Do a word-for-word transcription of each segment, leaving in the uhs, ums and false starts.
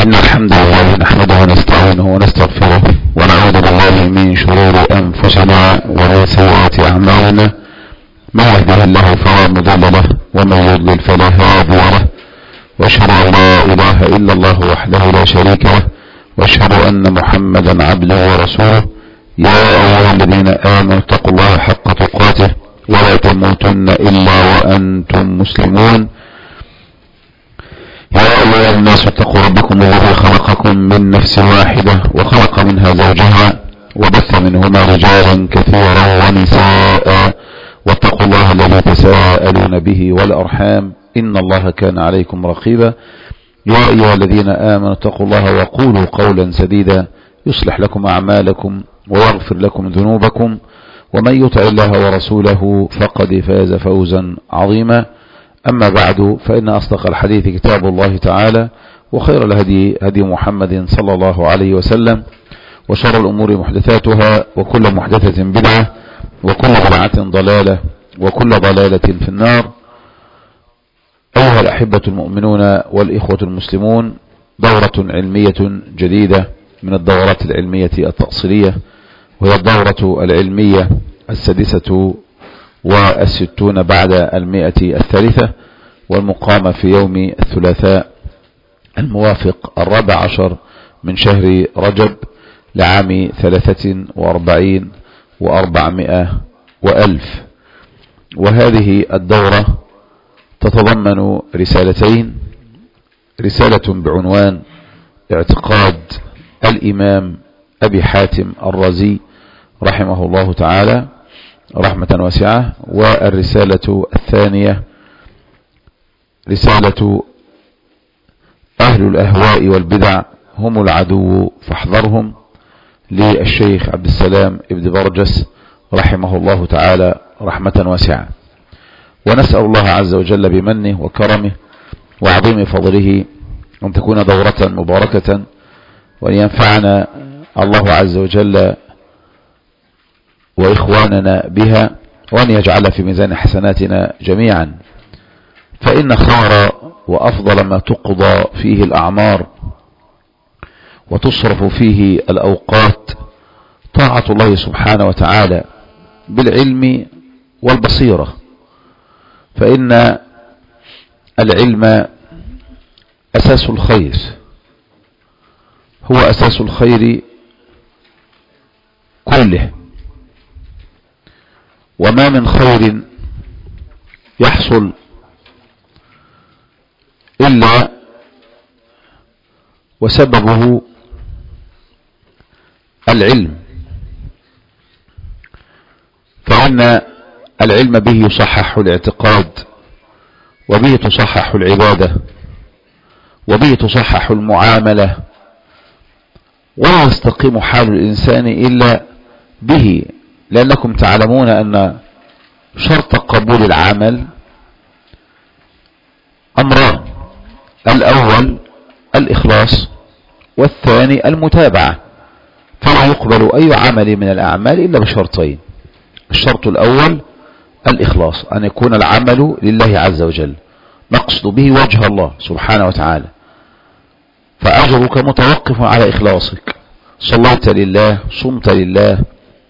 إن الحمد لله نحمده ونستعينه ونستغفره ونعوذ بالله من شرور أنفسنا ومن سيئات أعمالنا. من يهده الله فلا مضل له ومن يضلل فلا هادي له، وأشهد أن لا إله إلا الله وحده لا شريك له، وأشهد أن محمدا عبده ورسوله. يا أيها الذين آمنوا اتقوا الله حق تقاته ولا تموتن إلا وأنتم مسلمون. يا أيها الناس اتقوا ربكم الذي خلقكم من نفس واحدة وخلق منها زوجها وبث منهما رجالا كثيرا ونساء، واتقوا الله الذي تساءلون به والأرحام إن الله كان عليكم رقيبا. يا أيها الذين آمنوا اتقوا الله وقولوا قولا سديدا يصلح لكم أعمالكم ويغفر لكم ذنوبكم، ومن يطع الله ورسوله فقد فاز فوزا عظيما. أما بعد، فإن أصدق الحديث كتاب الله تعالى، وخير الهدي هدي محمد صلى الله عليه وسلم، وشر الأمور محدثاتها، وكل محدثة بدعة، وكل بدعة ضلالة، وكل ضلالة في النار. أيها الأحبة المؤمنون والإخوة المسلمون، دورة علمية جديدة من الدورات العلمية التأصيلية، وهي الدورة العلمية السادسة والستون بعد المئة الثالثة، والمقامة في يوم الثلاثاء الموافق الرابع عشر من شهر رجب لعام ثلاثة وأربعين وأربعمائة وألف. وهذه الدورة تتضمن رسالتين: رسالة بعنوان اعتقاد الإمام أبي حاتم الرازي رحمه الله تعالى رحمة واسعة، والرسالة الثانية رسالة أهل الأهواء والبدع هم العدو فاحذرهم، للشيخ عبد السلام ابن برجس رحمه الله تعالى رحمة واسعة. ونسأل الله عز وجل بمنه وكرمه وعظيم فضله أن تكون دورة مباركة، وأن ينفعنا الله عز وجل وإخواننا بها، وأن يجعل في ميزان حسناتنا جميعا. فإن خير وأفضل ما تقضى فيه الأعمار وتصرف فيه الأوقات طاعة الله سبحانه وتعالى بالعلم والبصيرة، فإن العلم أساس الخير، هو أساس الخير كله، وما من خير يحصل إلا وسببه العلم، فإن العلم به يصحح الاعتقاد، وبه تصحح العبادة، وبه تصحح المعاملة، ولا يستقيم حال الإنسان إلا به، لأنكم تعلمون أن شرط قبول العمل أمران: الأول الإخلاص، والثاني المتابعة. فلا يقبل أي عمل من الأعمال إلا بشرطين: الشرط الأول الإخلاص، أن يكون العمل لله عز وجل، نقصد به وجه الله سبحانه وتعالى، فأجرك متوقف على إخلاصك. صليت لله، صمت لله،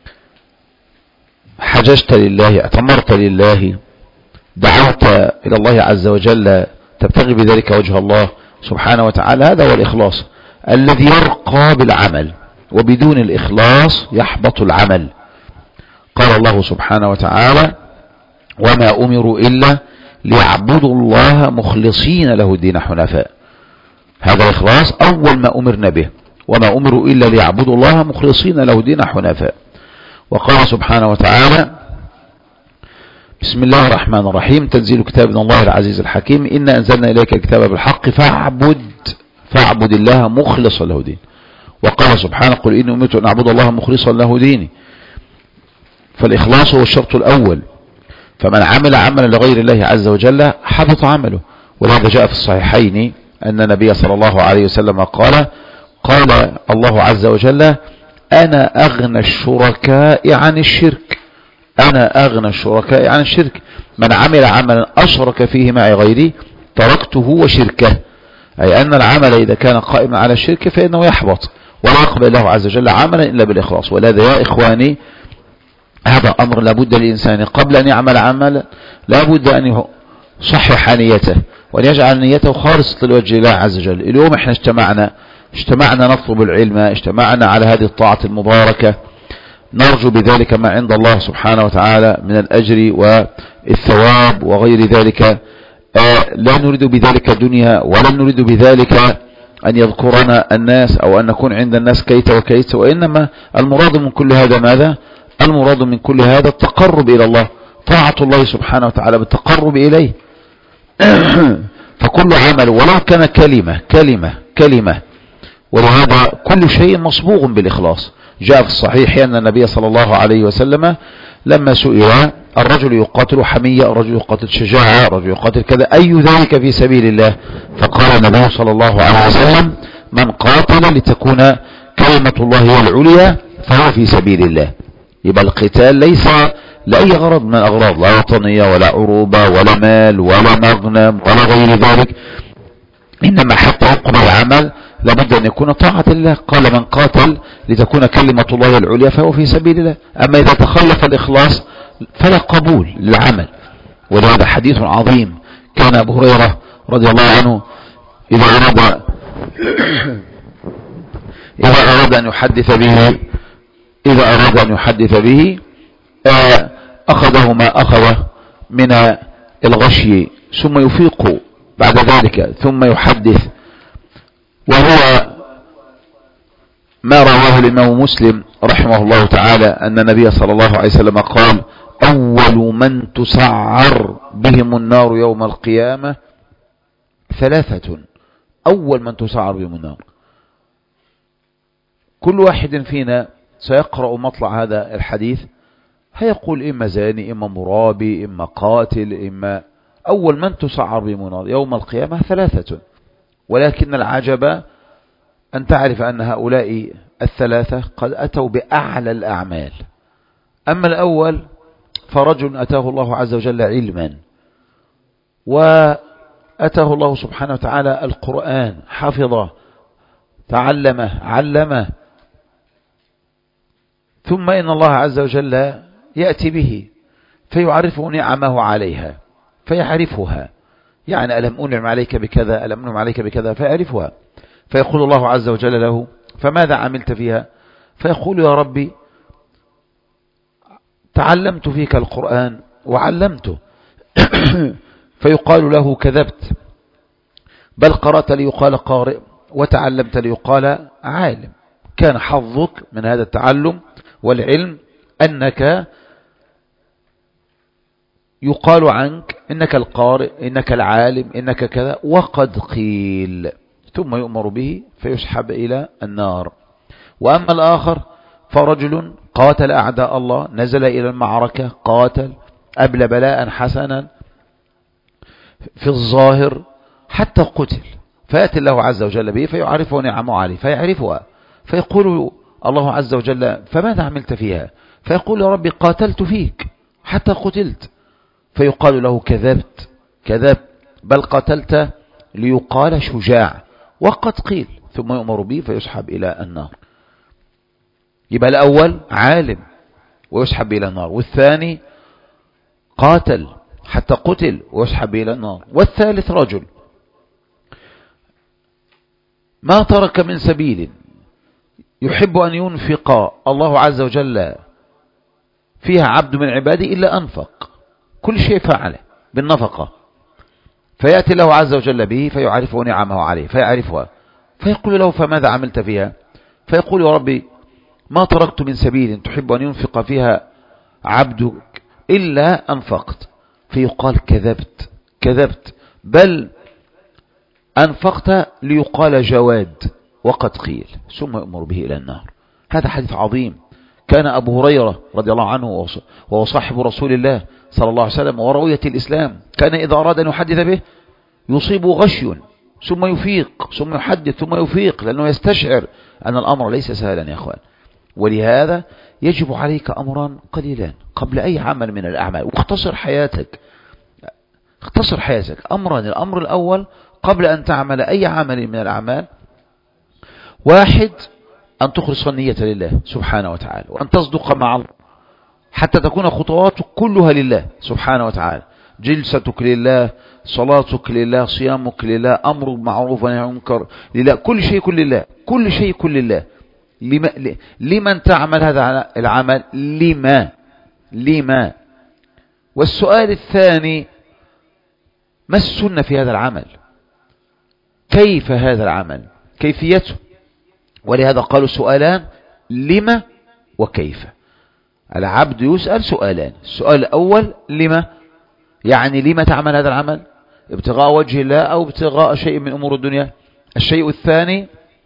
حججت لله، اعتمرت لله، دعوت إلى الله عز وجل تبتغي بذلك وجه الله سبحانه وتعالى، هذا هو الإخلاص الذي يرقى بالعمل، وبدون الإخلاص يحبط العمل. قال الله سبحانه وتعالى: وما أمروا إلا ليعبدوا الله مخلصين له الدين حنفاء. هذا الإخلاص أول ما أمرنا به، وما أمروا إلا ليعبدوا الله مخلصين له الدين حنفاء. وقال سبحانه وتعالى: بسم الله الرحمن الرحيم، تنزيل كتاب من الله العزيز الحكيم، إنا أنزلنا إليك الكتاب بالحق فاعبد فاعبد الله مخلصا له دين. وقال سبحانه: قل إني أمرت أن أعبد الله مخلصا له ديني. فالإخلاص هو الشرط الأول، فمن عمل عملا لغير الله عز وجل حبط عمله. ولهذا جاء في الصحيحين أن النبي صلى الله عليه وسلم قال قال الله عز وجل: أنا أغنى الشركاء عن الشرك، أنا أغنى الشركاء عن الشرك، من عمل عملا أشرك فيه معي غيري تركته وشركه. أي أن العمل إذا كان قائما على الشرك فإنه يحبط ولا يقبل الله عز وجل عملا إلا بالإخلاص. ولهذا يا إخواني هذا أمر لابد للإنسان قبل أن يعمل عمل لابد أن يصحح نيته وأن يجعل نيته خالصة لوجه الله عز وجل. اليوم احنا اجتمعنا اجتمعنا نطلب العلم، اجتمعنا على هذه الطاعة المباركة، نرجو بذلك ما عند الله سبحانه وتعالى من الأجر والثواب وغير ذلك. آه لا نريد بذلك دنيا ولا نريد بذلك أن يذكرنا الناس أو أن نكون عند الناس كيت وكيت، وإنما المراد من كل هذا ماذا؟ المراد من كل هذا التقرب إلى الله، طاعة الله سبحانه وتعالى بالتقرب إليه. فكل عمل ولو كان كلمة كلمة كلمة، ولهذا كل شيء مصبوغ بالإخلاص. جاء في الصحيح أن النبي صلى الله عليه وسلم لما سئل الرجل يقاتل حمية، الرجل يقاتل شجاعة، الرجل يقاتل كذا، أي ذلك في سبيل الله؟ فقال النبي صلى الله عليه وسلم من قاتل لتكون كلمة الله هي العليا فهو في سبيل الله. يبقى القتال ليس لأي غرض من الأغراض، لا وطنية ولا عروبة ولا مال ولا مغنم ولا غير ذلك، إنما حتى يقبل العمل لابد أن يكون طاعة الله. قال من قاتل لتكون كلمة الله العليا فهو في سبيل الله. أما إذا تخلف الإخلاص فلا قبول للعمل. ولهذا حديث عظيم كان أبو هريرة رضي الله عنه إذا أراد إذا أراد أن يحدث به إذا أراد أن يحدث به أخذه ما أخذ من الغشي ثم يفيق بعد ذلك ثم يحدث. وهو ما رواه الإمام مسلم رحمه الله تعالى أن النبي صلى الله عليه وسلم قال أول من تسعر بهم النار يوم القيامة ثلاثة. أول من تسعر بهم النار، كل واحد فينا سيقرأ مطلع هذا الحديث هيقول إما زاني إما مرابي إما قاتل إما. أول من تسعر بهم النار يوم القيامة ثلاثة. ولكن العجب أن تعرف أن هؤلاء الثلاثة قد أتوا بأعلى الأعمال. أما الأول فرجل أتاه الله عز وجل علما وأتاه الله سبحانه وتعالى القرآن، حفظه تعلمه علمه، ثم إن الله عز وجل يأتي به فيعرفه نعمه عليها فيعرفها، يعني ألم أنعم عليك بكذا ألم أنعم عليك بكذا فيعرفها، فيقول الله عز وجل له فماذا عملت فيها؟ فيقول يا ربي تعلمت فيك القرآن وعلمته. فيقال له كذبت، بل قرأت ليقال قارئ وتعلمت ليقال عالم. كان حظك من هذا التعلم والعلم أنك يقال عنك إنك القارئ إنك العالم إنك كذا، وقد قيل، ثم يؤمر به فيسحب إلى النار. وأما الآخر فرجل قاتل أعداء الله، نزل إلى المعركة قاتل أبلى بلاء حسنا في الظاهر حتى قتل، فيأتي الله عز وجل به فيعرفه نعمه عليه فيعرفها، فيقول الله عز وجل فماذا عملت فيها؟ فيقول يا ربي قاتلت فيك حتى قتلت. فيقال له كذبت كذبت، بل قتلت ليقال شجاع وقد قيل، ثم يؤمر به فيسحب إلى النار. يبقى الأول عالم ويسحب إلى النار، والثاني قاتل حتى قتل ويسحب إلى النار، والثالث رجل ما ترك من سبيل يحب أن ينفق الله عز وجل فيها عبد من عباده إلا أنفق، كل شيء فعله بالنفقة، فيأتي الله عز وجل به فيعرفه نعمه عليه فيعرفها، فيقول له فماذا عملت فيها؟ فيقول يا ربي ما تركت من سبيل تحب أن ينفق فيها عبدك إلا أنفقت. فيقال كذبت كذبت، بل أنفقت ليقال جواد وقد قيل، ثم يؤمر به إلى النار. هذا حديث عظيم. كان أبو هريرة رضي الله عنه وهو صاحب رسول الله صلى الله عليه وسلم ورؤية الإسلام، كان إذا أراد أن يحدث به يصيب غشي ثم يفيق ثم يحدث ثم يفيق، لأنه يستشعر أن الأمر ليس سهلا يا أخوان. ولهذا يجب عليك أمران قليلان قبل أي عمل من الأعمال، واختصر حياتك اختصر حياتك أمران. الأمر الأول قبل أن تعمل أي عمل من الأعمال: واحد، أن تخلص النية لله سبحانه وتعالى، وأن تصدق مع الله حتى تكون خطواتك كلها لله سبحانه وتعالى، جلستك لله، صلاتك لله، صيامك لله، أمر بالمعروف ونهي عن المنكر لله، كل شيء كل لله، كل شيء كل لله. لمن تعمل هذا العمل؟ لما لما والسؤال الثاني: ما السنة في هذا العمل؟ كيف هذا العمل؟ كيفيته؟ ولهذا قالوا سؤالان: لما وكيف. العبد يسأل سؤالان: السؤال الأول لما، يعني لما تعمل هذا العمل؟ ابتغاء وجه الله أو ابتغاء شيء من أمور الدنيا. الشيء الثاني: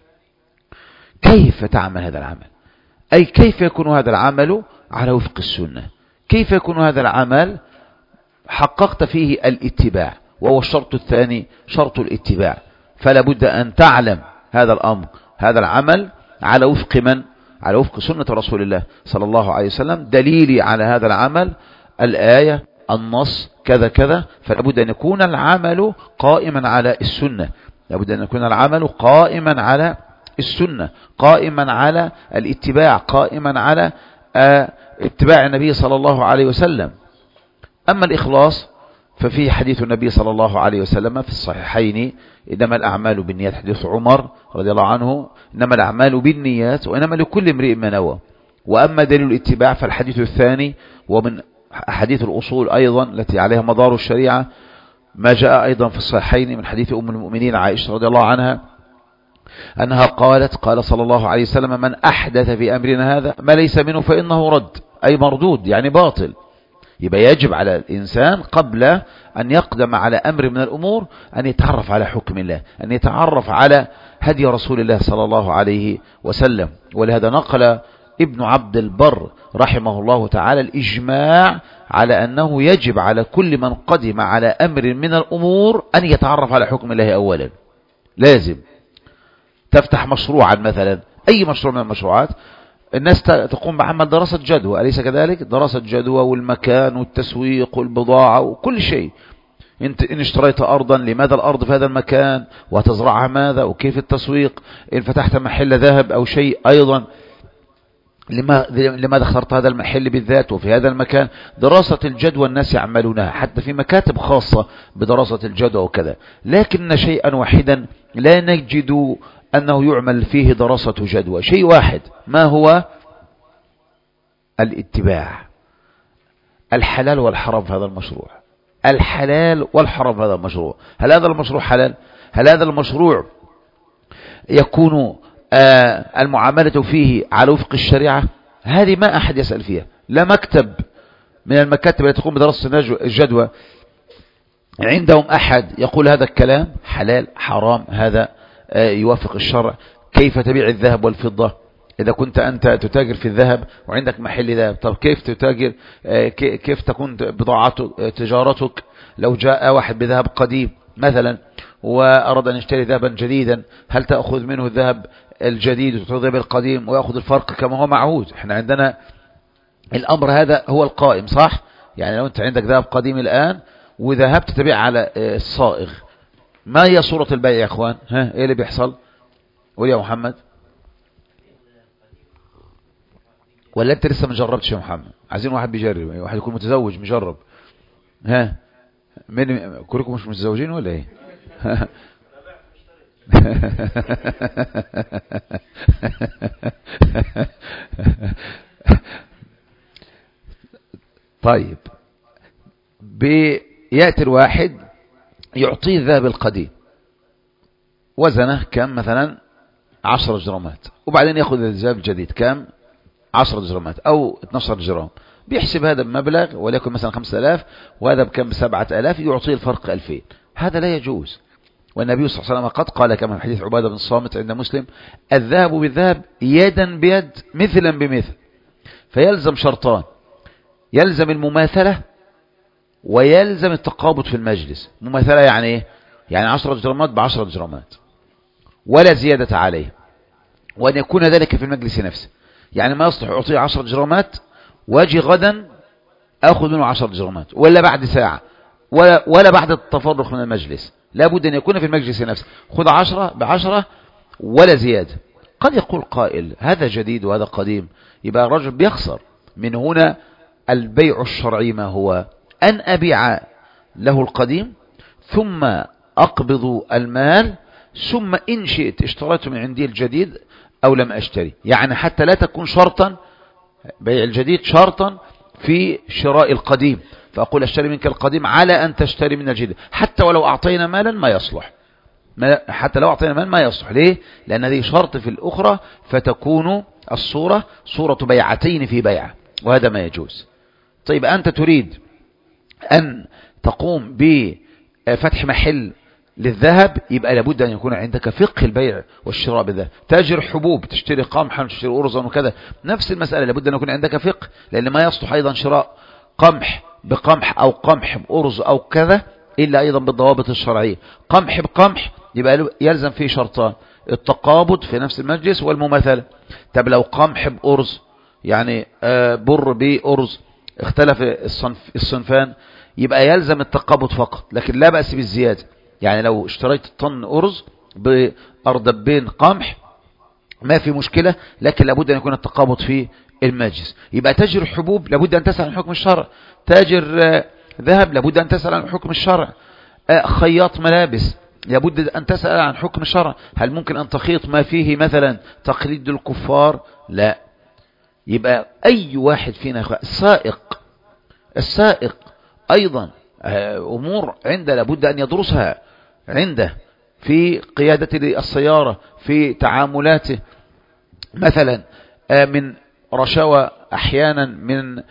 كيف تعمل هذا العمل؟ أي كيف يكون هذا العمل على وفق السنة؟ كيف يكون هذا العمل حققت فيه الاتباع، وهو الشرط الثاني شرط الاتباع. فلا بد أن تعلم هذا الأمر، هذا العمل على وفق من؟ على وفق سنة رسول الله صلى الله عليه وسلم. دليلي على هذا العمل الآية، النص، كذا كذا. فلا بد أن يكون العمل قائما على السنة، لا بد أن يكون العمل قائما على السنة، قائما على الاتباع، قائما على آه اتباع النبي صلى الله عليه وسلم. أما الإخلاص ففيه حديث النبي صلى الله عليه وسلم في الصحيحين: إنما الأعمال بالنيات، حديث عمر رضي الله عنه: إنما الأعمال بالنيات وإنما لكل امرئ ما نوى. وأما دليل الاتباع فالحديث الثاني، ومن حديث الأصول أيضا التي عليها مدار الشريعة، ما جاء أيضا في الصحيحين من حديث أم المؤمنين عائشة رضي الله عنها أنها قالت: قال صلى الله عليه وسلم: من أحدث في أمرنا هذا ما ليس منه فإنه رد، أي مردود، يعني باطل. يبقى يجب على الإنسان قبل أن يقدم على أمر من الأمور أن يتعرف على حكم الله، أن يتعرف على هدي رسول الله صلى الله عليه وسلم. ولهذا نقل ابن عبد البر رحمه الله تعالى الإجماع على أنه يجب على كل من قدم على أمر من الأمور أن يتعرف على حكم الله أولا. لازم تفتح مشروعا مثلا، أي مشروع من المشروعات، الناس تقوم بعمل دراسة جدوى، أليس كذلك؟ دراسة جدوى والمكان والتسويق والبضاعة وكل شيء. انت إن اشتريت أرضا، لماذا الأرض في هذا المكان، وتزرعها ماذا، وكيف التسويق. إن فتحت محل ذهب أو شيء أيضا، لماذا اخترت هذا المحل بالذات وفي هذا المكان. دراسة الجدوى الناس يعملونها، حتى في مكاتب خاصة بدراسة الجدوى وكذا. لكن شيئا واحدا لا نجد أنه يعمل فيه دراسة جدوى، شيء واحد، ما هو؟ الاتباع. الحلال والحرام في هذا المشروع، الحلال والحرام في هذا المشروع. هل هذا المشروع حلال؟ هل هذا المشروع يكون آه المعاملة فيه على وفق الشريعة؟ هذه ما أحد يسأل فيها، لا مكتب من المكاتب التي تقوم بدراسة الجدوى عندهم أحد يقول هذا الكلام حلال حرام، هذا آه يوافق الشرع. كيف تبيع الذهب والفضة؟ إذا كنت أنت تتاجر في الذهب وعندك محل ذهب، طب كيف تتاجر، آه كيف تكون بضاعتك تجارتك لو جاء واحد بذهب قديم مثلا وأراد أن يشتري ذهبا جديدا؟ هل تأخذ منه الذهب الجديد وتعطيه بالقديم ويأخذ الفرق كما هو معهود؟ احنا عندنا الأمر هذا هو القائم، صح؟ يعني لو أنت عندك ذهب قديم الآن وذهبت تبيع على الصائغ، ما هي صورة البيع يا أخوان؟ ها إيه اللي بيحصل؟ قول يا محمد. ولا أنت لسه مجربتش يا محمد؟ عايزين واحد بيجرب، واحد يكون متزوج مجرب. ها من كلكم مش متزوجين ولا ايه؟ طيب، بيأتي الواحد يعطيه الذهب القديم وزنه كم؟ مثلا عشرة جرامات، وبعدين يأخذ الذهب الجديد كم؟ عشرة جرامات أو اثناشر جرام. بيحسب هذا بمبلغ وليكن مثلا خمسة آلاف، وهذا بكم؟ بسبعة آلاف، يعطيه الفرق ألفين. هذا لا يجوز. والنبي صلى الله عليه وسلم قد قال كما في حديث عبادة بن الصامت عند مسلم: الذهب بالذهب يدا بيد مثلا بمثل. فيلزم شرطان: يلزم المماثلة ويلزم التقابض في المجلس. مماثلة يعني ايه؟ يعني عشرة جرامات بعشرة جرامات ولا زيادة عليه، وأن يكون ذلك في المجلس نفسه. يعني ما يصلح أعطيه عشرة جرامات واجي غدا أخذ منه عشرة جرامات، ولا بعد ساعة، ولا, ولا بعد التفرق من المجلس. لابد أن يكون في المجلس نفسه. خذ عشرة بعشرة ولا زيادة. قد يقول قائل هذا جديد وهذا قديم، يبقى الرجل بيخسر. من هنا البيع الشرعي ما هو؟ أن أبيع له القديم ثم أقبض المال، ثم إن شئت اشتريت من عندي الجديد أو لم أشتري. يعني حتى لا تكون شرطا بيع الجديد شرطا في شراء القديم، فأقول اشتري منك القديم على أن تشتري من الجديد، حتى ولو أعطينا مالا ما يصلح، ما حتى لو أعطينا مالا ما يصلح. ليه؟ لأن هذه شرط في الأخرى، فتكون الصورة صورة بيعتين في بيعة، وهذا ما يجوز. طيب أنت تريد أن تقوم بفتح محل للذهب، يبقى لابد أن يكون عندك فقه البيع والشراء بالذهب. تاجر حبوب، تشتري قمحا تشتري أرزا وكذا، نفس المسألة، لابد أن يكون عندك فقه، لأن ما يصلح أيضا شراء قمح بقمح أو قمح بأرز أو كذا إلا أيضا بالضوابط الشرعية. قمح بقمح يبقى يلزم فيه شرطان: التقابض في نفس المجلس والمماثلة. طب لو قمح بأرز، يعني بر بأرز، اختلف الصنفان، يبقى يلزم التقابض فقط، لكن لا بأس بالزيادة. يعني لو اشتريت طن أرز بأردبين قمح ما في مشكلة، لكن لابد أن يكون التقابض في المجلس. يبقى تاجر حبوب لابد أن تسأل عن حكم الشرع، تاجر ذهب لابد أن تسأل عن حكم الشرع، خياط ملابس لابد أن تسأل عن حكم الشرع. هل ممكن أن تخيط ما فيه مثلا تقليد الكفار؟ لا. يبقى أي واحد فينا، السائق السائق أيضا أمور عنده لابد أن يدرسها عنده في قيادة السيارة، في تعاملاته، مثلا من رشاوى أحيانا، من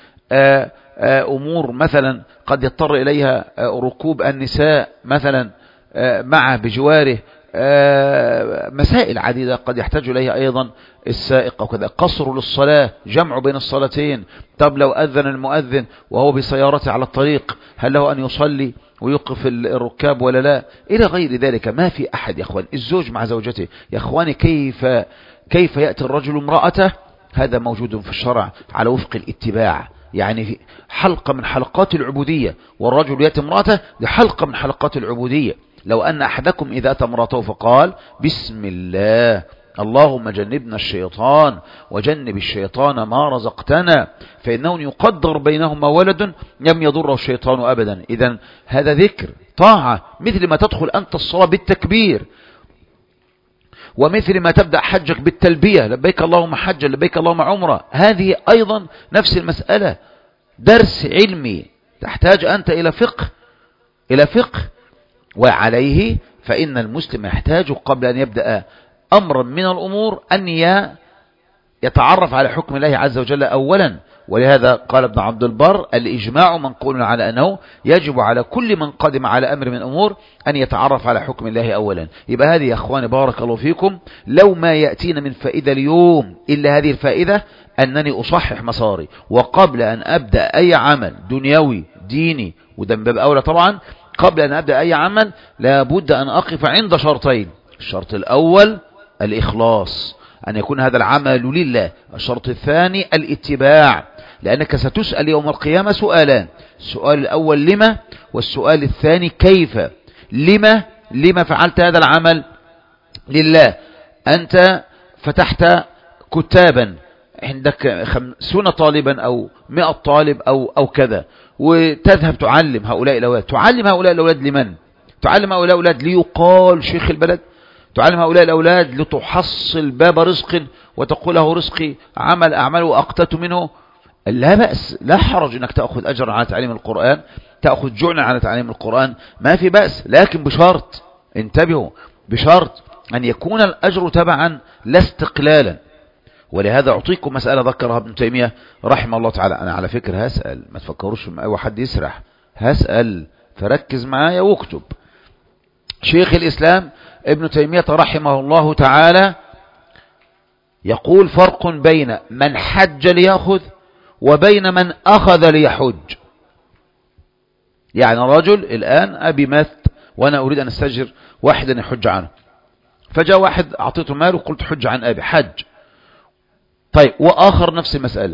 أمور مثلا قد يضطر إليها ركوب النساء مثلا معه بجواره، مسائل عديدة قد يحتاج إليها أيضا السائق وكذا. قصر للصلاة، جمع بين الصلاتين. طب لو أذن المؤذن وهو بسيارته على الطريق، هل له أن يصلي ويوقف الركاب ولا لا؟ إلى غير ذلك. ما في أحد يا أخوان، الزوج مع زوجته يا أخواني، كيف كيف يأتي الرجل امرأته، هذا موجود في الشرع على وفق الاتباع. يعني حلقة من حلقات العبودية، والرجل يأتي امرأته، دي حلقة من حلقات العبودية. لو أن أحدكم إذا أتى امرأته فقال بسم الله اللهم جنبنا الشيطان وجنب الشيطان ما رزقتنا، فإنه يقدر بينهما ولد لم يضره الشيطان أبدا. إذن هذا ذكر طاعة، مثل ما تدخل أنت الصلاة بالتكبير، ومثل ما تبدأ حجك بالتلبية لبيك اللهم حجا لبيك اللهم عمرة. هذه أيضا نفس المسألة، درس علمي تحتاج أنت إلى فقه إلى فقه وعليه فإن المسلم يحتاج قبل أن يبدأ أمرا من الأمور أن يتعرف على حكم الله عز وجل أولا. ولهذا قال ابن عبد البر: الإجماع منقول على أنه يجب على كل من قدم على أمر من الأمور أن يتعرف على حكم الله أولا. يبقى هذه يا أخواني بارك الله فيكم، لو ما يأتينا من فائدة اليوم إلا هذه الفائدة، أنني أصحح مساري، وقبل أن أبدأ أي عمل دنيوي ديني، وده من باب أولى طبعا، قبل أن أبدأ أي عمل لابد أن أقف عند شرطين. الشرط الأول الإخلاص، أن يكون هذا العمل لله. الشرط الثاني الاتباع، لأنك ستسأل يوم القيامة سؤالان: السؤال الأول لما، والسؤال الثاني كيف. لما لما فعلت هذا العمل؟ لله. أنت فتحت كتابا، عندك خمسون طالبا أو مئة طالب أو, أو كذا، وتذهب تعلم هؤلاء الأولاد. تعلم هؤلاء الأولاد لمن؟ تعلم هؤلاء الأولاد ليقال شيخ البلد؟ تعلم هؤلاء الأولاد لتحصل باب رزق وتقول له رزقي عمل أعمل وأقتت منه؟ لا بأس، لا حرج أنك تأخذ أجر على تعليم القرآن، تأخذ جعنا على تعليم القرآن، ما في بأس، لكن بشرط، انتبهوا، بشرط أن يكون الأجر تبعا لا استقلالا. ولهذا أعطيكم مسألة ذكرها ابن تيمية رحمه الله تعالى. أنا على فكرة هسأل، ما تفكروش أي حد يسرح، هسأل، فركز معايا واكتب. شيخ الإسلام ابن تيمية رحمه الله تعالى يقول: فرق بين من حج ليأخذ وبين من أخذ ليحج. يعني رجل الآن أبي مات وأنا أريد أن أستجر واحدا يحج عنه، فجاء واحد أعطيته مال وقلت حج عن أبي، حج. طيب، وآخر نفس المسألة،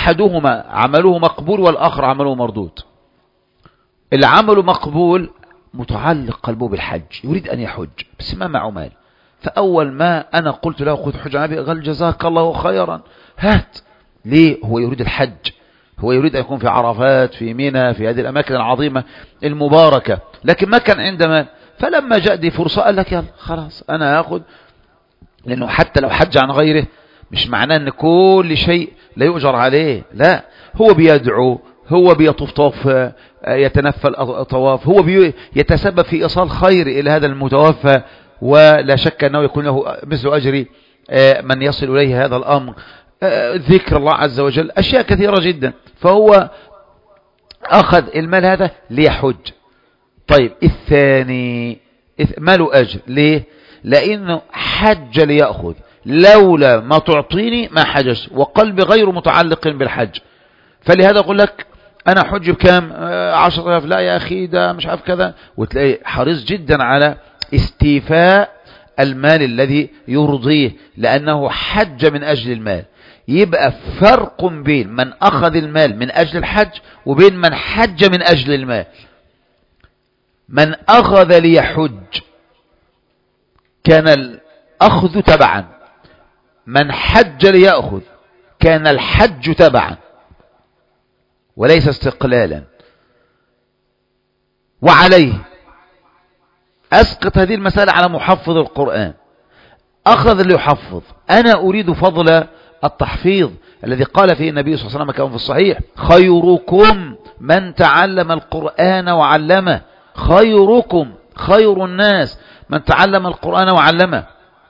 أحدهما عمله مقبول والآخر عمله مردود. العمل مقبول متعلق قلبه بالحج، يريد أن يحج بس ما معه مال. فأول ما أنا قلت له خذ حج عن أبي قال جزاك الله خيرا هات. ليه؟ هو يريد الحج، هو يريد أن يكون في عرفات في منى في هذه الأماكن العظيمة المباركة، لكن ما كان عنده مال. فلما جاء دي فرصة قال لك يلا خلاص أنا هاخد، لأنه حتى لو حج عن غيره مش معناه أن كل شيء لا يؤجر عليه، لا، هو بيدعو، هو بيطوف طوف يتنفل طواف، هو يتسبب في إيصال خير إلى هذا المتوفى، ولا شك أنه يكون له مثل أجر من يصل إليه هذا الأمر، ذكر الله عز وجل، أشياء كثيرة جدا. فهو أخذ المال هذا ليحج. طيب الثاني ما له أجر، ليه؟ لأنه حج ليأخذ، لولا ما تعطيني ما حجج، وقلبي غير متعلق بالحج. فلهذا أقول لك أنا حج بكام؟ عشرة آلاف. لا يا أخي ده مش عارف كذا، وتلاقي حريص جدا على استيفاء المال الذي يرضيه، لأنه حج من أجل المال. يبقى فرق بين من أخذ المال من أجل الحج وبين من حج من أجل المال. من أخذ ليحج كان الأخذ تبعا، من حج ليأخذ كان الحج تبعا وليس استقلالا. وعليه أسقط هذه المسألة على محفظ القرآن. أخذ ليحفظ، أنا أريد فضل التحفيظ الذي قال فيه النبي صلى الله عليه وسلم كما في الصحيح: خيركم من تعلم القرآن وعلمه. خيركم، خير الناس من تعلم القرآن وعلمه.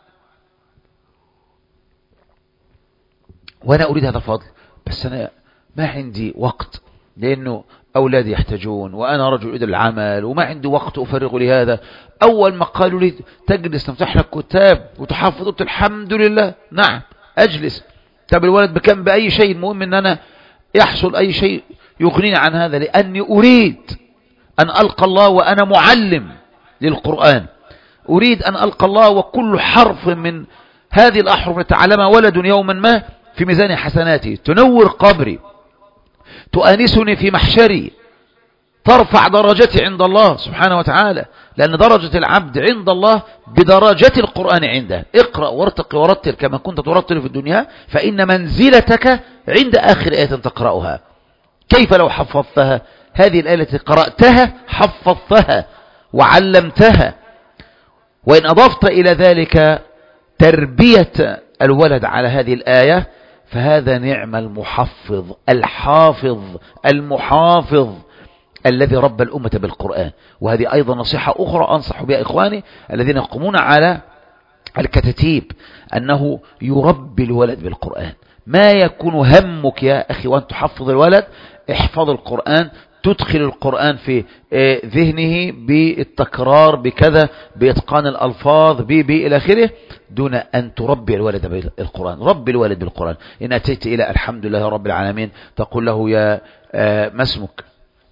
وأنا أريد هذا الفضل، بس أنا ما عندي وقت، لأنه أولادي يحتاجون، وأنا رجل أريد العمل، وما عندي وقت أفرغ لهذا. أول ما قالوا لي تجلس نفتح لك كتاب وتحفظ، قلت الحمد لله، نعم أجلس. طب الولد بكم بأي شيء، المهم أن أنا يحصل أي شيء يغنيني عن هذا، لأني أريد أن ألقى الله وأنا معلم للقرآن. أريد أن ألقى الله وكل حرف من هذه الأحرف يتعلمها ولد يوما ما في ميزان حسناتي، تنور قبري، تؤانسني في محشري، ترفع درجتي عند الله سبحانه وتعالى، لأن درجة العبد عند الله بدرجة القرآن عنده. اقرأ وارتق ورتل كما كنت ترتل في الدنيا، فإن منزلتك عند آخر آية تقرأها. كيف لو حفظتها؟ هذه الآية التي قرأتها حفظتها وعلمتها. وإن أضفت إلى ذلك تربية الولد على هذه الآية، فهذا نعم المحفظ، الحافظ المحافظ الذي ربى الأمة بالقرآن. وهذه أيضا نصيحة أخرى أنصح بها إخواني الذين يقومون على الكتاتيب، أنه يربي الولد بالقرآن. ما يكون همك يا أخي وأن تحفظ الولد، احفظ القرآن، تدخل القرآن في ذهنه بالتكرار، بكذا، بإتقان الألفاظ، ب إلى آخره، دون أن تربي الولد بالقرآن. ربي الولد بالقرآن. إن أتيت إلى الحمد لله رب العالمين تقول له يا ما اسمك؟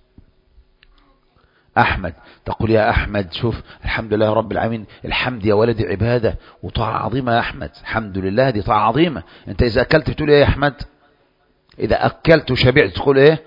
أحمد. تقول يا أحمد شوف الحمد لله رب العالمين، الحمد يا ولدي عبادة وطاعة عظيمة يا أحمد، الحمد لله دي طاعة عظيمة. أنت إذا أكلت بتقول إيه يا أحمد؟ إذا أكلت وشبعت تقول إيه؟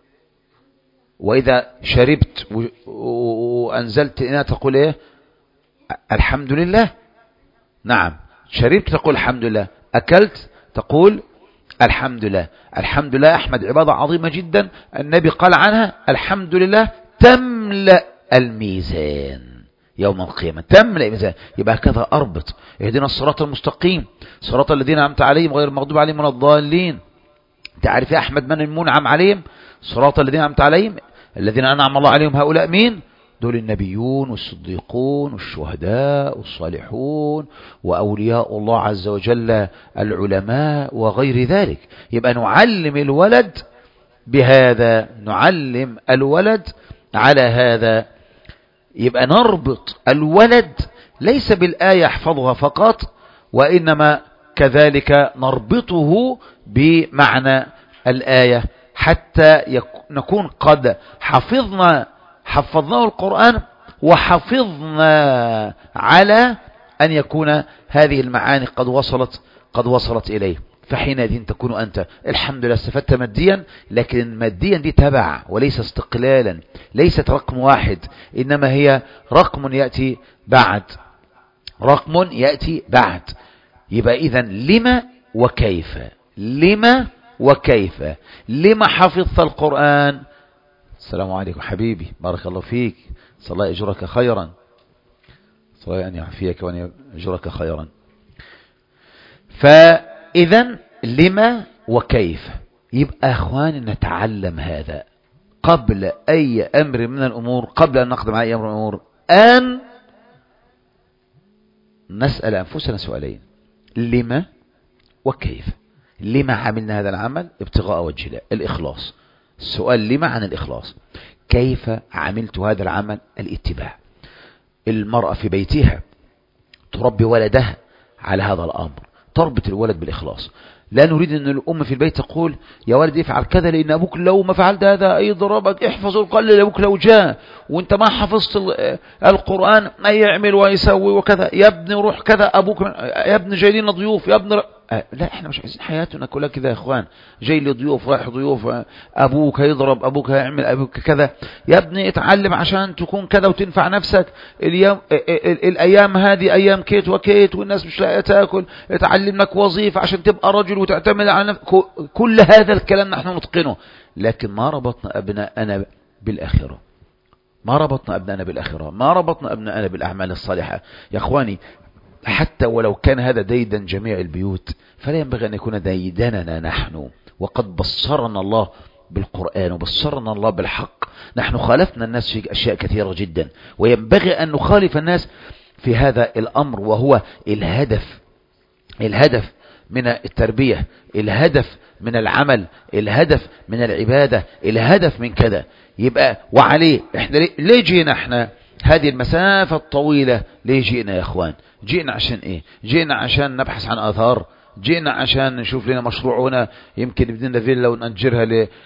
وإذا شربت وأنزلت إناء تقول إيه؟ الحمد لله. نعم، شربت تقول الحمد لله، أكلت تقول الحمد لله. الحمد لله أحمد عبادة عظيمة جدا، النبي قال عنها الحمد لله تملأ الميزان يوم القيامة، تملأ الميزان. يبقى كذا أربط: اهدنا الصراط المستقيم صراط الذين أنعمت عليهم غير المغضوب عليهم ولا الضالين. تعرف يا أحمد من المنعم عليهم؟ صراط الذين أنعمت عليهم، الذين أنعم الله عليهم هؤلاء مين؟ دول النبيون والصديقون والشهداء والصالحون وأولياء الله عز وجل العلماء وغير ذلك. يبقى نعلم الولد بهذا، نعلم الولد على هذا. يبقى نربط الولد ليس بالآية يحفظها فقط، وإنما كذلك نربطه بمعنى الآية، حتى نكون قد حفظنا حفظناه القرآن وحفظنا على أن يكون هذه المعاني قد وصلت قد وصلت إليه، فحينئذ تكون أنت الحمد لله استفدت ماديا، لكن ماديا دي تبع وليس استقلالا، ليست رقم واحد، إنما هي رقم يأتي بعد، رقم يأتي بعد. يبقى إذن لما وكيف، لما وكيف. لما حفظت القرآن؟ السلام عليكم حبيبي، بارك الله فيك، صلى الله يجرك خيرا، صلى الله أن يعافيك وأن يجرك خيرا. فإذن لما وكيف. يبقى أخواني نتعلم هذا قبل أي أمر من الأمور، قبل أن نقدم على أي أمر من الأمور، أن نسأل أنفسنا سؤالين: لما وكيف. لما عملنا هذا العمل؟ ابتغاء وجه الله، الإخلاص. السؤال لما عن الإخلاص. كيف عملت هذا العمل؟ الاتباع. المرأة في بيتها تربي ولدها على هذا الأمر، تربط الولد بالإخلاص. لا نريد أن الأم في البيت تقول يا ولد افعل كذا لأن أبوك لو ما فعلت هذا يضربك، احفظ القرآن لأبوك لو جاء وانت ما حفظت القرآن أي يعمل ويسوي وكذا، يا ابني روح كذا أبوك، يا ابني جاي لنا ضيوف، يا ابني ر... لا، احنا مش عايزين حياتنا كلها كذا يا اخوان، جاي لي ضيوف رايح ضيوف، ابوك هيضرب، ابوك هيعمل، ابوك كذا. يا ابني اتعلم عشان تكون كذا وتنفع نفسك. اليوم الايام هذه ايام كيت وكيت والناس مش لاقيه تاكل، اتعلم لك وظيفه عشان تبقى رجل وتعتمد على نفسك. كل هذا الكلام نحن نتقنه، لكن ما ربطنا ابناءنا بالاخره، ما ربطنا ابناءنا بالاخره، ما ربطنا ابناءنا بالاعمال الصالحه. يا اخواني حتى ولو كان هذا ديدا جميع البيوت، فلا ينبغي أن يكون ديدننا نحن. وقد بصرنا الله بالقرآن وبصرنا الله بالحق. نحن خالفنا الناس في أشياء كثيرة جدا، وينبغي أن نخالف الناس في هذا الأمر، وهو الهدف، الهدف من التربية، الهدف من العمل، الهدف من العبادة، الهدف من كذا. يبقى وعليه احنا ليه جينا احنا هذه المسافة الطويلة؟ ليه جينا يا اخوان؟ جينا عشان ايه؟ جينا عشان نبحث عن آثار؟ جينا عشان نشوف لنا مشروع هنا يمكن نبني فيلا ونأجرها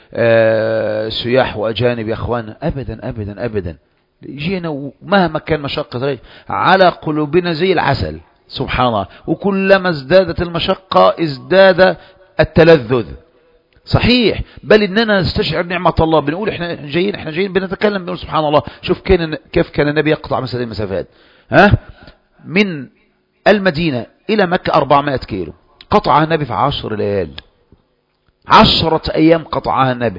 لسياح وأجانب؟ يا اخوان ابدا ابدا ابدا. جينا ومهما كان مشقة على قلوبنا زي العسل سبحان الله، وكلما ازدادت المشقة ازداد التلذذ. صحيح، بل اننا نستشعر نعمة الله. بنقول احنا جايين احنا جايين بنتكلم بنقول سبحان الله. شوف كيف كان النبي يقطع مثلا المسافات، ها، من المدينة الى مكة أربعمائة كيلو، قطعها النبي في عشر ليال، عشرة ايام قطعها النبي،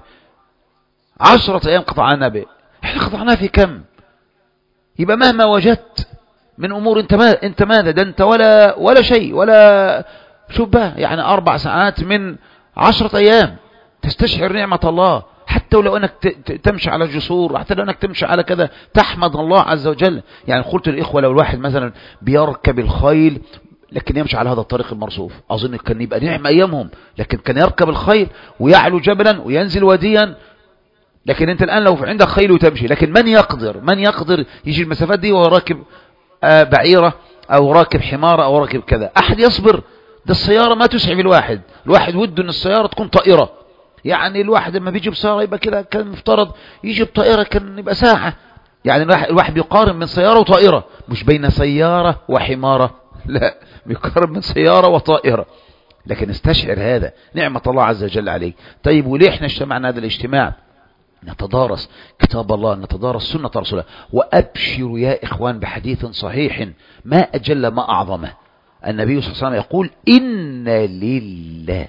عشرة ايام قطعها النبي. احنا قطعناها في كم؟ يبقى مهما وجدت من امور انت ما انت ماذا ده انت ولا ولا شيء ولا. شوف بقى يعني اربع ساعات من عشرة ايام تستشعر نعمة الله، حتى ولو انك تمشي على جسور، حتى لو انك تمشي على كذا تحمد الله عز وجل. يعني قلت للاخوة لو الواحد مثلا بيركب الخيل لكن يمشي على هذا الطريق المرصوف، اظن كان يبقى نعمة ايامهم. لكن كان يركب الخيل ويعلو جبلا وينزل واديا. لكن انت الان لو عندك خيل وتمشي، لكن من يقدر من يقدر يجي المسافات دي وهو راكب بعيرة او راكب حمارة او راكب كذا؟ احد يصبر؟ ده السيارة ما تسعف الواحد، الواحد وده ان السيارة تكون طائرة. يعني الواحد لما بيجي بسيارة يبقى كده كان مفترض يجي بطائرة كان يبقى ساعة. يعني الواحد بيقارن من سيارة وطائرة، مش بين سيارة وحمارة، لا، بيقارن من سيارة وطائرة. لكن استشعر هذا نعمة الله عز وجل عليك. طيب وليه احنا اجتمعنا هذا الاجتماع؟ نتدارس كتاب الله، نتدارس سنة رسوله. وأبشروا يا إخوان بحديث صحيح ما أجل ما أعظمه. النبي صلى الله عليه وسلم يقول إن لله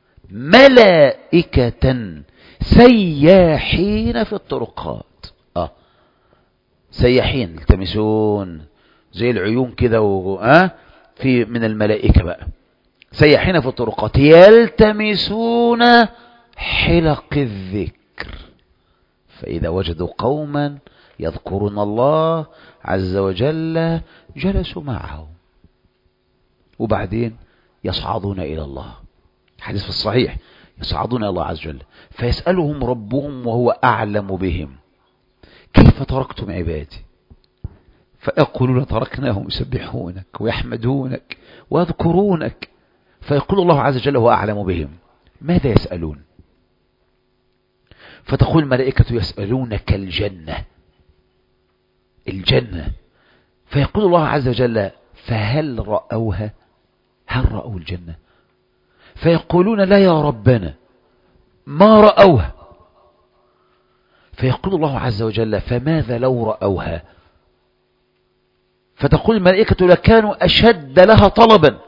ملائكة سياحين في الطرقات. آه سياحين يلتمسون زي العيون كده و... آه في من الملائكة بقى سياحين في الطرقات يلتمسون حلق الذكر، فإذا وجدوا قوما يذكرون الله عز وجل جلسوا معهم، وبعدين يصعدون إلى الله. حديث في الصحيح، يصعدون إلى الله عز وجل فيسألهم ربهم وهو أعلم بهم كيف تركتم عبادي؟ فيقولون تركناهم يسبحونك ويحمدونك ويذكرونك. فيقول الله عز وجل وهو أعلم بهم ماذا يسألون؟ فتقول الملائكة يسألونك الجنة، الجنة. فيقول الله عز وجل فهل رأوها؟ هل رأوا الجنة؟ فيقولون لا يا ربنا ما رأوها. فيقول الله عز وجل فماذا لو رأوها؟ فتقول الملائكة لكانوا أشد لها طلبا.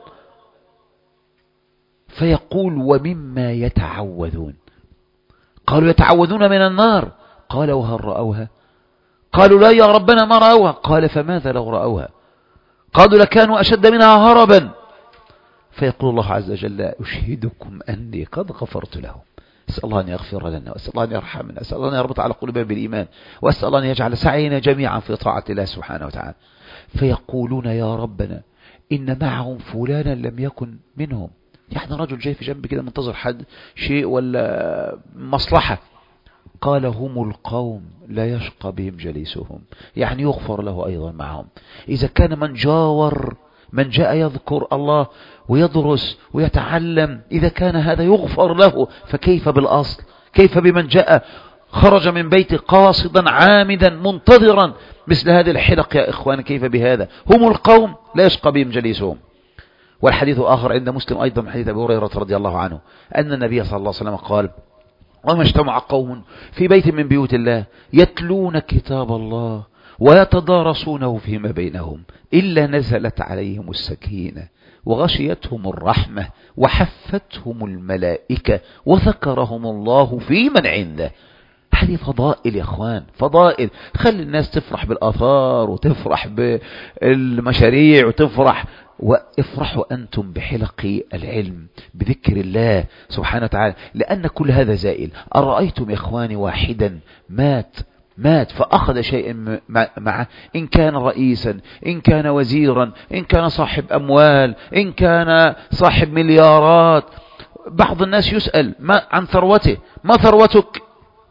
فيقول ومما يتعوذون؟ قالوا يتعوذون من النار. قال وهل رأوها؟ قالوا لا يا ربنا ما رأوها. قال فماذا لو رأوها؟ قالوا لكانوا أشد منها هربا. فيقول الله عز وجل أشهدكم أني قد غفرت لهم. أسأل الله أن يغفر لنا، وأسأل الله أن يرحمنا، أسأل الله أن يربط على قلوبنا بالإيمان، وأسأل الله أن يجعل سعينا جميعا في طاعة الله سبحانه وتعالى. فيقولون يا ربنا إن معهم فلانا لم يكن منهم، يعني رجل جاي في جنب كده منتظر حد شيء ولا مصلحة. قال هم القوم لا يشقى بهم جليسهم، يعني يغفر له أيضا معهم. إذا كان من جاور من جاء يذكر الله ويدرس ويتعلم، إذا كان هذا يغفر له، فكيف بالأصل؟ كيف بمن جاء خرج من بيته قاصدا عامدا منتظرا مثل هذه الحلق يا إخوان؟ كيف بهذا؟ هم القوم لا يشقى بهم جليسهم. والحديث آخر عند مسلم أيضا من حديث أبي هريرة رضي الله عنه أن النبي صلى الله عليه وسلم قال وما اجتمع قوم في بيت من بيوت الله يتلون كتاب الله ويتدارسونه فيما بينهم إلا نزلت عليهم السكينة وغشيتهم الرحمة وحفتهم الملائكة وذكرهم الله في من عنده. هذه فضائل يا اخوان، فضائل. خلي الناس تفرح بالآثار وتفرح بالمشاريع وتفرح، وافرحوا أنتم بحلق العلم بذكر الله سبحانه وتعالى، لأن كل هذا زائل. أرأيتم يا إخواني واحدا مات مات فأخذ شيئا معه، إن كان رئيسا، إن كان وزيرا، إن كان صاحب أموال، إن كان صاحب مليارات. بعض الناس يسأل ما عن ثروته، ما ثروتك؟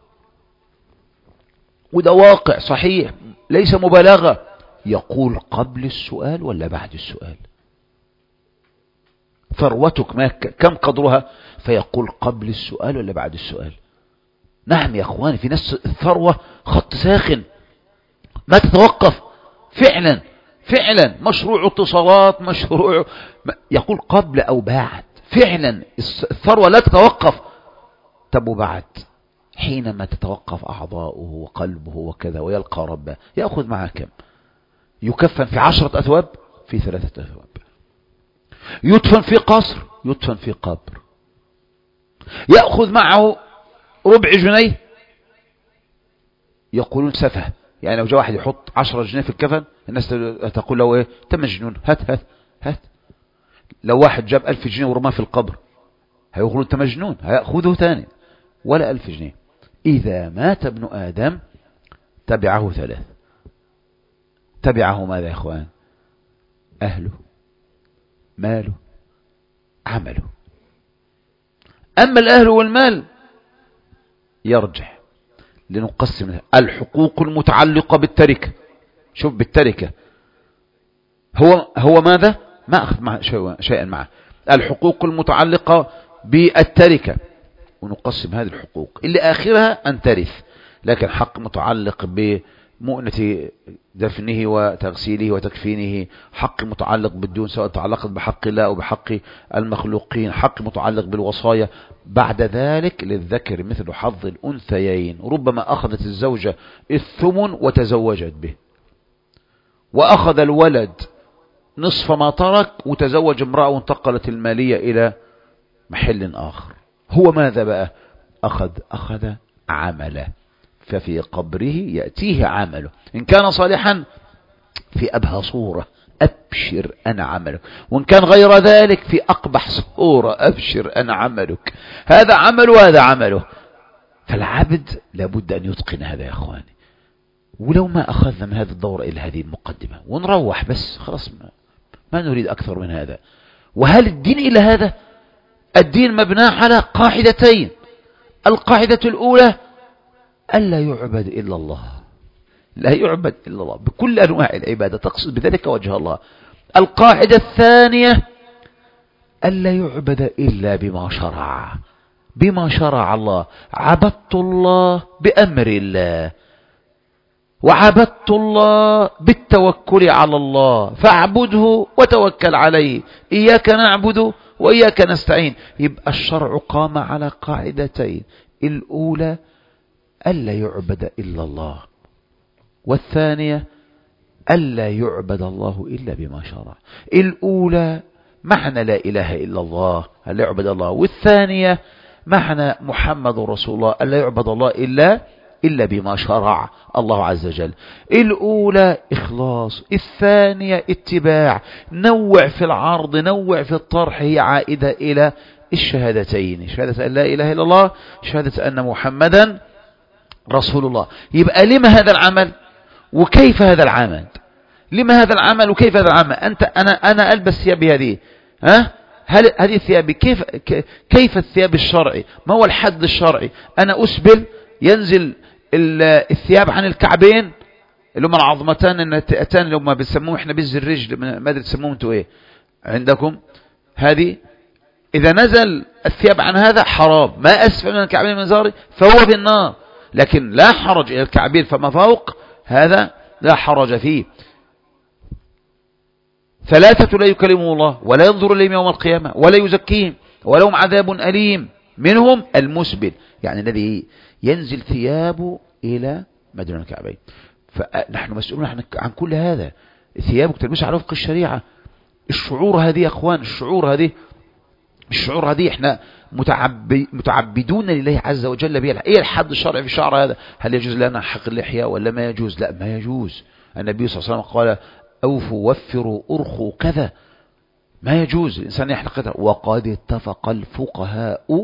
وده واقع صحيح ليس مبالغة. يقول قبل السؤال ولا بعد السؤال؟ ثروتك ما كم قدرها؟ فيقول قبل السؤال ولا بعد السؤال؟ نعم يا اخواني، في ناس الثروة خط ساخن ما تتوقف فعلا فعلا، مشروع اتصالات، مشروع، يقول قبل او بعد. فعلا الثروة لا تتوقف. طب وبعد؟ حينما تتوقف أعضاؤه وقلبه وكذا ويلقى ربه يأخذ معه كم؟ يكفن في عشرة أثواب؟ في ثلاثة أثواب. يدفن في قصر؟ يدفن في قبر. يأخذ معه ربع جنيه؟ يقولون سفه، يعني لو جاء واحد يحط عشرة جنيه في الكفن الناس تقول له ايه؟ انت مجنون، هات هات هات. لو واحد جاب ألف جنيه ورماه في القبر هيقولون انت مجنون، هيأخذه ثاني. ولا ألف جنيه. إذا مات ابن آدم تبعه ثلاث. تبعه ماذا يا إخوان؟ أهله، ماله، عمله. أما الأهل والمال يرجع لنقسم الحقوق المتعلقة بالتركة. شوف بالتركة هو هو ماذا؟ ما أخذ مع شيئا معه. الحقوق المتعلقة بالتركة ونقسم هذه الحقوق اللي آخرها أن ترث، لكن حق متعلق بمؤنة دفنه وتغسيله وتكفينه، حق متعلق بالدون سواء تعلقت بحق الله أو بحق المخلوقين، حق متعلق بالوصايا. بعد ذلك للذكر مثل حظ الأنثيين. ربما أخذت الزوجة الثمن وتزوجت به، وأخذ الولد نصف ما ترك وتزوج امرأة وانتقلت المالية إلى محل آخر. هو ماذا بقى؟ أخذ أخذ عمله، ففي قبره يأتيه عمله، إن كان صالحا في أبهى صورة أبشر أنا عملك، وإن كان غير ذلك في أقبح صورة أبشر أنا عملك. هذا عمله وهذا عمله. فالعبد لابد أن يتقن هذا يا أخواني. ولو ما أخذنا من هذه الدورة إلى هذه المقدمة ونروح بس خلاص، ما, ما نريد أكثر من هذا. وهل الدين إلى هذا؟ الدين مبنى على قاعدتين. القاعدة الأولى ألا يعبد إلا الله، لا يعبد إلا الله بكل أنواع العبادة، تقصد بذلك وجه الله. القاعدة الثانية ألا يعبد إلا بما شرع، بما شرع الله. عبدت الله بأمر الله. وعبدت الله بالتوكل على الله فاعبده وتوكل عليه، إياك نعبد وإياك نستعين. يبقى الشرع قام على قاعدتين: الأولى ألا يعبد إلا الله، والثانية ألا يعبد الله إلا بما شرع. الأولى معنى لا إله إلا الله ألا يعبد الله، والثانية معنى محمد رسول الله ألا يعبد الله إلا إلا بما شرع الله عز وجل. الأولى إخلاص، الثانية اتباع. نوع في العرض نوع في الطرح، هي عائدة إلى الشهادتين: شهادة أن لا إله إلا الله، شهادة أن محمدا رسول الله. يبقى لما هذا العمل وكيف هذا العمل؟ لما هذا العمل وكيف هذا العمل؟ أنت أنا أنا ألبس ثيابي هذه، ها؟ هل هذه الثياب كيف كيف الثياب الشرعي؟ ما هو الحد الشرعي؟ أنا أسبل ينزل الثياب عن الكعبين اللي هم العظمتان الناتئتان اللي هم بيسموه احنا بز الرجل، ما ادري تسموه انتوا ايه عندكم هذه. إذا نزل الثياب عن هذا حرام، ما أسفل من الكعبين من زاري فهو في النار. لكن لا حرج إلى الكعبين فما فوق هذا لا حرج فيه. ثلاثة لا يكلمهم الله ولا ينظر إليهم يوم القيامة ولا يزكيهم ولهم عذاب أليم، منهم المسبل، يعني الذي ينزل ثيابه إلى مدن الكعبين. فنحن مسؤولون عن كل هذا. ثيابك تلبسها على وفق الشريعة. الشعور هذه يا أخوان، الشعور هذه الشعور هذه احنا متعبد متعبدون لله عز وجل بها. ايه الحد الشرعي في الشعر هذا؟ هل يجوز لنا حق اللحية ولا ما يجوز؟ لا ما يجوز. النبي صلى الله عليه وسلم قال: أوفوا وفروا أرخوا كذا. ما يجوز الإنسان يحلق كذا. وقد اتفق الفقهاء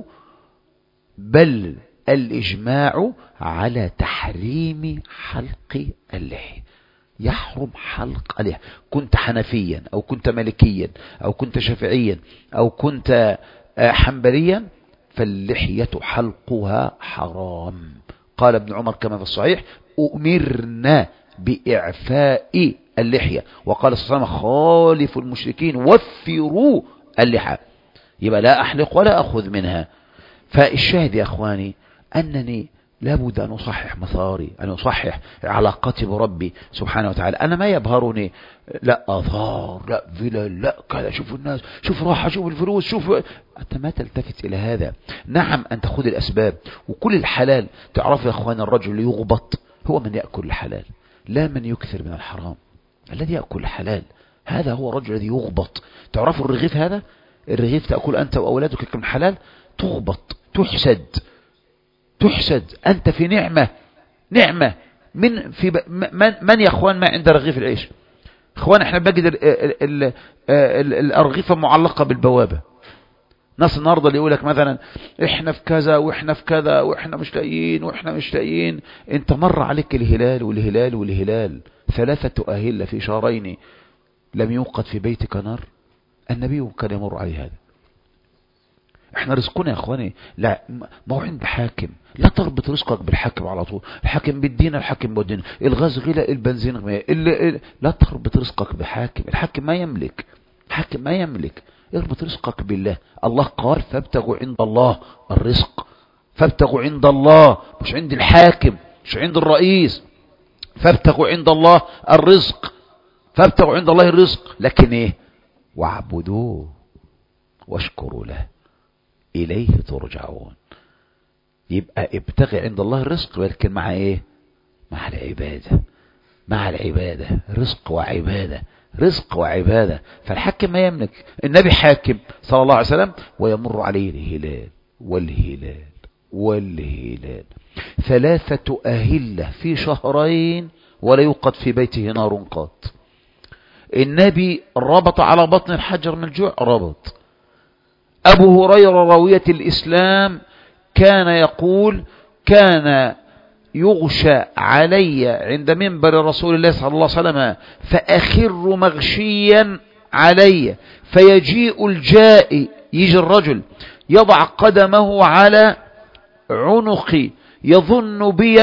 بل الإجماع على تحريم حلق اللحية. يحرم حلق اللحية. كنت حنفيا أو كنت مالكيا أو كنت شافعيا أو كنت حنبليا، فاللحية حلقها حرام. قال ابن عمر كما في الصحيح: أمرنا بإعفاء اللحية. وقال صلى الله عليه وسلم: خالفوا المشركين وفروا اللحى. يبقى لا أحلق ولا أخذ منها. فالشاهد يا أخواني أنني لابد أن أصحح مساري، أن أصحح علاقتي بربي سبحانه وتعالى. أنا ما يبهرني لا آثار، لا فلل، لا كذا، شوف الناس، شوف راحة، شوف الفلوس، شوف. أنت ما تلتفت إلى هذا. نعم أنت خذ الأسباب وكل الحلال. تعرف يا أخواني الرجل اللي يغبط هو من يأكل الحلال لا من يكثر من الحرام. الذي يأكل الحلال هذا هو الرجل الذي يغبط. تعرفوا الرغيف هذا، الرغيف تأكل أنت وأولادك من حلال، تغبط، تحسد تحسد. أنت في نعمة نعمة من في ب... من, من يا أخوان ما عنده رغيف العيش؟ أخوان احنا بجد ال... ال... ال... ال... الأرغفة معلقة بالبوابة. ناس النهارده اللي يقولك مثلا احنا في كذا واحنا في كذا واحنا مش لاقيين واحنا مش لاقيين. انت مر عليك الهلال والهلال والهلال ثلاثة أهلة في شهرين لم يوقد في بيتك نار. النبي كان يمر عليه هذا. احنا رزقنا يا اخواني لا ما هو عند حاكم. لا تربط رزقك بالحاكم على طول. الحاكم بالدين، الحاكم بالدين، الغاز غلا، البنزين غلا. لا تربط رزقك بحاكم. الحاكم ما يملك، الحاكم ما يملك. اربط رزقك بالله. الله قال: فابتغوا عند الله الرزق. فابتغوا عند الله، مش عند الحاكم، مش عند الرئيس. فابتغوا عند الله الرزق. فابتغوا عند الله الرزق. لكن ايه؟ واعبدوه واشكروا له إليه ترجعون. يبقى ابتغي عند الله الرزق، ولكن مع ايه؟ مع العبادة. مع العبادة. رزق وعبادة، رزق وعبادة. فالحاكم ما يملك. النبي حاكم صلى الله عليه وسلم ويمر عليه الهلال والهلال والهلال. ثلاثة أهلة في شهرين ولا يوقد في بيته نار قط. النبي ربط على بطن الحجر من الجوع، ربط. أبو هريرة راوية الإسلام كان يقول: كان يغشى علي عند منبر رسول الله صلى الله عليه وسلم فأخر مغشيا علي، فيجيء الجائي، يجي الرجل يضع قدمه على عنقي يظن بي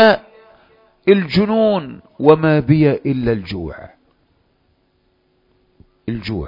الجنون وما بي إلا الجوع. الجوع.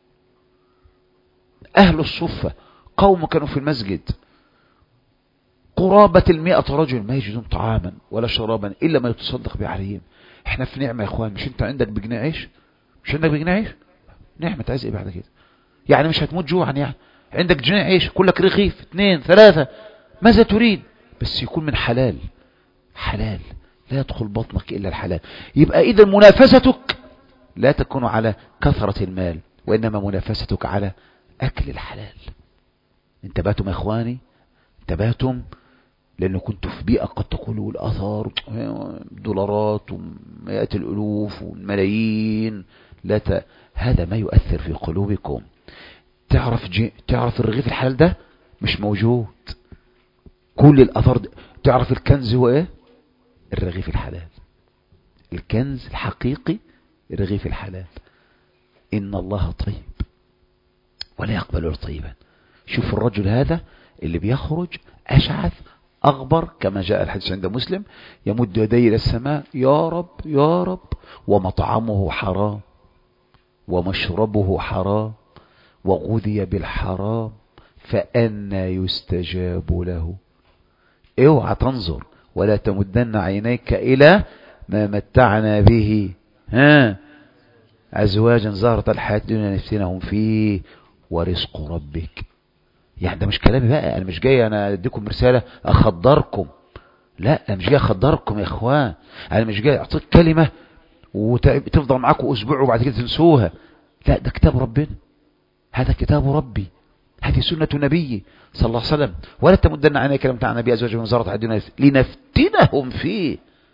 أهل الصفة قوم كانوا في المسجد، قرابة المئة رجل ما يجدون طعاما ولا شرابا إلا ما يتصدق به عليهم. احنا في نعمة يا اخوان. مش انت عندك بجنيه عيش؟ مش عندك بجنيه عيش؟ نعمة، عايز ايه بعد كده؟ يعني مش هتموت جوعا، يعني عندك جنيه عيش كلك رغيف اثنين ثلاثة، ماذا تريد؟ بس يكون من حلال، حلال لا يدخل بطنك إلا الحلال. يبقى إذا منافستك لا تكون على كثرة المال، وإنما منافستك على أكل الحلال. انتبهتم يا إخواني؟ انتبهتم؟ لأنه كنت في بيئة قد تقولوا الأثار دولارات ومئات الألوف وملايين، لا ت... هذا ما يؤثر في قلوبكم. تعرف جي... تعرف الرغيف الحلال ده مش موجود. كل الأثار ده. تعرف الكنز هو ايه؟ الرغيف الحلال. الكنز الحقيقي الرغيف الحلال. إن الله طيب ولا يقبل إلا طيبا. شوف الرجل هذا اللي بيخرج أشعث أغبر كما جاء الحديث عند مسلم، يمد يديه إلى السماء: يا رب يا رب، ومطعمه حرام ومشربه حرام وغذي بالحرام فأنى يستجاب له. اوعى تنظر ولا تمدن عينيك إلى ما متعنا به ها أزواجا زهرة الحياة الدنيا نفتنهم فيه ورزق ربك. يعني ده مش كلامي بقى، أنا مش جاي أنا أديكم رسالة أخدركم، لا أنا مش جاي أخدركم يا إخوان. أنا مش جاي أعطيك كلمة وتفضل معاكم أسبوع وبعد كده تنسوها، لا ده كتاب ربنا، هذا كتاب ربي، هذه سنة نبي صلى الله عليه وسلم. ولا تمدن عينيك لم تعن بي أزواج من زهرة الدنيا لنفتنهم فيه،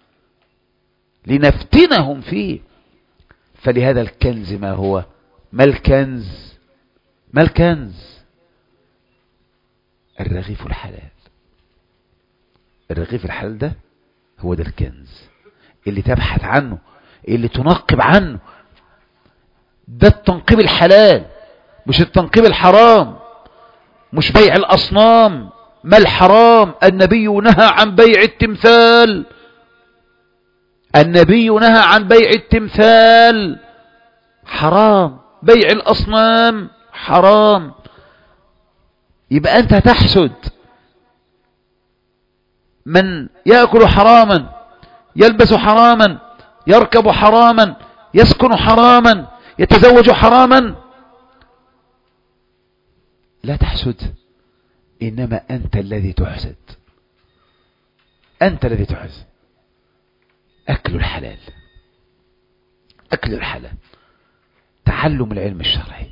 لنفتنهم فيه. فلهذا الكنز ما هو؟ ما الكنز؟ ما الكنز؟ الرغيف الحلال. الرغيف الحلال ده هو ده الكنز اللي تبحث عنه، اللي تنقب عنه. ده التنقيب الحلال مش التنقيب الحرام، مش بيع الأصنام. ما الحرام؟ النبي نهى عن بيع التمثال، النبي نهى عن بيع التمثال، حرام. بيع الأصنام حرام. يبقى أنت تحسد من يأكل حراما، يلبس حراما، يركب حراما، يسكن حراما، يتزوج حراما. لا تحسد، إنما أنت الذي تحسد، أنت الذي تحسد. أكل الحلال، أكل الحلال، تعلم العلم الشرعي،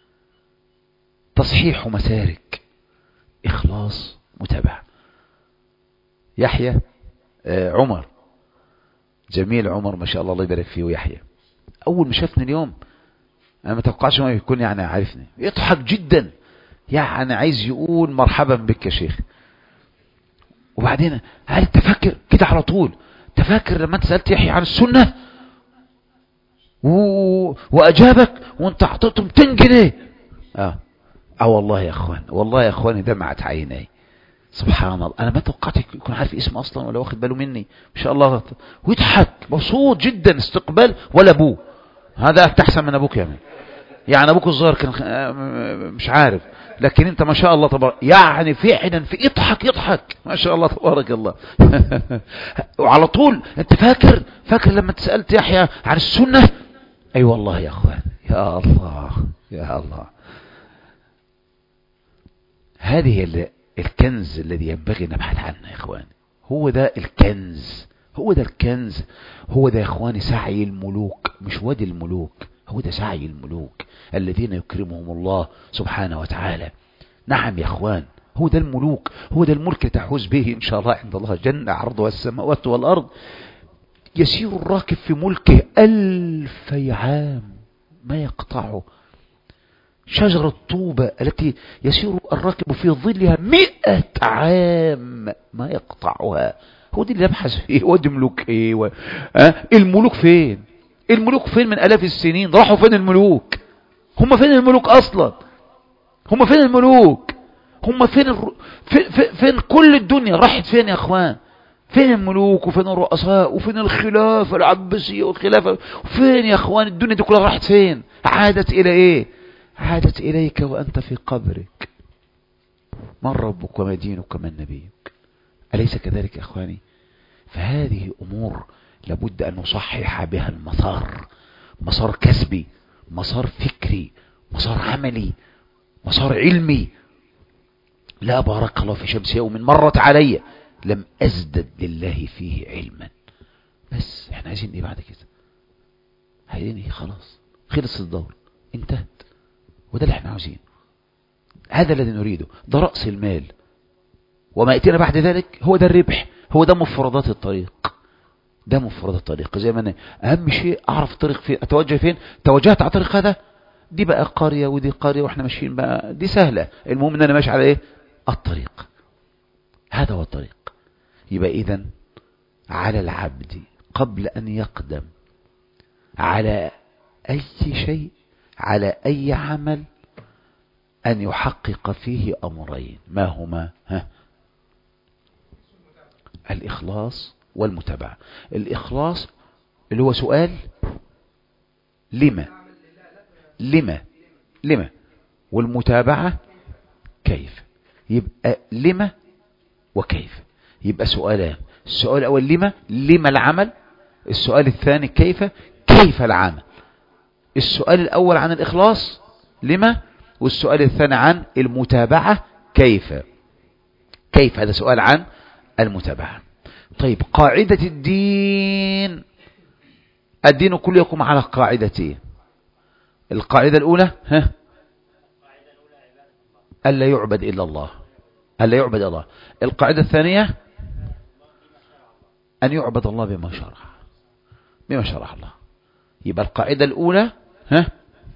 تصحيح مسارك، إخلاص، متابعة. يحيى آه عمر، جميل عمر ما شاء الله، الله يبارك فيه. ويحيى أول ما شافني اليوم أنا ما توقعش ما يكون يعني عارفني، يضحك جدا، يعني عايز يقول مرحبا بك يا شيخ. وبعدين هل تفكر كده على طول؟ تفكر لما انت سألت يحيى عن السنة و... وأجابك وانت اعطيته مئتين جنيه. اه اه والله يا اخوان، والله يا اخواني دمعت عيني. سبحان الله، انا ما توقعت يكون عارف اسمه اصلا ولا واخد باله مني، ما شاء الله. ويضحك مبسوط جدا، استقبال. ولا ابوه، هذا احسن من ابوك يا من. يعني ابوك الظاهر كان مش عارف، لكن انت ما شاء الله تبارك، يعني فعلا في يضحك يضحك ما شاء الله تبارك الله. وعلى طول انت فاكر فاكر لما سألت يحيى عن السنة؟ اي أيوة والله يا اخوان، يا الله يا الله. هذه الكنز الذي ينبغي نبحث عنه يا اخوان. هو ده الكنز، هو ده الكنز، هو ده يا اخواني سعي الملوك، مش وادي الملوك، هو ده سعي الملوك الذين يكرمهم الله سبحانه وتعالى. نعم يا اخوان، هو ده الملوك، هو ده الملك تحوز به ان شاء الله عند الله جنة عرضها السماوات والارض. يسير الراكب في ملكه ألفي عام ما يقطعه. شجرة طوبة التي يسير الراكب في ظلها مئة عام ما يقطعها. هو دي اللي نبحث فيه. هو دي ملوك ايه و... أه؟ الملوك فين؟ الملوك فين من الاف السنين؟ راحوا فين الملوك؟ هم فين الملوك اصلا؟ هم فين الملوك؟ هم فين الر... في... في... فين كل الدنيا راحت فين يا اخوان؟ فين الملوك وفين الرؤساء وفين الخلافة العباسية والخلافة؟ فين يا اخوان الدنيا دي كلها راحت فين؟ عادت الى ايه؟ عادت اليك وانت في قبرك. من ربك وما دينك ومن نبيك؟ أليس كذلك يا أخواني؟ فهذه أمور لابد أن نصحح بها المسار، مسار كسبي، مسار فكري، مسار عملي، مسار علمي. لا بارك الله في شمس يوم مرت علي لم أزدد لله فيه علما. بس احنا عايزين ايه بعد كده؟ عايزين ايه؟ خلاص خلص الدور، انتهت، وده اللي احنا عاوزينه، هذا الذي نريده، ده رأس المال، وما يأتينا بعد ذلك هو ده الربح، هو ده مفردات الطريق، ده مفردات الطريق. زي ما انا اهم شيء اعرف الطريق فين، اتوجه فين، توجهت على الطريق هذا، دي بقى قرية ودي قرية واحنا ماشيين بقى، دي سهلة، المهم ان انا ماشي على ايه؟ الطريق، هذا هو الطريق. يبقى اذن على العبد قبل ان يقدم على اي شيء، على اي عمل، ان يحقق فيه امرين، ما هما؟ ها؟ الاخلاص والمتابعة. الاخلاص اللي هو سؤال لما، لما لما والمتابعة كيف. يبقى لما وكيف، يبقى سؤالان، السؤال الأول لما، لما العمل، السؤال الثاني كيف، كيف العمل. السؤال الأول عن الإخلاص لما، والسؤال الثاني عن المتابعة كيف. كيف هذا سؤال عن المتابعة. طيب قاعدة الدين، الدين كله يقوم على قاعدتين. القاعدة الأولى ها، ألا يعبد إلا الله، ألا يعبد الله. القاعدة الثانية أن يعبد الله بما شرع، بما شرع الله. يبقى القاعدة الأولى ها،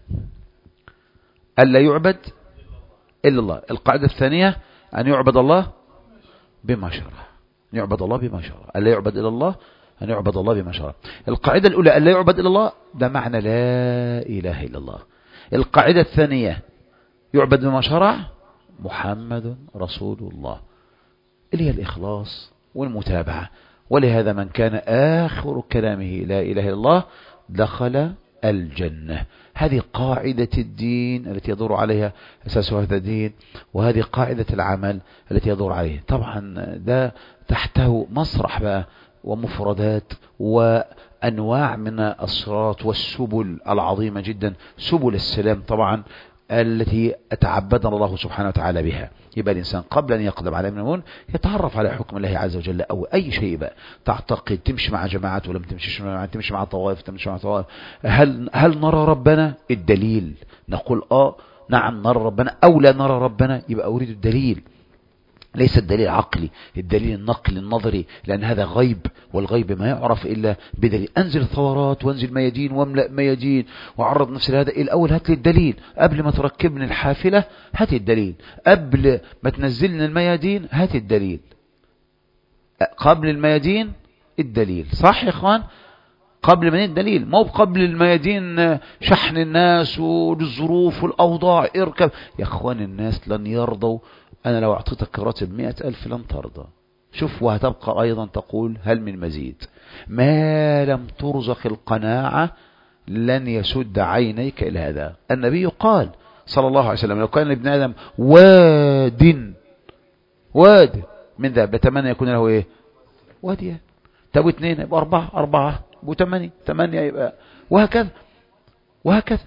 ألا يعبد إلا الله. القاعدة الثانية أن يعبد الله بما شرع، أن يعبد الله بما شرع، ألا يعبد إلا الله، أن يعبد الله بما شرع. القاعدة الأولى ألا يعبد إلا الله، ده معنى لا إله إلا الله. القاعدة الثانية يعبد بما شرع، محمد رسول الله، اللي هي الإخلاص والمتابعة. ولهذا من كان آخر كلامه لا إله إلا الله دخل الجنة. هذه قاعدة الدين التي يدور عليها أساس هذا الدين، وهذه قاعدة العمل التي يدور عليه. طبعا ده تحته مسرح بقى ومفردات وأنواع من الصراط والسبل العظيمة جدا، سبل السلام طبعا التي أتعبدنا الله سبحانه وتعالى بها. يبقى الإنسان قبل أن يقدم على المؤمنون يتعرف على حكم الله عز وجل، أو أي شيء بقى تعتقد، تمشي مع جماعات ولا تمشي مع تمشي مع طوائف، تمشي مع طوائف. هل هل نرى ربنا؟ الدليل، نقول آه نعم نرى ربنا أو لا نرى ربنا. يبقى أريد الدليل، ليس الدليل عقلي، الدليل النقلي النظري، لأن هذا غيب، والغيب ما يعرف إلا بدليل. أنزل ثورات وانزل ميادين واملأ ميادين وعرض نفسي لهذا. الأول هات لي الدليل، قبل ما تركبني الحافلة هات الدليل، قبل ما تنزلني الميادين هات الدليل، قبل الميادين الدليل. صح يا إخوان؟ قبل من الدليل، مو قبل الميادين شحن الناس والظروف والأوضاع اركب. يا إخوان الناس لن يرضوا، أنا لو أعطيتك راتب مئة ألف لن ترضى. شوف، وهتبقى أيضا تقول هل من مزيد. ما لم ترزق القناعة لن يسد عينيك إلى هذا. النبي قال صلى الله عليه وسلم لو كان لابن آدم واد واد من ذهب بتمنى يكون له إيه؟ وادية. طب اثنين يبقى أربعة، أربعة يبقى ثمانية، ثمانية يبقى، وهكذا وهكذا.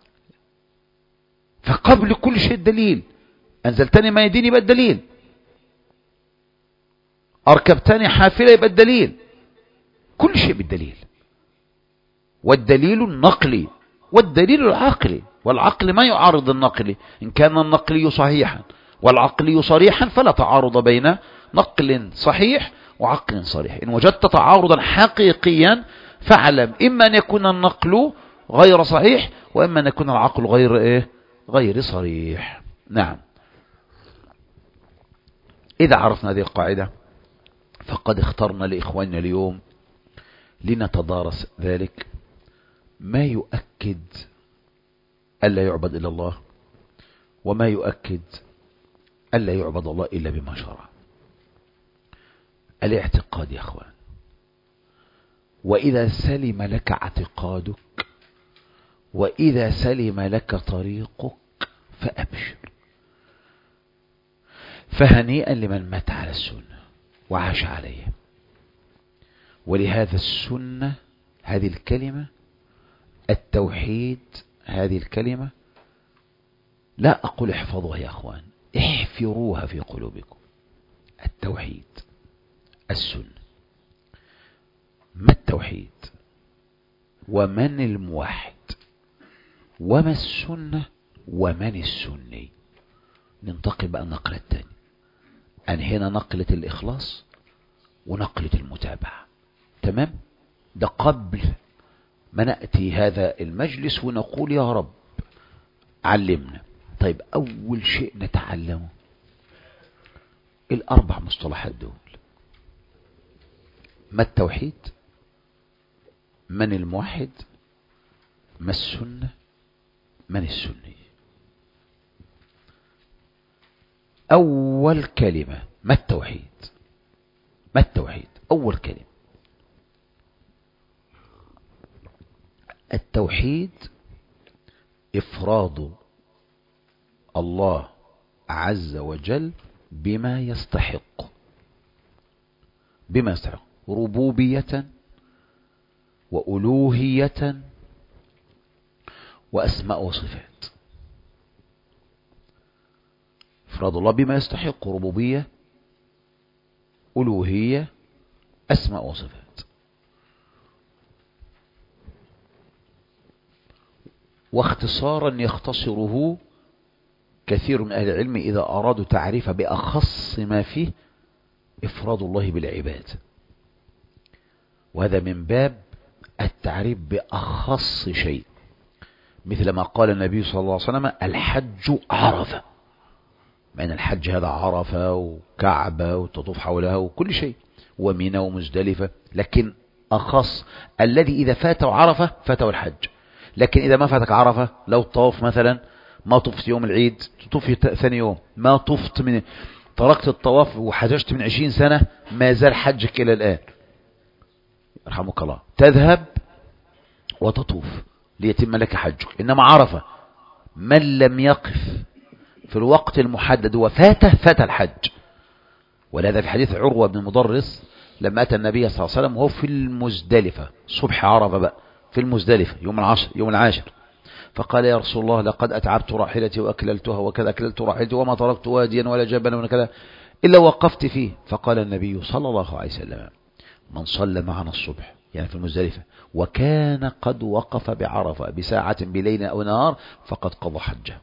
فقبل كل شيء الدليل. أنزلتني ميادين يبقى الدليل، أركبتني حافلة يبقى الدليل، كل شيء بالدليل. والدليل النقلي والدليل العقلي، والعقل ما يعارض النقلي. إن كان النقلي صحيحا والعقلي صريحا فلا تعارض بين نقل صحيح وعقل صريح. إن وجدت تعارضا حقيقيا فاعلم إما أن يكون النقل غير صحيح، وإما أن يكون العقل غير إيه؟ غير صريح. نعم. إذا عرفنا هذه القاعدة فقد اخترنا لإخواننا اليوم لنتدارس ذلك ما يؤكد ألا يعبد إلا الله، وما يؤكد ألا يعبد الله إلا بما شرع. الاعتقاد يا أخوان، وإذا سلم لك اعتقادك وإذا سلم لك طريقك فأبشر، فهنيئا لمن مات على السنة. وعاش عليها. ولهذا السنة هذه الكلمة، التوحيد هذه الكلمة، لا أقول احفظوها يا أخوان، احفروها في قلوبكم. التوحيد، السنة. ما التوحيد؟ ومن الموحد؟ وما السنة؟ ومن السني؟ ننتقل بقى النقلة الثانية. أنهينا نقلة الإخلاص ونقلة المتابعة، تمام؟ ده قبل ما نأتي هذا المجلس ونقول يا رب علمنا. طيب أول شيء نتعلمه الأربع مصطلحات دول. ما التوحيد؟ من الموحد؟ ما السنة؟ من السني؟ أول كلمة ما التوحيد؟ ما التوحيد؟ أول كلمة. التوحيد إفراد الله عز وجل بما يستحق، بما يستحق ربوبية وألوهية وأسماء وصفات. إفراد الله بما يستحق ربوبية، ألوهية، أسماء وصفات. واختصارا يختصره كثير من أهل العلم إذا أرادوا تعريف بأخص ما فيه إفراد الله بالعباد، وهذا من باب التعريف بأخص شيء، مثل ما قال النبي صلى الله عليه وسلم الحج عرفة. معنى الحج هذا عرفة وكعبة وتطوف حولها وكل شيء، ومنى ومزدلفة، لكن أخص الذي إذا فاته عرفة فاته الحج. لكن إذا ما فاتك عرفة، لو طاف مثلا ما طفت يوم العيد تطوف ثاني يوم، ما طفت من تركت الطواف وحججت من عشرين سنة، ما زال حجك إلى الآن، يرحمك الله، تذهب وتطوف ليتم لك حجك. إنما عرفة من لم يقف في الوقت المحدد وفاته فات الحج. ولهذا في حديث عروة بن مضرس لما أتى النبي صلى الله عليه وسلم وهو في المزدلفة، صبح عرفة بقى في المزدلفة يوم العشر يوم العاشر، فقال يا رسول الله لقد أتعبت راحلتي وأكللتها وكذا، أكللت راحلتي وما تركت واديا ولا جبلا ولا كذا إلا وقفت فيه. فقال النبي صلى الله عليه وسلم من صلى معنا الصبح يعني في المزدلفة وكان قد وقف بعرفة بساعة بليل أو نهار فقد قضى حجه.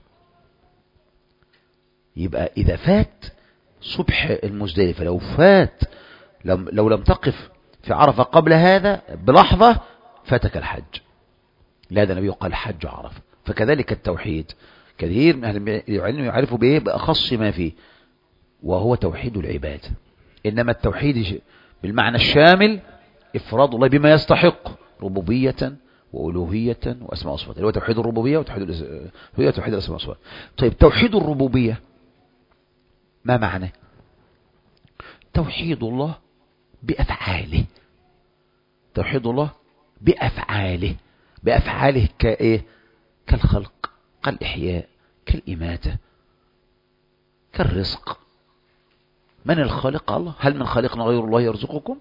يبقى إذا فات صبح المزدلفة، لو فات لو, لو لم تقف في عرفة قبل هذا بلحظة فاتك الحج. لهذا النبي قال حج عرفة. فكذلك التوحيد كثير من أهل العلم يعرفوا به بأخص ما فيه، وهو توحيد العباد. إنما التوحيد بالمعنى الشامل إفراد الله بما يستحق ربوبية وألوهية وأسماء وصفات، اللي هو توحيد الربوبية وتوحيد هي توحيد الأسماء وصفات. طيب توحيد الربوبية ما معنى؟ توحيد الله بأفعاله، توحيد الله بأفعاله، بأفعاله كإيه؟ كالخلق، كالإحياء، كالإماتة، كالرزق. من الخالق؟ الله. هل من خالق غير الله يرزقكم؟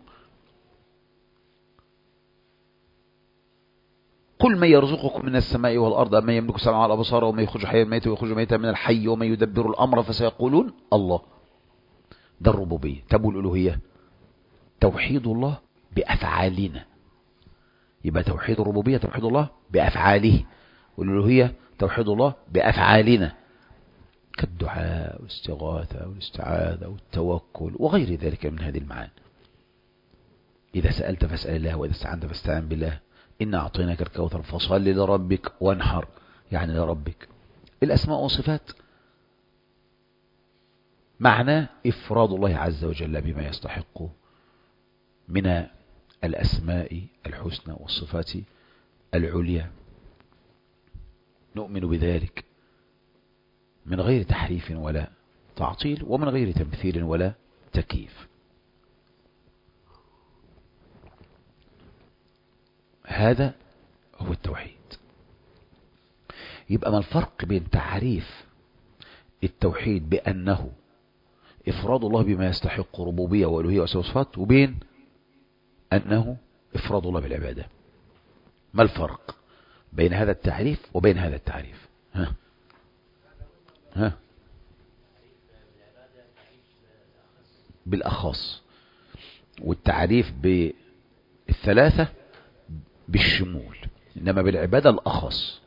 قل من يرزقكم من السماء والأرض أم من يملك السمع والأبصار ومن يخرج حي الميت ويخرج ميتا من الحي ومن يدبر الأمر فسيقولون الله. ده الربوبية. تبو الألوهية توحيد الله بأفعالنا. يبقى توحيد الربوبية توحيد الله بأفعاله، والألوهية توحيد الله بأفعالنا، كالدعاء والاستغاثة والاستعاذة والتوكل وغير ذلك من هذه المعاني. إذا سألت فاسأل الله وإذا استعنت فاستعن بالله، إن أعطيناك الكوثر فصل لربك وانحر، يعني لربك. الأسماء والصفات معنى إفراد الله عز وجل بما يستحق من الأسماء الحسنى والصفات العليا. نؤمن بذلك من غير تحريف ولا تعطيل ومن غير تمثيل ولا تكييف. هذا هو التوحيد. يبقى ما الفرق بين تعريف التوحيد بأنه إفراد الله بما يستحق ربوبية وألوهية وأسماء وصفات، وبين أنه إفراد الله بالعبادة. ما الفرق بين هذا التعريف وبين هذا التعريف؟ ها ها بالأخص، والتعريف بالثلاثة بالشمول، إنما بالعبادة الأخص.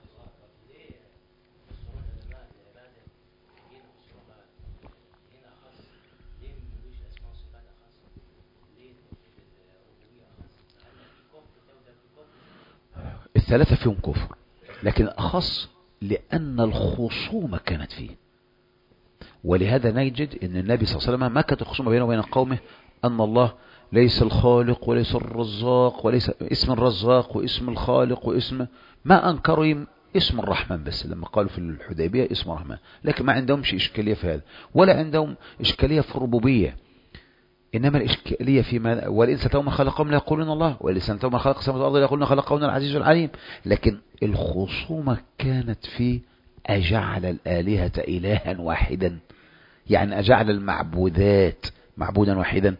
الثلاثة فيهم كفر، لكن الأخص لأن الخصومة كانت فيه. ولهذا نجد أن النبي صلى الله عليه وسلم ما كانت الخصومة بينه وبين قومه أن الله ليس الخالق وليس الرزاق، وليس اسم الرزاق واسم الخالق واسم، ما أنكروا اسم الرحمن بس لما قالوا في الحديبية اسم الرحمن، لكن ما عندهمش إشكالية في هذا، ولا عندهم إشكالية في الربوبية. إنما الإشكالية فيما ولئن سألتهم من خلقهم ليقولون الله، ولئن سألتهم من خلق السماوات والأرض ليقولون خلقهن العزيز العليم. لكن الخصومة كانت في أجعل الآلهة إلها واحدا، يعني أجعل المعبودات معبودا واحدا.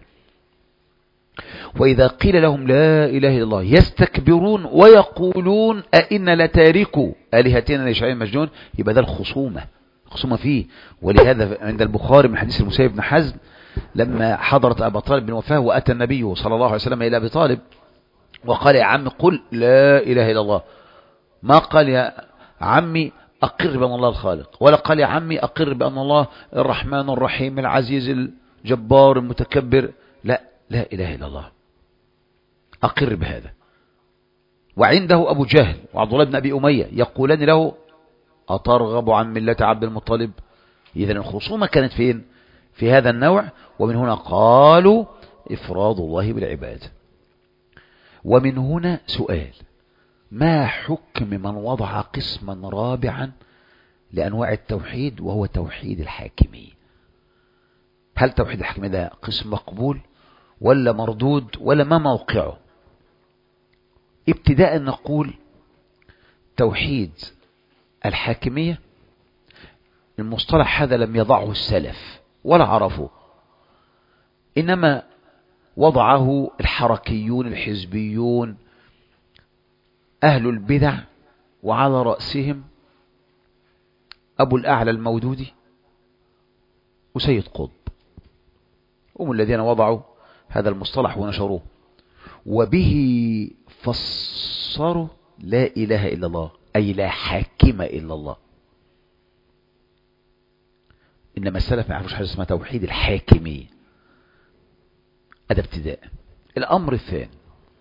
وإذا قيل لهم لا إله إلا الله يستكبرون ويقولون أئنا لتاركوا آلهتنا لشاعر مجنون. يبقى ده الخصومة، خصومة فيه. ولهذا عند البخاري من حديث المسيب بن حزم لما حضرت أبا طالب بن وفاه، وأتى النبي صلى الله عليه وسلم إلى أبي طالب وقال يا عم قل لا إله إلا الله، ما قال يا عمي أقر بأن الله الخالق، ولا قال يا عمي أقر بأن الله الرحمن الرحيم العزيز الجبار المتكبر، لا لا إله إلا الله، أقر بهذا. وعنده أبو جهل وعبد الله بن أبي أمية يقولان له أترغب عن ملة عبد المطلب. إذن الخصومة كانت فين؟ في هذا النوع. ومن هنا قالوا إفراد الله بالعباد. ومن هنا سؤال: ما حكم من وضع قسما رابعا لأنواع التوحيد وهو توحيد الحاكمية؟ هل توحيد الحاكمية ده قسم مقبول ولا مردود ولا ما موقعه؟ ابتداء نقول توحيد الحاكمية المصطلح هذا لم يضعه السلف ولا عرفوا، إنما وضعه الحركيون الحزبيون أهل البدع، وعلى رأسهم أبو الأعلى المودودي وسيد قطب، هم الذين وضعوا هذا المصطلح ونشروه، وبه فسروا لا إله إلا الله، أي لا حاكم إلا الله. إنما السلف ما يعرفوش حاجة اسمها توحيد الحاكمية. هذا ابتداء. الأمر الثاني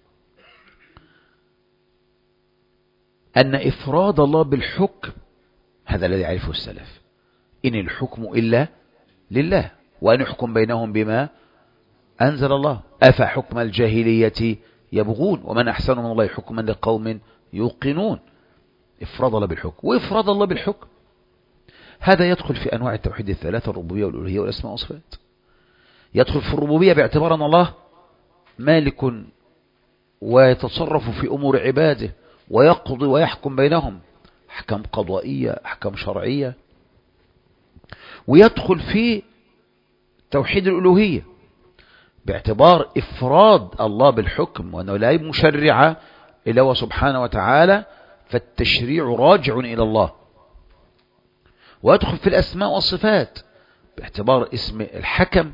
أن إفراد الله بالحكم هذا الذي يعرفه السلف، إن الحكم إلا لله وأن يحكم بينهم بما أنزل الله، أفحكم الجاهلية يبغون ومن أحسن من الله حكما لقوم يوقنون. إفراد الله بالحكم. وإفراد الله بالحكم هذا يدخل في أنواع التوحيد الثلاثة: الربوبية والألوهية والأسماء والصفات. يدخل في الربوبية باعتبار أن الله مالك ويتصرف في أمور عباده ويقضي ويحكم بينهم أحكام قضائية أحكام شرعية. ويدخل في توحيد الألوهية باعتبار إفراد الله بالحكم وأنه لا مشرع إلا هو سبحانه وتعالى، فالتشريع راجع إلى الله. ويدخل في الأسماء والصفات باعتبار اسم الحكم،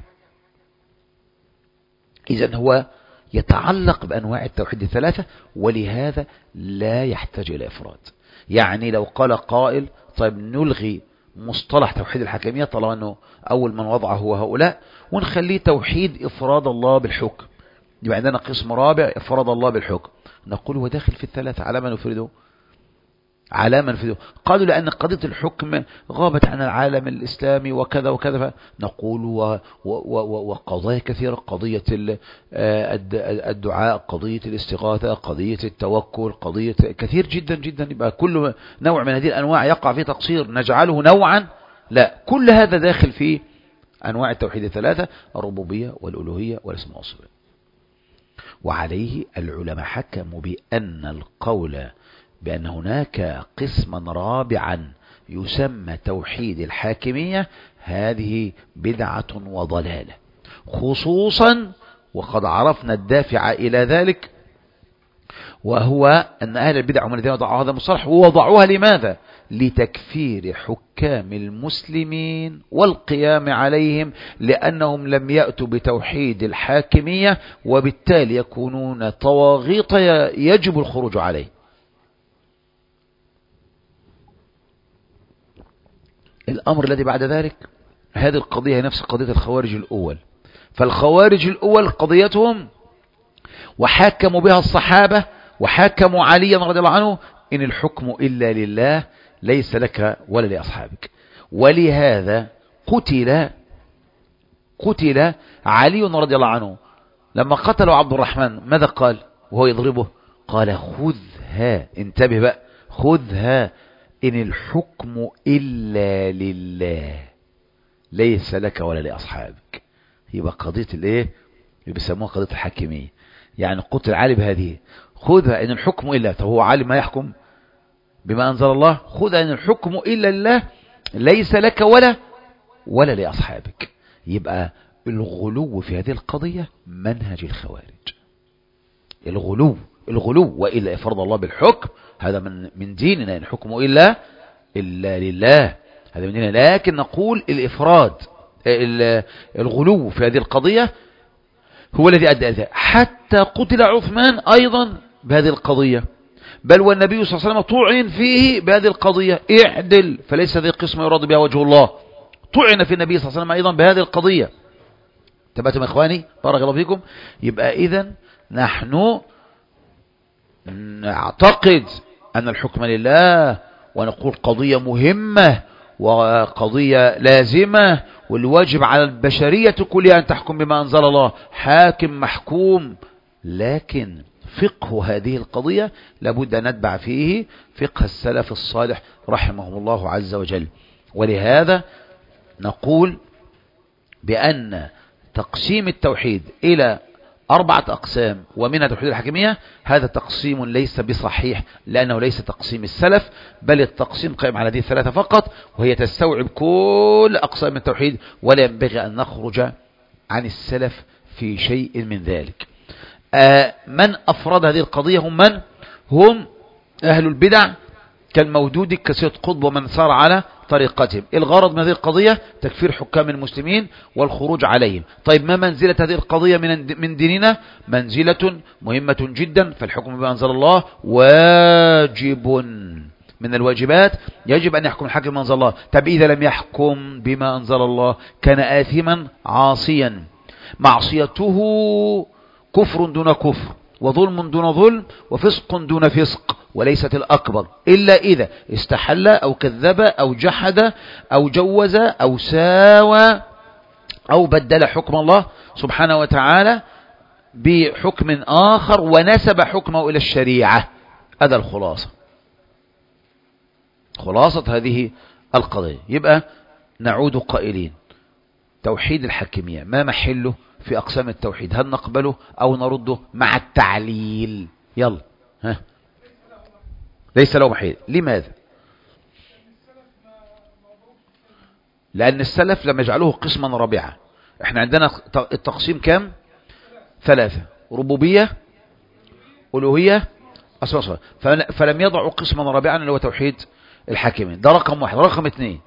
إذن هو يتعلق بأنواع التوحيد الثلاثة، ولهذا لا يحتاج إلى إفراد. يعني لو قال قائل طيب نلغي مصطلح توحيد الحكمية طالما أنه أول من وضعه هو هؤلاء، ونخليه توحيد إفراد الله بالحكم، يبقى عندنا قسم رابع إفراد الله بالحكم. نقول هو داخل في الثلاثة، على ما نفرده على ما نفرده. قالوا لأن قضية الحكم غابت عن العالم الإسلامي وكذا وكذا، نقول وقضايا كثيرة: قضية الدعاء، قضية الاستغاثة، قضية التوكل، قضية كثير جدا جدا. يبقى كل نوع من هذه الأنواع يقع فيه تقصير نجعله نوعا؟ لا، كل هذا داخل في أنواع التوحيد الثلاثة: الربوبية والألوهية والأسماء والصفات. وعليه العلماء حكموا بأن القول بأن هناك قسما رابعا يسمى توحيد الحاكمية هذه بدعة وضلالة، خصوصا وقد عرفنا الدافع إلى ذلك، وهو أن أهل البدع هم الذين وضعوا هذا المصطلح، ووضعوها لماذا؟ لتكفير حكام المسلمين والقيام عليهم، لأنهم لم يأتوا بتوحيد الحاكمية، وبالتالي يكونون طواغيط يجب الخروج عليه. الأمر الذي بعد ذلك، هذه القضية نفس قضية الخوارج الأول. فالخوارج الأول قضيتهم وحاكموا بها الصحابة وحاكموا عليا رضي الله عنه إن الحكم إلا لله ليس لك ولا لأصحابك. ولهذا قتل قتل علي رضي الله عنه لما قتلوا عبد الرحمن، ماذا قال وهو يضربه؟ قال خذها، انتبه بقى، خذها إن الحكم إلا لله ليس لك ولا لأصحابك. يبقى قضية الايه اللي بيسموها قضية الحاكمية، يعني قتل علي بهذه، خذها إن الحكم إلا، طب هو علي ما يحكم بما أنزل الله؟ خذها إن الحكم إلا لله ليس لك ولا ولا لأصحابك. يبقى الغلو في هذه القضية منهج الخوارج، الغلو الغلو وإلا فرض الله بالحكم، هذا من من ديننا، إن الحكم إلا إلا لله، هذا من ديننا. لكن نقول الإفراد الغلو في هذه القضية هو الذي أدى ذلك، حتى قتل عثمان أيضا بهذه القضية، بل والنبي صلى الله عليه وسلم طعن فيه بهذه القضية، اعدل فليس ذي قسم يراد بها وجه الله، طعن في النبي صلى الله عليه وسلم أيضا بهذه القضية. تبعتم يا إخواني بارك الله فيكم. يبقى إذن نحن نعتقد أن الحكم لله، ونقول قضية مهمة وقضية لازمة، والواجب على البشرية كلها أن تحكم بما أنزل الله، حاكم محكوم. لكن فقه هذه القضية لابد أن نتبع فيه فقه السلف الصالح رحمهم الله عز وجل. ولهذا نقول بأن تقسيم التوحيد إلى أربعة أقسام ومنها توحيد الحاكمية، هذا تقسيم ليس بصحيح، لأنه ليس تقسيم السلف، بل التقسيم قائم على هذه الثلاثة فقط، وهي تستوعب كل أقسام التوحيد، ولا ينبغي أن نخرج عن السلف في شيء من ذلك. آه من أفراد هذه القضية هم من؟ هم أهل البدع كالمودود كسيد قطب ومن سار على طريقتهم. الغرض من هذه القضية تكفير حكام المسلمين والخروج عليهم. طيب ما منزلة هذه القضية من من ديننا؟ منزلة مهمة جدا، فالحكم بما أنزل الله واجب من الواجبات، يجب أن يحكم الحاكم بما أنزل الله. طب إذا لم يحكم بما أنزل الله كان آثما عاصيا، معصيته كفر دون كفر، وظلم دون ظلم، وفسق دون فسق، وليست الأكبر إلا إذا استحل أو كذب أو جحد أو جوز أو ساوى أو بدل حكم الله سبحانه وتعالى بحكم آخر ونسب حكمه إلى الشريعة. هذا الخلاصة، خلاصة هذه القضية. يبقى نعود قائلين توحيد الحاكمية ما محله في أقسام التوحيد؟ هل نقبله أو نرده مع التعليل؟ يلا ها. ليس له محل. لماذا؟ لأن السلف لم يجعلوه قسما رابعا. احنا عندنا التقسيم كام؟ ثلاثة: ربوبية، ألوهية، أسماء وصفات. فلم يضعوا قسما رابعا اللي هو توحيد الحاكمين. ده رقم واحد. رقم اثنين،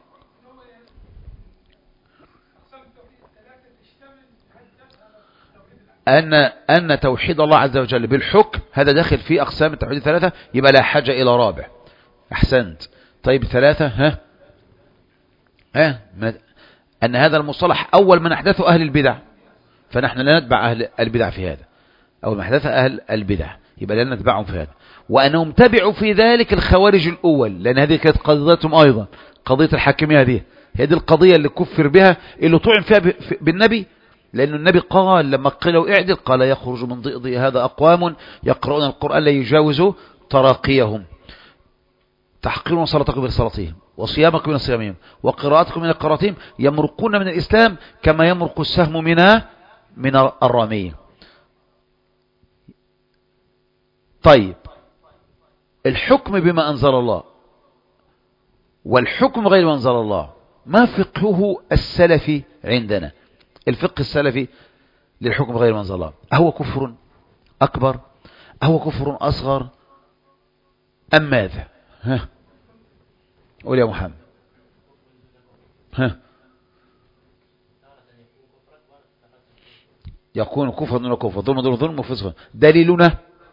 أن أن توحيد الله عز وجل بالحكم هذا داخل في أقسام التوحيد الثلاثة، يبقى لا حاجة إلى رابع. أحسنت. طيب ثلاثة، ها ها أن هذا المصطلح أول من أحدثه أهل البدع، فنحن لا نتبع أهل البدع في هذا. أول من أحدث أهل البدع يبقى لا نتبعهم في هذا. وأنهم تبعوا في ذلك الخوارج الأول، لأن هذه كانت قضيتهم أيضا، قضية الحاكمية. هذه هي دي القضية اللي كفر بها، اللي طعن فيها بالنبي، لأن النبي قال لما قيل اعدل قال يخرج من ضئضئ هذا أقوام يقرؤون القرآن لا يجاوز تراقيهم، تحقرون صلاتكم من صلاتهم وصيامكم من صيامهم وقراءتكم من قراءتهم، يمرقون من الإسلام كما يمرق السهم من من الرامية. طيب الحكم بما أنزل الله والحكم غير ما أنزل الله ما فقهه السلفي عندنا؟ الفقه السلفي للحكم غير ما أنزل الله، أهو كفر أكبر؟ أهو كفر أصغر؟ أم ماذا؟ ها قول يا محمد. ها يكون كفر دون كفر، ظلم دون ظلم، وفسق. دليلنا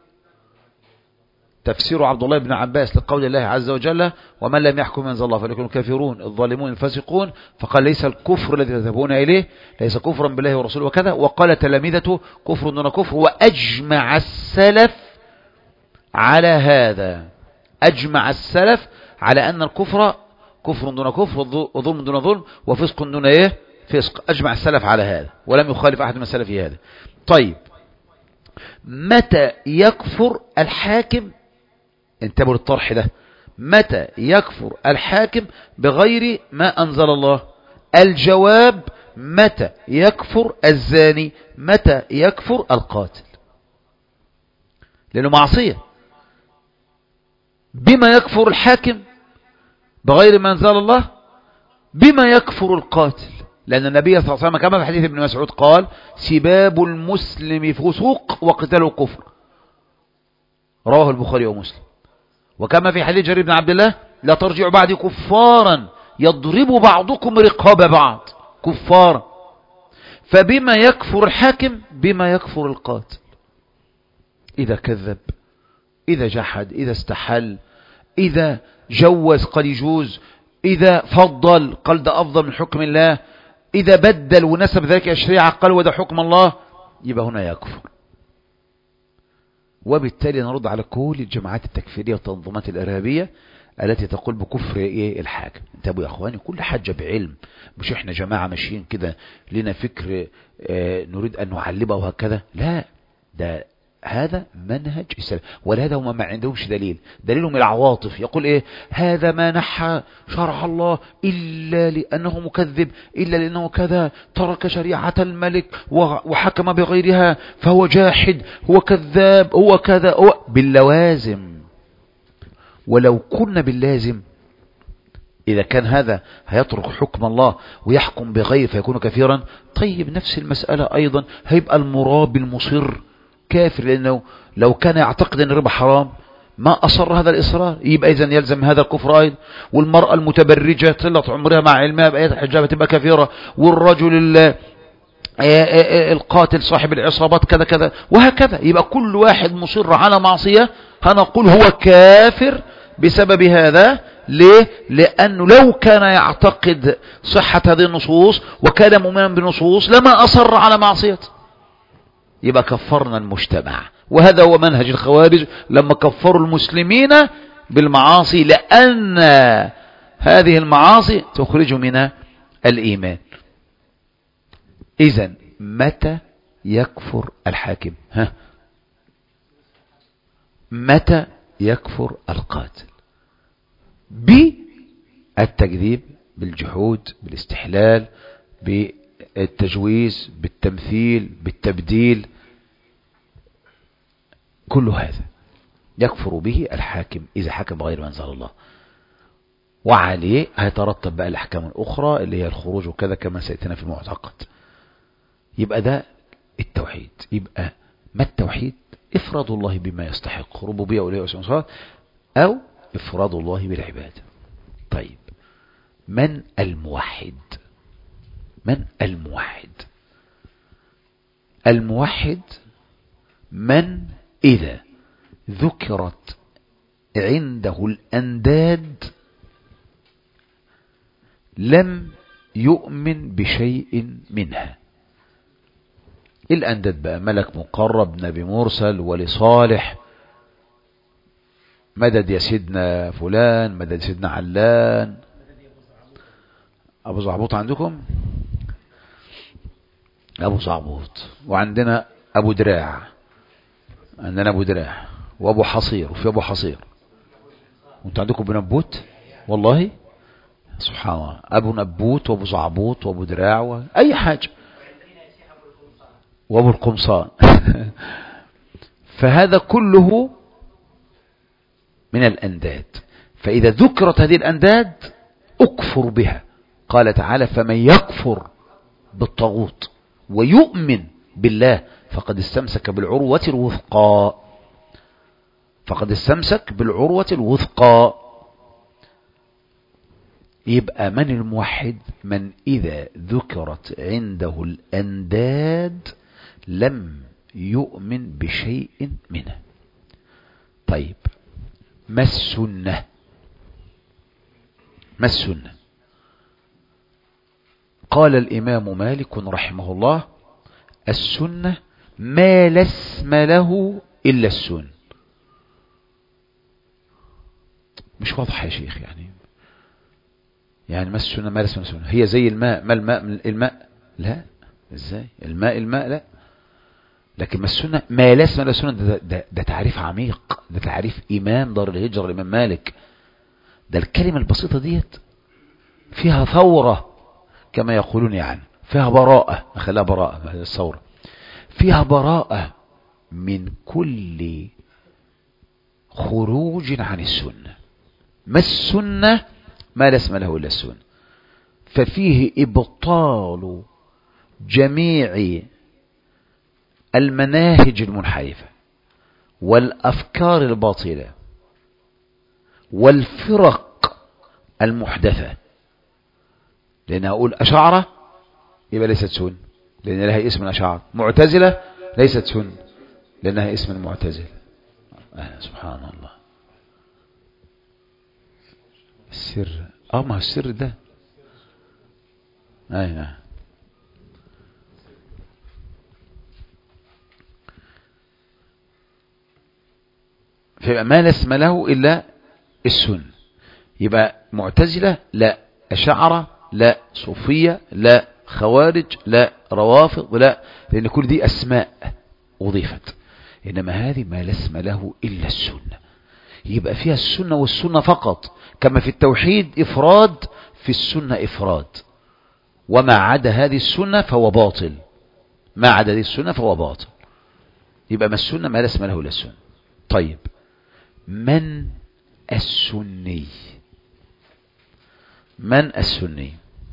تفسير عبد الله بن عباس لقول الله عز وجل: ومن لم يحكم من أنزل الله فليكن الكافرون الظالمون الفاسقون. فقال: ليس الكفر الذي تذهبون إليه ليس كفرا بالله ورسوله وكذا. وقال تلامذته: كفر دون كفر. وأجمع السلف على هذا، أجمع السلف على أن الكفر كفر دون كفر، وظلم دون ظلم، وفسق دون إيه فسق. أجمع السلف على هذا، ولم يخالف أحد من السلف في هذا. طيب، متى يكفر الحاكم؟ انتبهوا للطرح ده. متى يكفر الحاكم بغير ما أنزل الله؟ الجواب: متى يكفر الزاني، متى يكفر القاتل، لأنه معصية. بما يكفر الحاكم بغير ما أنزل الله؟ بما يكفر القاتل، لأن النبي صلى الله عليه وسلم كما في حديث ابن مسعود قال: سباب المسلم فسوق وقتاله كفر، رواه البخاري ومسلم. وكما في حديث جرير بن عبد الله: لا ترجعوا بعدي كفارا يضرب بعضكم رقاب بعض، كفارا. فبما يكفر الحاكم؟ بما يكفر القاتل. إذا كذب، إذا جحد، إذا استحل، إذا جوز قد يجوز، إذا فضل قال ده أفضل من حكم الله، إذا بدل ونسب ذلك الشريعة قال وده حكم الله، يبقى هنا يكفر. وبالتالي نرد على كل الجماعات التكفيرية والتنظيمات الإرهابية التي تقول بكفر إيه الحاكم. انتبهوا يا أخواني، كل حاجة بعلم، مش إحنا جماعة ماشيين كده لنا فكر اه نريد أن نعلبه وهكذا. لا، ده هذا منهج السلف، ولهذا هم ما عندهمش دليل، دليلهم العواطف. يقول ايه؟ هذا ما نحى شرع الله إلا لأنه مكذب، إلا لأنه كذا، ترك شريعة الملك وحكم بغيرها فهو جاحد، هو كذاب، هو كذا، هو باللوازم. ولو كنا باللازم، إذا كان هذا هيترك حكم الله ويحكم بغير فيكون كثيرا، طيب نفس المسألة أيضا هيبقى المرابي المصر كافر، لأنه لو كان يعتقد أن الربا حرام ما أصر هذا الإصرار، يبقى إذن يلزم هذا الكفر أيضا. والمرأة المتبرجة طلت عمرها مع علمها بآيات الحجاب تبقى كافرة، والرجل القاتل صاحب العصابات كذا كذا وهكذا. يبقى كل واحد مصر على معصية هنقول هو كافر بسبب هذا. ليه؟ لأنه لو كان يعتقد صحة هذه النصوص وكان مؤمنا بالنصوص لما أصر على معصيته، يبقى كفرنا المجتمع. وهذا هو منهج الخوارج لما كفروا المسلمين بالمعاصي، لأن هذه المعاصي تخرج من الإيمان. إذن متى يكفر الحاكم؟ ها؟ متى يكفر القاتل؟ بالتكذيب، بالجحود، بالاستحلال، بالتجويز، بالتمثيل، بالتبديل، كل هذا يكفر به الحاكم إذا حكم بغير ما أنزل الله. وعليه هيترتب بقى الأحكام الأخرى اللي هي الخروج وكذا كما سيأتينا في المعتقد. يبقى ده التوحيد. يبقى ما التوحيد؟ إفراد الله بما يستحق، ربوبية وإلهية وصفات، أو إفراد الله بالعبادة. طيب، من الموحد؟ من الموحد؟ الموحد من إذا ذكرت عنده الأنداد لم يؤمن بشيء منها. الأنداد بقى ملك مقرب، نبي مرسل، ولي صالح، مدد يا سيدنا فلان، مدد يا سيدنا علان، أبو زعبوط عندكم؟ أبو زعبوط. وعندنا أبو دراع، عندنا أبو دراع وأبو حصير، وفي أبو حصير. وانتوا عندكم بنبوت؟ والله سبحان الله، أبو نبوت وأبو زعبوط وأبو دراع وأي حاجة، وأبو القمصان. فهذا كله من الأنداد. فإذا ذكرت هذه الأنداد أكفر بها، قال تعالى فمن يكفر بالطاغوت ويؤمن بالله فقد استمسك بالعروة الوثقى فقد استمسك بالعروة الوثقى. يبقى من الموحد؟ من إذا ذكرت عنده الأنداد لم يؤمن بشيء منه. طيب ما السنة؟ ما السنة؟ قال الإمام مالك رحمه الله السنة ما لا اسم له إلا السن. مش واضح يا شيخ يعني يعني ما السنة ما لا اسم له السنة؟ هي زي الماء، ما الماء الماء؟ لا، ازاي الماء الماء؟ لا. لكن ما السنة ما لا اسم له السنة؟ ده, ده, ده تعريف عميق، ده تعريف إمام دار الهجرة الإمام مالك. ده الكلمة البسيطة ديت فيها ثورة كما يقولون، يعني فيها براءة، خلاها براءة الثورة، فيها براءة من كل خروج عن السنة. ما السنة؟ ما لا اسم له إلا السنة. ففيه إبطال جميع المناهج المنحرفة والأفكار الباطلة والفرق المحدثة. لأن أقول أشعرة يبقى ليست سنة لأن لها اسم الأشعر. معتزلة ليست سنة لأنها اسم المعتزلة. آه سبحان الله. السر اه ما هو السر ده ايوه فيبقى ما لا اسم له الا السنة. يبقى معتزلة لا، أشاعرة لا، صوفية لا، خوارج لا، روافض لا، لأن كل دي أسماء أضيفت. إنما هذه ما لا اسم له إلا السنة، يبقى فيها السنة والسنة فقط. كما في التوحيد إفراد، في السنة إفراد. وما عدا هذه السنة فهو باطل، ما عدا هذه السنة فهو باطل. يبقى ما السنة ما لا اسم له إلا السنة. طيب من السني؟ من السني؟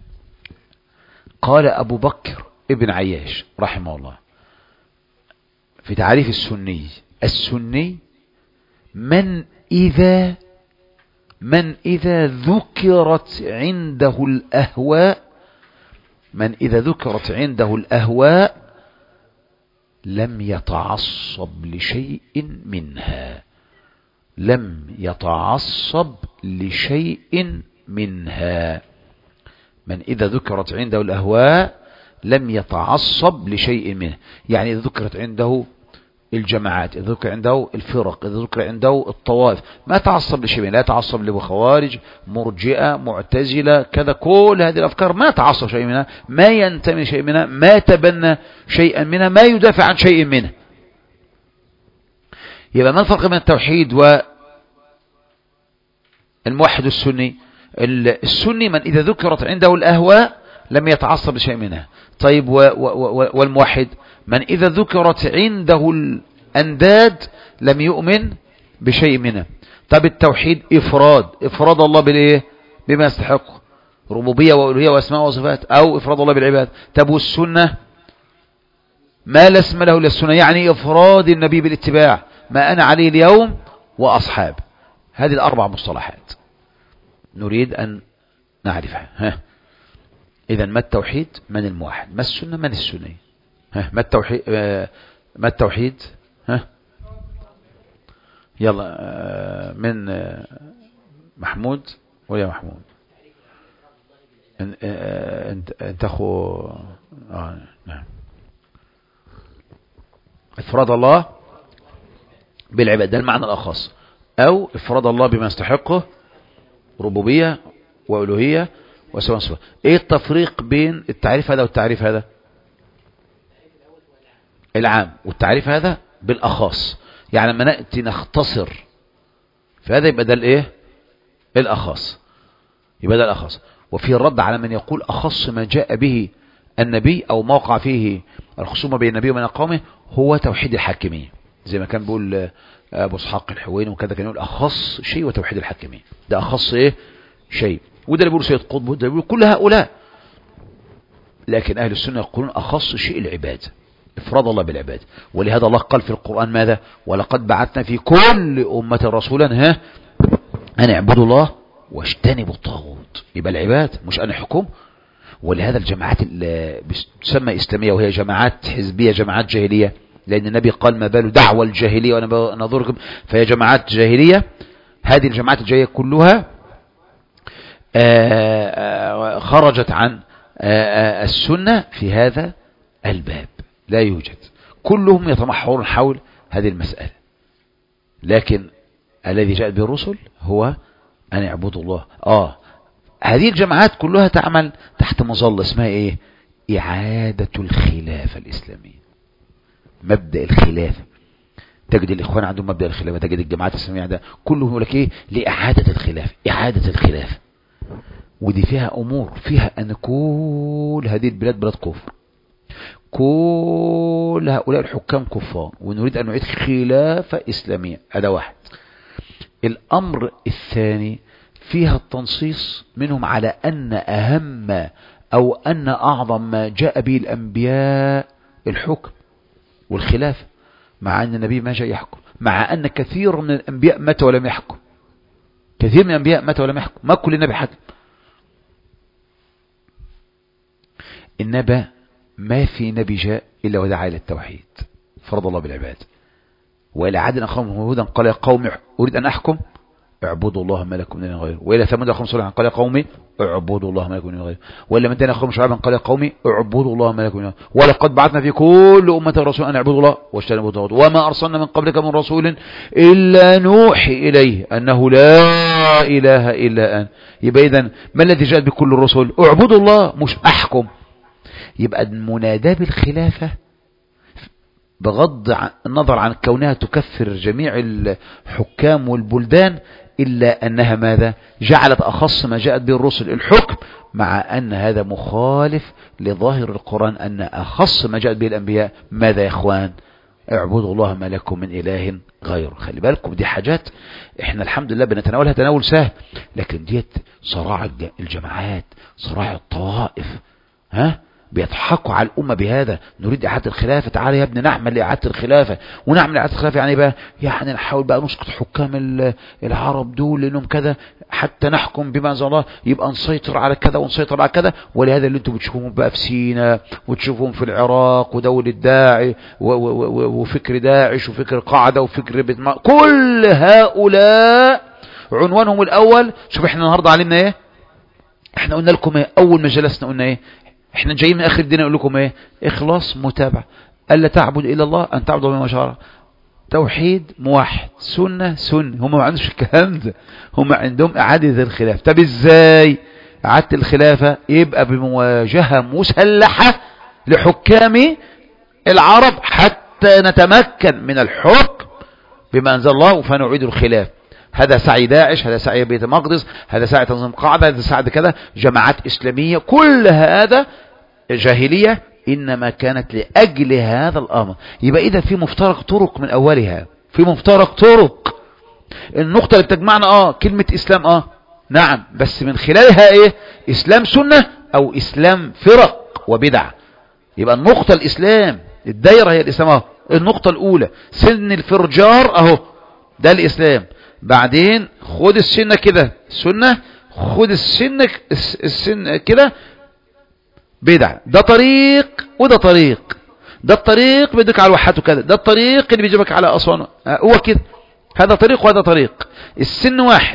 قال أبو بكر ابن عياش رحمه الله في تعريف السني: السني من إذا من إذا ذكرت عنده الأهواء من إذا ذكرت عنده الأهواء لم يتعصب لشيء منها لم يتعصب لشيء منها من إذا ذكرت عنده الأهواء لم يتعصب لشيء منه. يعني إذا ذكرت عنده الجماعات، إذا ذكر عنده الفرق، إذا ذكر عنده الطوائف، ما تعصب لشيء منه. لا يتعصب لخوارج، مرجئة، معتزلة، كذا. كل هذه الأفكار ما تعصب شيء منها، ما ينتمي شيء منها، ما تبنى شيئا منها، ما يدافع عن شيء منها. يبقى ما الفرق بين التوحيد والموحد السني؟ السني من إذا ذكرت عنده الأهواء لم يتعصب لشيء منها. طيب و و والموحد من إذا ذكرت عنده الأنداد لم يؤمن بشيء منها. طيب التوحيد إفراد، إفراد الله بالإيه؟ بما يستحق، ربوبية وألوهية وأسماء وصفات، أو إفراد الله بالعباد. طب والسنة ما لا اسم له إلا السنة، يعني إفراد النبي بالاتباع، ما أنا عليه اليوم وأصحاب. هذه الأربع مصطلحات نريد أن نعرفها. ها إذن ما التوحيد؟ من الموحد. ما السنة؟ من السني. ها ما التوحيد؟ ما التوحيد؟ ها يلا من محمود ويا محمود. انت انت اخو اه نعم. افراد الله بالعباد، ده المعنى الاخص، او افراد الله بما يستحقه، ربوبية والوهية وسواء سواء. ايه التفريق بين التعريف هذا والتعريف هذا؟ العام، والتعريف هذا بالاخص. يعني لما نأتي نختصر فهذا يبقى ده الايه؟ الاخص، يبقى ده الاخص. وفي الرد على من يقول اخص ما جاء به النبي او موقع فيه الخصومة بين النبي وبين قومه هو توحيد الحاكمية، زي ما كان بيقول ابو اسحاق الحويني وكذا، كان يقول اخص شيء وتوحيد الحاكمية. ده اخص ايه؟ شيء. وده اللي بيقول سيد قطب، وده اللي بيقول كل هؤلاء. لكن أهل السنة يقولون أخص شيء العبادة، إفراد الله بالعبادة. ولهذا الله قال في القرآن ماذا؟ ولقد بعثنا في كل أمة رسولا ها أن اعبدوا الله واجتنبوا الطاغوت. يبقى العبادة مش أن حكم. ولهذا الجماعات اللي تسمى إسلامية وهي جماعات حزبية، جماعات جاهلية، لأن النبي قال ما بال دعوة الجاهلية وأنا نظركم، فهي جماعات جاهلية. هذه الجماعات الجاهلية كلها خرجت عن السنة في هذا الباب، لا يوجد. كلهم يتمحورون حول هذه المسألة، لكن الذي جاء به الرسل هو أن يعبدوا الله. آه هذه الجماعات كلها تعمل تحت مظلة اسمها إيه؟ إعادة الخلافة الإسلامية، مبدأ الخلافة. تجد الإخوان عندهم مبدأ الخلافة، تجد الجماعات الإسلامية عندها كلهم يقول لك إيه؟ لإعادة الخلافة، إعادة الخلافة. ودي فيها أمور، فيها أن كل هذه البلاد بلاد كفر، كل هؤلاء الحكام كفار، ونريد أن نعيد خلافة إسلامية. هذا واحد. الأمر الثاني فيها التنصيص منهم على أن أهم أو أن أعظم ما جاء به الأنبياء الحكم والخلافة، مع أن النبي ما جاء يحكم، مع أن كثير من الأنبياء مات ولم يحكم، كثير من الأنبياء مات ولم يحكم، ما كل النبي حكم. إنما ما في نبي جاء إلا ودعا إلى التوحيد، فرض الله بالعباد. وإلى عاد أخاهم هودا قال يا قوم أريد أن أحكم اعبدوا الله ما لكم من إله غيره. وإلى ثمود أخاهم صالحا قال يا قوم اعبدوا الله ما لكم من إله غيره. وإلى مدين أخاهم شعيبا قال يا قوم اعبدوا الله ما لكم من إله غيره. ولقد بعثنا في كل أمة رسولا أن اعبدوا الله واجتنبوا الطاغوت وما أرسلنا من قبلك من رسول إلا نوحي إليه أنه لا إله إلا أنا. يبقى إذن ما الذي جاء بكل الرسل؟ اعبدوا الله مش أحكم. يبقى المناداة بالخلافة بغض النظر عن كونها تكفر جميع الحكام والبلدان، إلا أنها ماذا؟ جعلت أخص ما جاءت به الرسل الحكم، مع أن هذا مخالف لظاهر القرآن أن أخص ما جاءت به الأنبياء ماذا يا إخوان؟ اعبدوا الله ما لكم من إله غيره. خلي بالكم دي حاجات احنا الحمد لله بنتناولها تناول سهل، لكن ديت صراع الجماعات، صراع الطوائف، ها بيضحكوا على الأمة بهذا. نريد إعادة الخلافة، تعالى يا ابني نعمل لإعادة الخلافة. ونعمل إعادة الخلافة يعني بقى يعني نحاول بقى نسقط حكام العرب دول لأنهم كذا حتى نحكم بما أنزل الله، يبقى نسيطر على كذا ونسيطر على كذا. ولهذا اللي انتم بتشوفوهم بقى في سيناء وتشوفوهم في العراق ودولة داعي وفكر داعش وفكر قاعدة وفكر بتما، كل هؤلاء عنوانهم الأول. شوف احنا النهاردة علمنا ايه؟ احنا قلنا لكم ايه أول ما جلسنا؟ قلنا ايه؟ احنا جايين من اخر الدين اقول لكم ايه؟ اخلاص متابعه، الا تعبد الا الله، ان تعبد بما شرع، توحيد موحد، سنه سنه. هم ما عندهمش الكلام ده، هم عندهم اعاده الخلافه. طب ازاي اعاده الخلافه؟ يبقى بمواجهه مسلحه لحكام العرب حتى نتمكن من الحكم بما انزل الله فنعيد الخلاف. هذا سعي داعش، هذا سعي بيت المقدس، هذا سعي تنظيم قاعدة، هذا سعي كذا جماعات إسلامية، كل هذا جاهلية إنما كانت لأجل هذا الأمر. يبقى إذا في مفترق طرق من أولها، في مفترق طرق. النقطة اللي بتجمعنا آه كلمة إسلام آه نعم، بس من خلالها إيه؟ إسلام سنة أو إسلام فرق وبدع. يبقى النقطة الإسلام، الدايرة هي الإسلام آه النقطة الأولى سن الفرجار أهو ده الإسلام. بعدين خد السنة كده سنة، خد السنة السنة كده بدع. ده طريق وده طريق، ده الطريق بيدك على الوحات وكذا، ده الطريق اللي بيجيبك على أصوان، هو كده. هذا طريق وهذا طريق، السن واحد.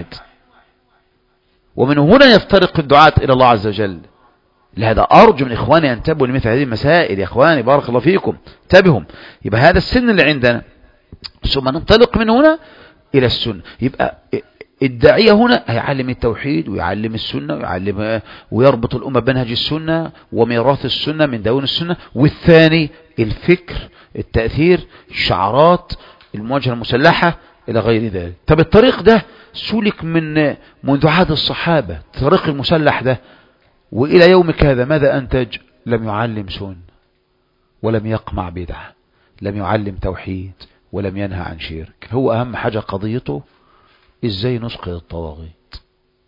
ومن هنا يفترق الدعاة إلى الله عز وجل. لهذا أرجو من إخواني أن تنتبهوا لمثل هذه المسائل يا إخواني، بارك الله فيكم، انتبهوا. يبقى هذا السن اللي عندنا، ثم ننطلق من هنا إلى السنة. يبقى الداعية هنا هيعلم التوحيد ويعلم السنة ويعلم ويربط الأمة بمنهج السنة وميراث السنة من دون السنة. والثاني الفكر، التأثير، الشعارات، المواجهة المسلحة إلى غير ذلك. طب الطريق ده سلك من منذ عهد الصحابة، الطريق المسلح ده، وإلى يومك هذا ماذا أنتج؟ لم يعلم سنة ولم يقمع بدعة، لم يعلم توحيد ولم ينهى عن شرك. هو أهم حاجة قضيته إزاي نسقط الطواغيت،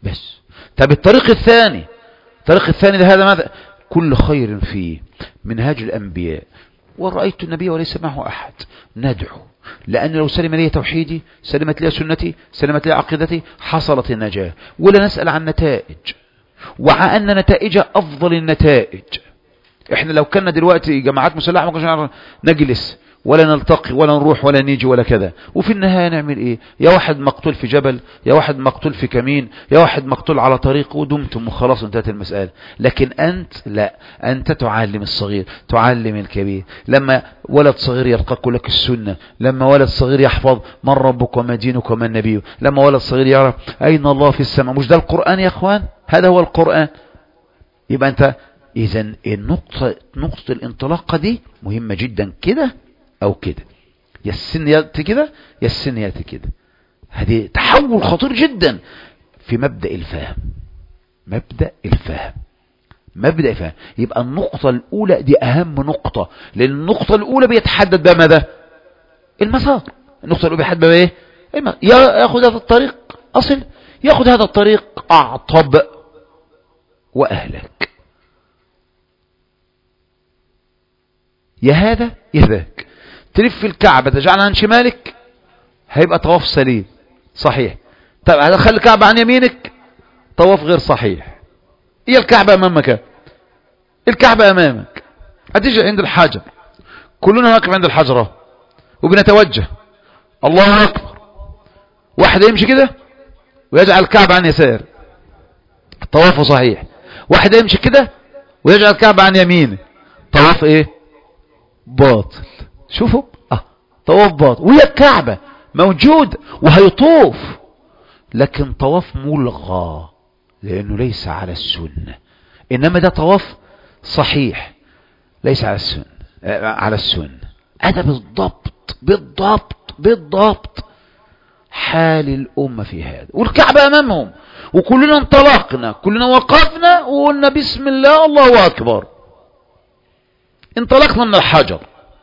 بس. طب الطريق الثاني، الطريق الثاني ده هذا ماذا؟ كل خير فيه منهاج الأنبياء، ورأيت النبي وليس معه أحد، ندعو، لأن لو سلم لي توحيدي، سلمت لي سنتي، سلمت لي عقيدتي، حصلت النجاة. ولا نسأل عن نتائج، وعن أن نتائجها أفضل النتائج. احنا لو كنا دلوقتي جماعات مسلحة ما كناش نجلس ولا نلتقي ولا نروح ولا نيجي ولا كذا، وفي النهاية نعمل ايه؟ يا واحد مقتول في جبل، يا واحد مقتول في كمين، يا واحد مقتول على طريق، ودمتم وخلاص انتهت المسألة. لكن انت لا، انت تعلم الصغير، تعلم الكبير. لما ولد صغير يلقاك لك السنة، لما ولد صغير يحفظ من ربك وما دينك وما النبي، لما ولد صغير يعرف اين الله في السماء. مش ده القرآن يا اخوان؟ هذا هو القرآن. يبقى انت اذا النقطة، نقطة الانطلاقة دي مهمة جدا، كده او كده، يا السن ياتي كده يا السن ياتي كده. هذه تحول خطير جدا في مبدأ الفهم، مبدأ الفهم، مبدأ الفهم. يبقى النقطة الاولى دي اهم نقطة، لان النقطة الاولى بيتحدد بها ماذا؟ المسار. النقطة الاولى بيحدد بها ايه؟ ياخذ هذا الطريق اصل، ياخذ هذا الطريق اعطب واهلك، يا هذا يا ذاك. تلف الكعبة تجعلها عن شمالك هيبقى طواف سليم صحيح. طيب هتخلي الكعبة عن يمينك طواف غير صحيح. هي الكعبة امامك، الكعبة امامك، هتيجي عند الحجر، كلنا واقف عند الحجرة وبنتوجه الله اكبر، واحد يمشي كده ويجعل الكعبة عن يسار طوافه صحيح، واحد يمشي كده ويجعل الكعبة عن يمينه طواف ايه؟ باطل. شوفوا اه طواف باطل، وهي الكعبة موجود وهيطوف، لكن طواف ملغى لانه ليس على السنة. انما ده طواف صحيح ليس على السنة، على السنة. هذا بالضبط بالضبط بالضبط حال الأمة في هذا، والكعبة أمامهم، وكلنا انطلقنا، كلنا وقفنا وقلنا بسم الله الله أكبر، انطلقنا من الحجر.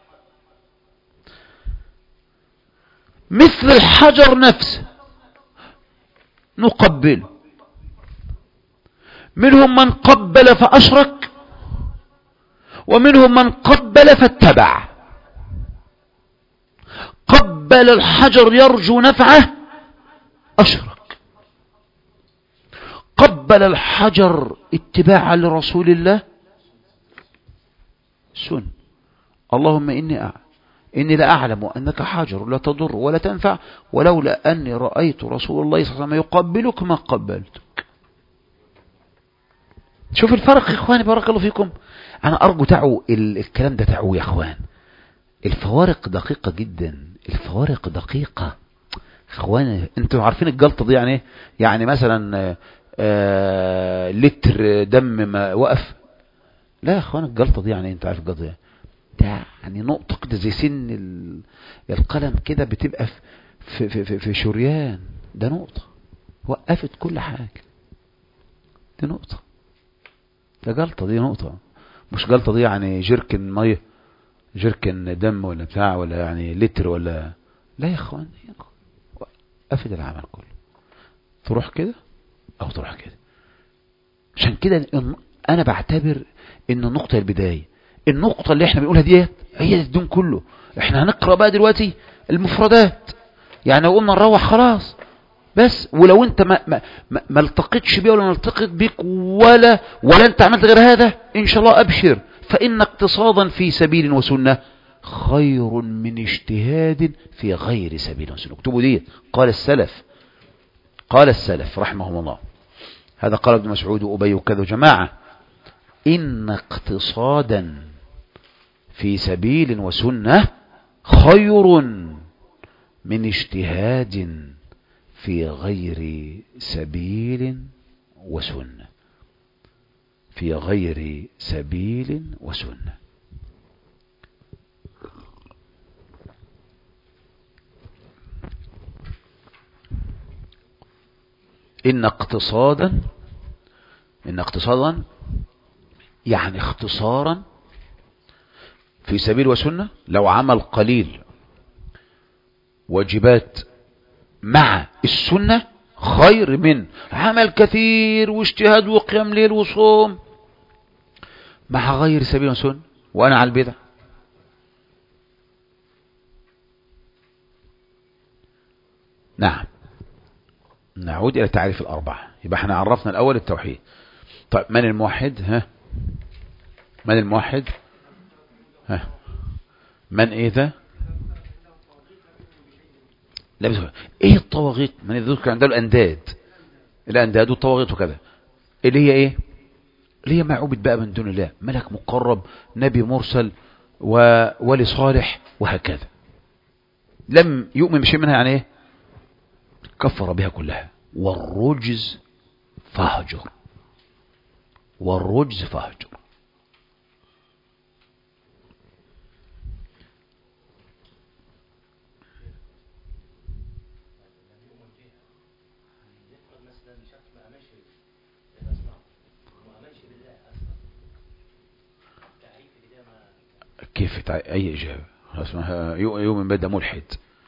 مثل الحجر نفسه نقبله. منهم من قبل فأشرك، ومنهم من قبل فاتبع. قبل الحجر يرجو نفعه أشرك، قبل الحجر اتباعا لرسول الله سن. اللهم إني أعلم إني لا أعلم أنك حجر لا تضر ولا تنفع، ولولا أني رأيت رسول الله صلى الله عليه وسلم يقبلك ما قبلتك. شوف الفرق يا إخواني، بارك الله فيكم. أنا أرجو تعوا الكلام ده، تعوا يا إخوان. الفوارق دقيقة جدا، الفوارق دقيقة إخواني. أنتم عارفين الجلطة دي يعني إيه؟ يعني مثلا آه لتر دم ما وقف. لا يا إخوان، الجلطة دي يعني أنت عارف الجلطة دي يعني نقطة كده زي سن القلم كده، بتبقى في, في, في, في شريان. ده نقطة وقفت كل حاجة، دي نقطة. ده جلطة، دي نقطة، مش جلطة دي يعني جركن مية، جركن دم ولا بتاع، ولا يعني لتر ولا. لا يا اخوان، وقفت العمل كله، تروح كده او تروح كده. عشان كده انا بعتبر ان النقطة البداية، النقطة اللي احنا بنقولها ديت هي الدين كله. احنا هنقرأ بقى دلوقتي المفردات، يعني لو قلنا نروح خلاص بس. ولو انت ما ما ما, ما التقيتش بيه ولا نلتقط بيك ولا ولا انت عملت غير هذا، ان شاء الله ابشر، فان اقتصادا في سبيل وسنة خير من اجتهاد في غير سبيل وسنة. اكتبوا دي، قال السلف، قال السلف رحمهم الله. هذا قال ابن مسعود وأبي وكذا جماعة: إن اقتصادا في سبيل وسنة خير من اجتهاد في غير سبيل وسنة، في غير سبيل وسنة. إن اقتصادا، إن اقتصادا يعني اختصارا في سبيل وسنة. لو عمل قليل واجبات مع السنة خير من عمل كثير واجتهاد وقيام ليل وصوم مع غير سبيل وسنة وأنا على البدع. نعم. نعود إلى تعريف الأربعة. يبقى احنا عرفنا الأول التوحيد. طيب من الموحد؟ ها من الموحد؟ ها من ايه ده؟ لا بس ايه الطواغيت؟ من يذكر عنده الأنداد، الأنداد والطواغيت وكذا، اللي هي ايه؟ اللي هي معبود بقى من دون الله، ملك مقرب، نبي مرسل، وولي صالح، وهكذا. لم يؤمن بشيء منها يعني ايه؟ كفر بها كلها. والرجز فاهجر، والرجز فاهجر. كيف اي اجابه اسمها يؤمن بدا ملحد؟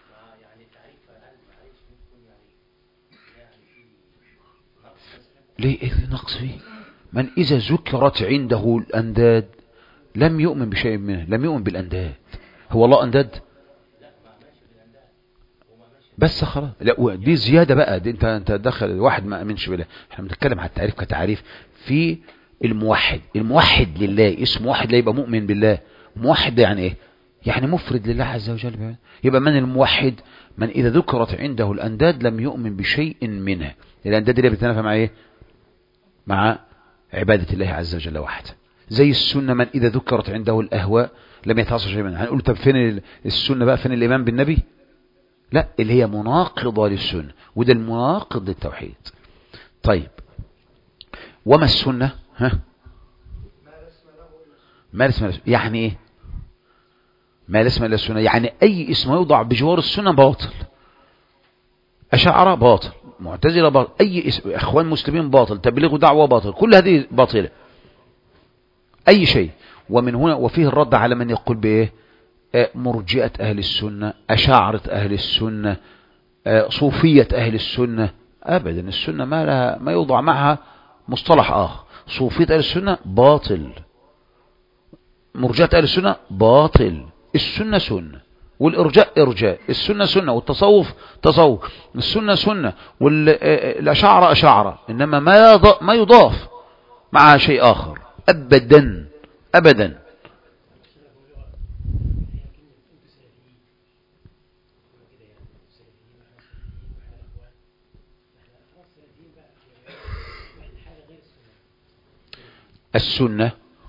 ليه ايه نقص فيه؟ من اذا ذكرت عنده الانداد لم يؤمن بشيء منه، لم يؤمن بالانداد. هو الله انداد بس خلاص؟ لا دي زياده بقى، دي انت انت تدخل واحد ما امنش بالله. احنا بنتكلم على التعريف كتعريف في الموحد. الموحد لله اسم موحد لا يبقى مؤمن بالله. موحد يعني ايه؟ يعني مفرد لله عز وجل. يبقى من الموحد؟ من اذا ذكرت عنده الانداد لم يؤمن بشيء منها. الانداد اللي بتتنافى مع ايه؟ مع عبادة الله عز وجل وحده. زي السنة، من إذا ذكرت عنده الأهواء لم يتعصى شيء منها. هنقول طب فين السنة بقى؟ فين الإيمان بالنبي؟ لا، اللي هي مناقضة للسنة، وده المناقض للتوحيد. طيب وما السنة؟ ها ما الاسم يعني ايه؟ ما الاسم الا السنة، يعني اي اسم يوضع بجوار السنة باطل. أشاعرة باطل، معتزلة باطل، أي اسم، إخوان مسلمين باطل، تبليغ دعوة باطل، كل هذه باطلة. أي شيء. ومن هنا وفيه الرد على من يقول بإيه؟ مرجئة أهل السنة، أشاعرة أهل السنة، صوفية أهل السنة. أبدا السنة ما لها ما يوضع معها مصطلح آخر. صوفية أهل السنة باطل، مرجئة أهل السنة باطل. السنة سنة والإرجاء إرجاء. السنة سنة والتصوف تصوف. السنة سنة والأشاعرة أشاعرة، إنما ما ما يضاف مع شيء آخر أبدا أبدا. السنة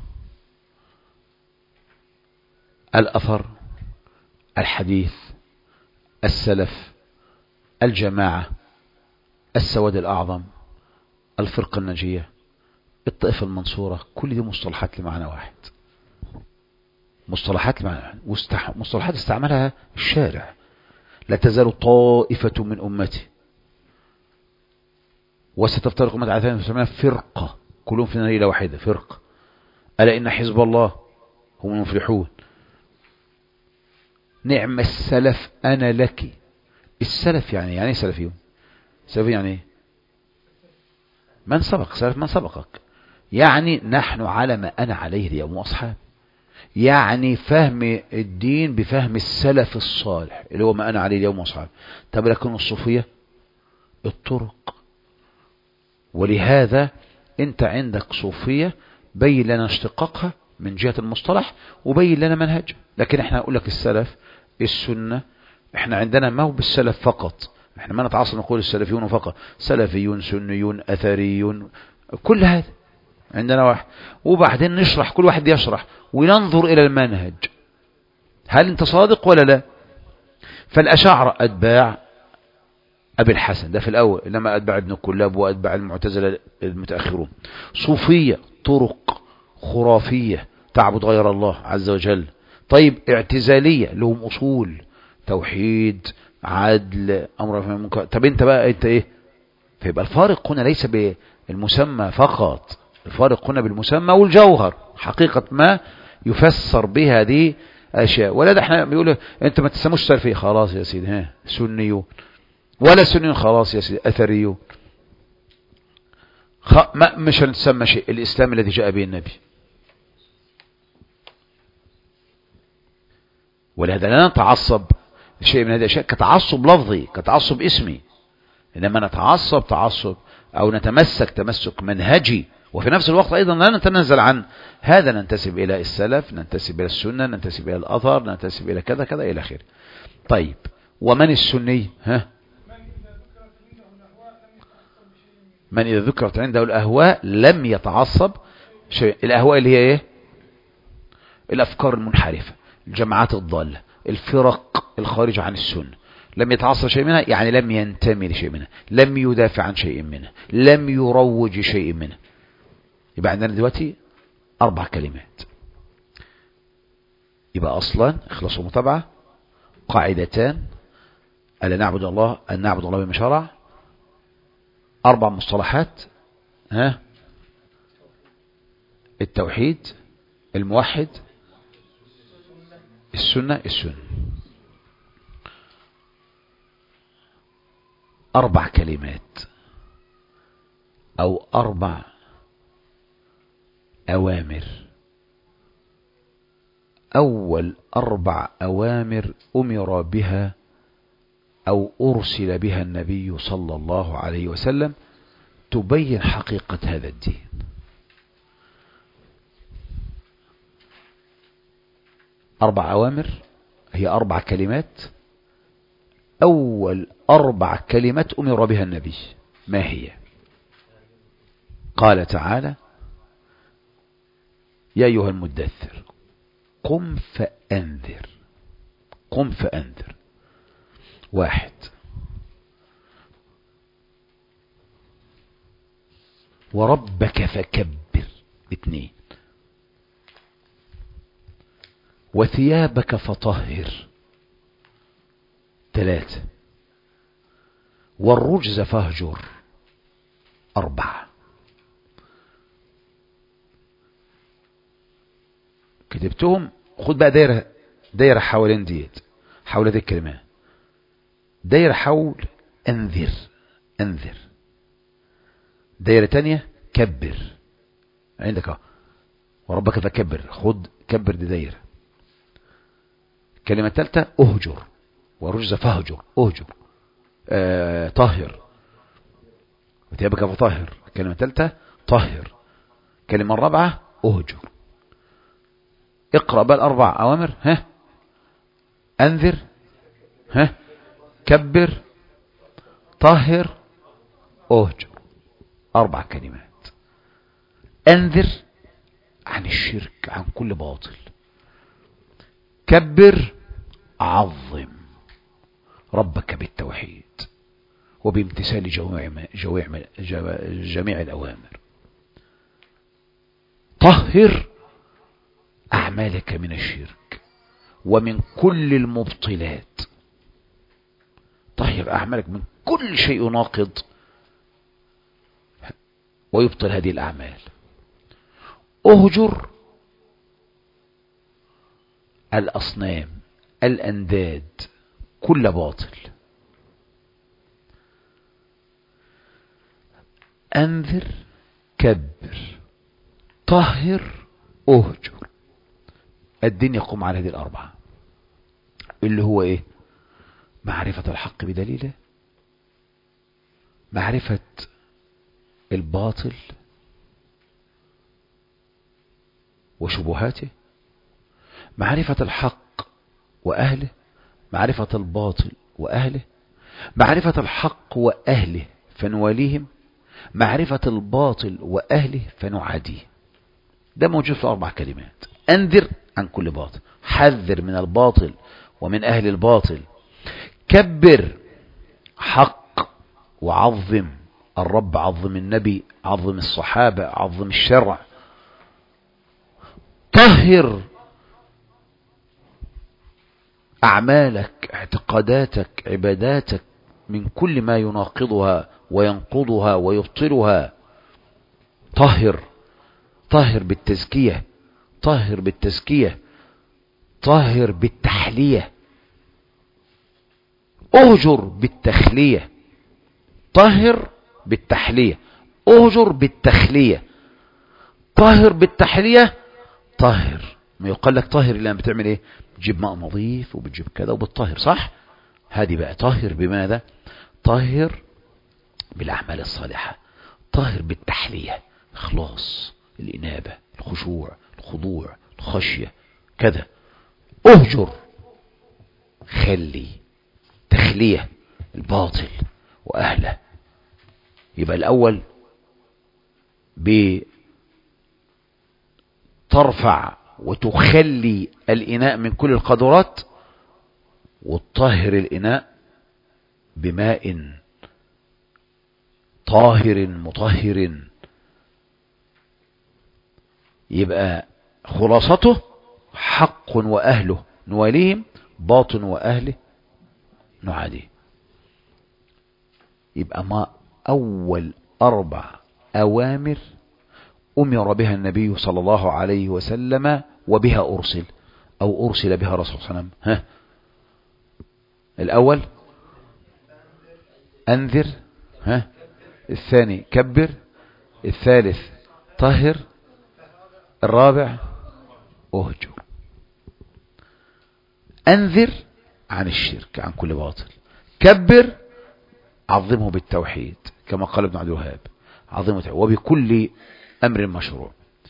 الأثر، الحديث، السلف، الجماعة، السواد الأعظم، الفرقة الناجية، الطائفة المنصورة، كل دي مصطلحات لمعنى واحد. مصطلحات لمعنى واحد، مصطلحات استعملها الشارع. لا تزال طائفة من أمتي وستفترق أمتي على ثلاثين وسبعين فرقة كلهم في النار إلا واحدة. فرقة. ألا إن حزب الله هم المفلحون. نعم السلف أنا لك. السلف يعني يعني سلفيون. سلفي يعني ايه؟ من سبق. سلف من سبقك، يعني نحن على ما أنا عليه اليوم وأصحاب. يعني فهم الدين بفهم السلف الصالح اللي هو ما أنا عليه اليوم وأصحاب. طب لكن الصوفية الطرق. ولهذا أنت عندك صوفية بين لنا اشتقاقها من جهة المصطلح وبين لنا منهج. لكن احنا نقول لك السلف السنة. احنا عندنا ما هو بالسلف فقط، احنا ما نتعصب نقول السلفيون فقط، سلفيون سنيون أثريون، كل هذا عندنا واحد. وبعدين نشرح، كل واحد يشرح وننظر إلى المنهج، هل انت صادق ولا لا. فالأشاعرة أتباع أبي الحسن ده في الأول، إنما أتباع ابن كلاب وأتباع المعتزلة المتأخرون. صوفية طرق خرافية تعبد غير الله عز وجل. طيب اعتزالية لهم أصول توحيد عدل أمر منكر. طب انت بقى انت ايه؟ فيبقى الفارق هنا ليس بالمسمى فقط، الفارق هنا بالمسمى والجوهر، حقيقة ما يفسر بها دي أشياء. ولا ده احنا بيقولوا انت ما تسموش سلفي، خلاص يا سيدي ها سنيون. ولا سنيون خلاص يا سيدي أثريون. خ... ما مش هنسمى شيء الإسلام الذي جاء به النبي. ولهذا لا نتعصب شيء من هذه الأشياء كتعصب لفظي كتعصب اسمي، إنما نتعصب تعصب أو نتمسك تمسك منهجي، وفي نفس الوقت أيضا لا نتنازل عن هذا، ننتسب إلى السلف، ننتسب إلى السنة، ننتسب إلى الأثر، ننتسب إلى كذا كذا إلى آخره. طيب ومن السني؟ ها؟ من إذا ذكرت عنده الأهواء لم يتعصب شيء. الأهواء اللي هي إيه؟ الأفكار المنحرفة، الجماعات الضالة، الفرق الخارجة عن السنة، لم يتعصب شيء منها، يعني لم ينتمي لشيء منها، لم يدافع عن شيء منها، لم يروج شيء منها. يبقى عندنا دلوقتي أربع كلمات. يبقى أصلا إخلاص ومتابعة، قاعدتان، ألا نعبد الله أن نعبد الله بما شرع، أربع مصطلحات، ها؟ التوحيد، الموحد، السنة السنة. أربع كلمات أو أربع أوامر. أول أربع أوامر أمر بها أو أرسل بها النبي صلى الله عليه وسلم تبين حقيقة هذا الدين. أربع أوامر هي أربع كلمات. أول أربع كلمات أمر بها النبي ما هي؟ قال تعالى: يا أيها المدثر قم فأنذر. قم فأنذر. واحد. وربك فكبر. اثنين. وثيابك فطهر. ثلاثة. والرجز فاهجر. أربعة. كتبتهم. خد بقى دايرة دايرة حوالين ديت، حول هذه الكلمات، دايرة حول أنذر. أنذر. دايرة تانية كبر عندك اهو، وربك فكبر، خد كبر دي دايرة. الكلمة الثالثة أهجر، ورجز فاهجر. أهجر آه طهر، وثيابك فطهر. الكلمة الثالثة طهر. الكلمة الرابعة أهجر. اقرأ بقى الأربع أوامر. ها؟ أنذر، ها؟ كبر، طهر، أهجر. أربع كلمات. أنذر عن الشرك، عن كل باطل. كبر، عظم ربك بالتوحيد وبامتثال جميع جميع جميع الأوامر. طهر أعمالك من الشرك ومن كل المبطلات. طهر أعمالك من كل شيء ناقض ويبطل هذه الأعمال. أهجر الأصنام، الأنداد، كل باطل. أنذر، كبر، طهر، أهجر. الدين يقوم على هذه الأربعة، اللي هو إيه؟ معرفة الحق بدليله، معرفة الباطل وشبهاته، معرفة الحق وأهله، معرفة الباطل وأهله، معرفة الحق وأهله فنواليهم، معرفة الباطل وأهله فنعاديه. ده موجود في أربع كلمات. أنذر عن كل باطل، حذر من الباطل ومن أهل الباطل، كبر حق وعظم الرب، عظم النبي، عظم الصحابة، عظم الشرع. طهر أعمالك، اعتقاداتك، عباداتك من كل ما يناقضها وينقضها ويبطلها. طهر، طهر بالتزكية، طهر بالتزكية، طهر بالتحلية. اهجر بالتخلية، طهر بالتحلية، اهجر بالتخلية، طهر بالتحلية. طهر ما يقال لك طهر الآن بتعمل ايه؟ بتجيب ماء نظيف وبتجيب كذا وبتطهر، صح؟ هذه بقى طهر بماذا؟ طهر بالأعمال الصالحة، طهر بالتحلية، إخلاص، الإنابة، الخشوع، الخضوع، الخشية، كذا. اهجر خلي، تخلية الباطل وأهله. يبقى الأول بترفع وتخلي الإناء من كل القدرات، وتطهر الإناء بماء طاهر مطهر. يبقى خلاصته حق وأهله نواليهم، باطن وأهله نعاديه. يبقى ما أول أربع أوامر أمر بها النبي صلى الله عليه وسلم وبها أرسل، أو أرسل بها رسول صلى الله عليه وسلم. ها، الأول أنذر، ها، الثاني كبر، الثالث طهر، الرابع أهجر. أنذر عن الشرك، عن كل باطل. كبر عظمه بالتوحيد كما قال ابن عبد الوهاب، عظمه وبكل أمر مشروع.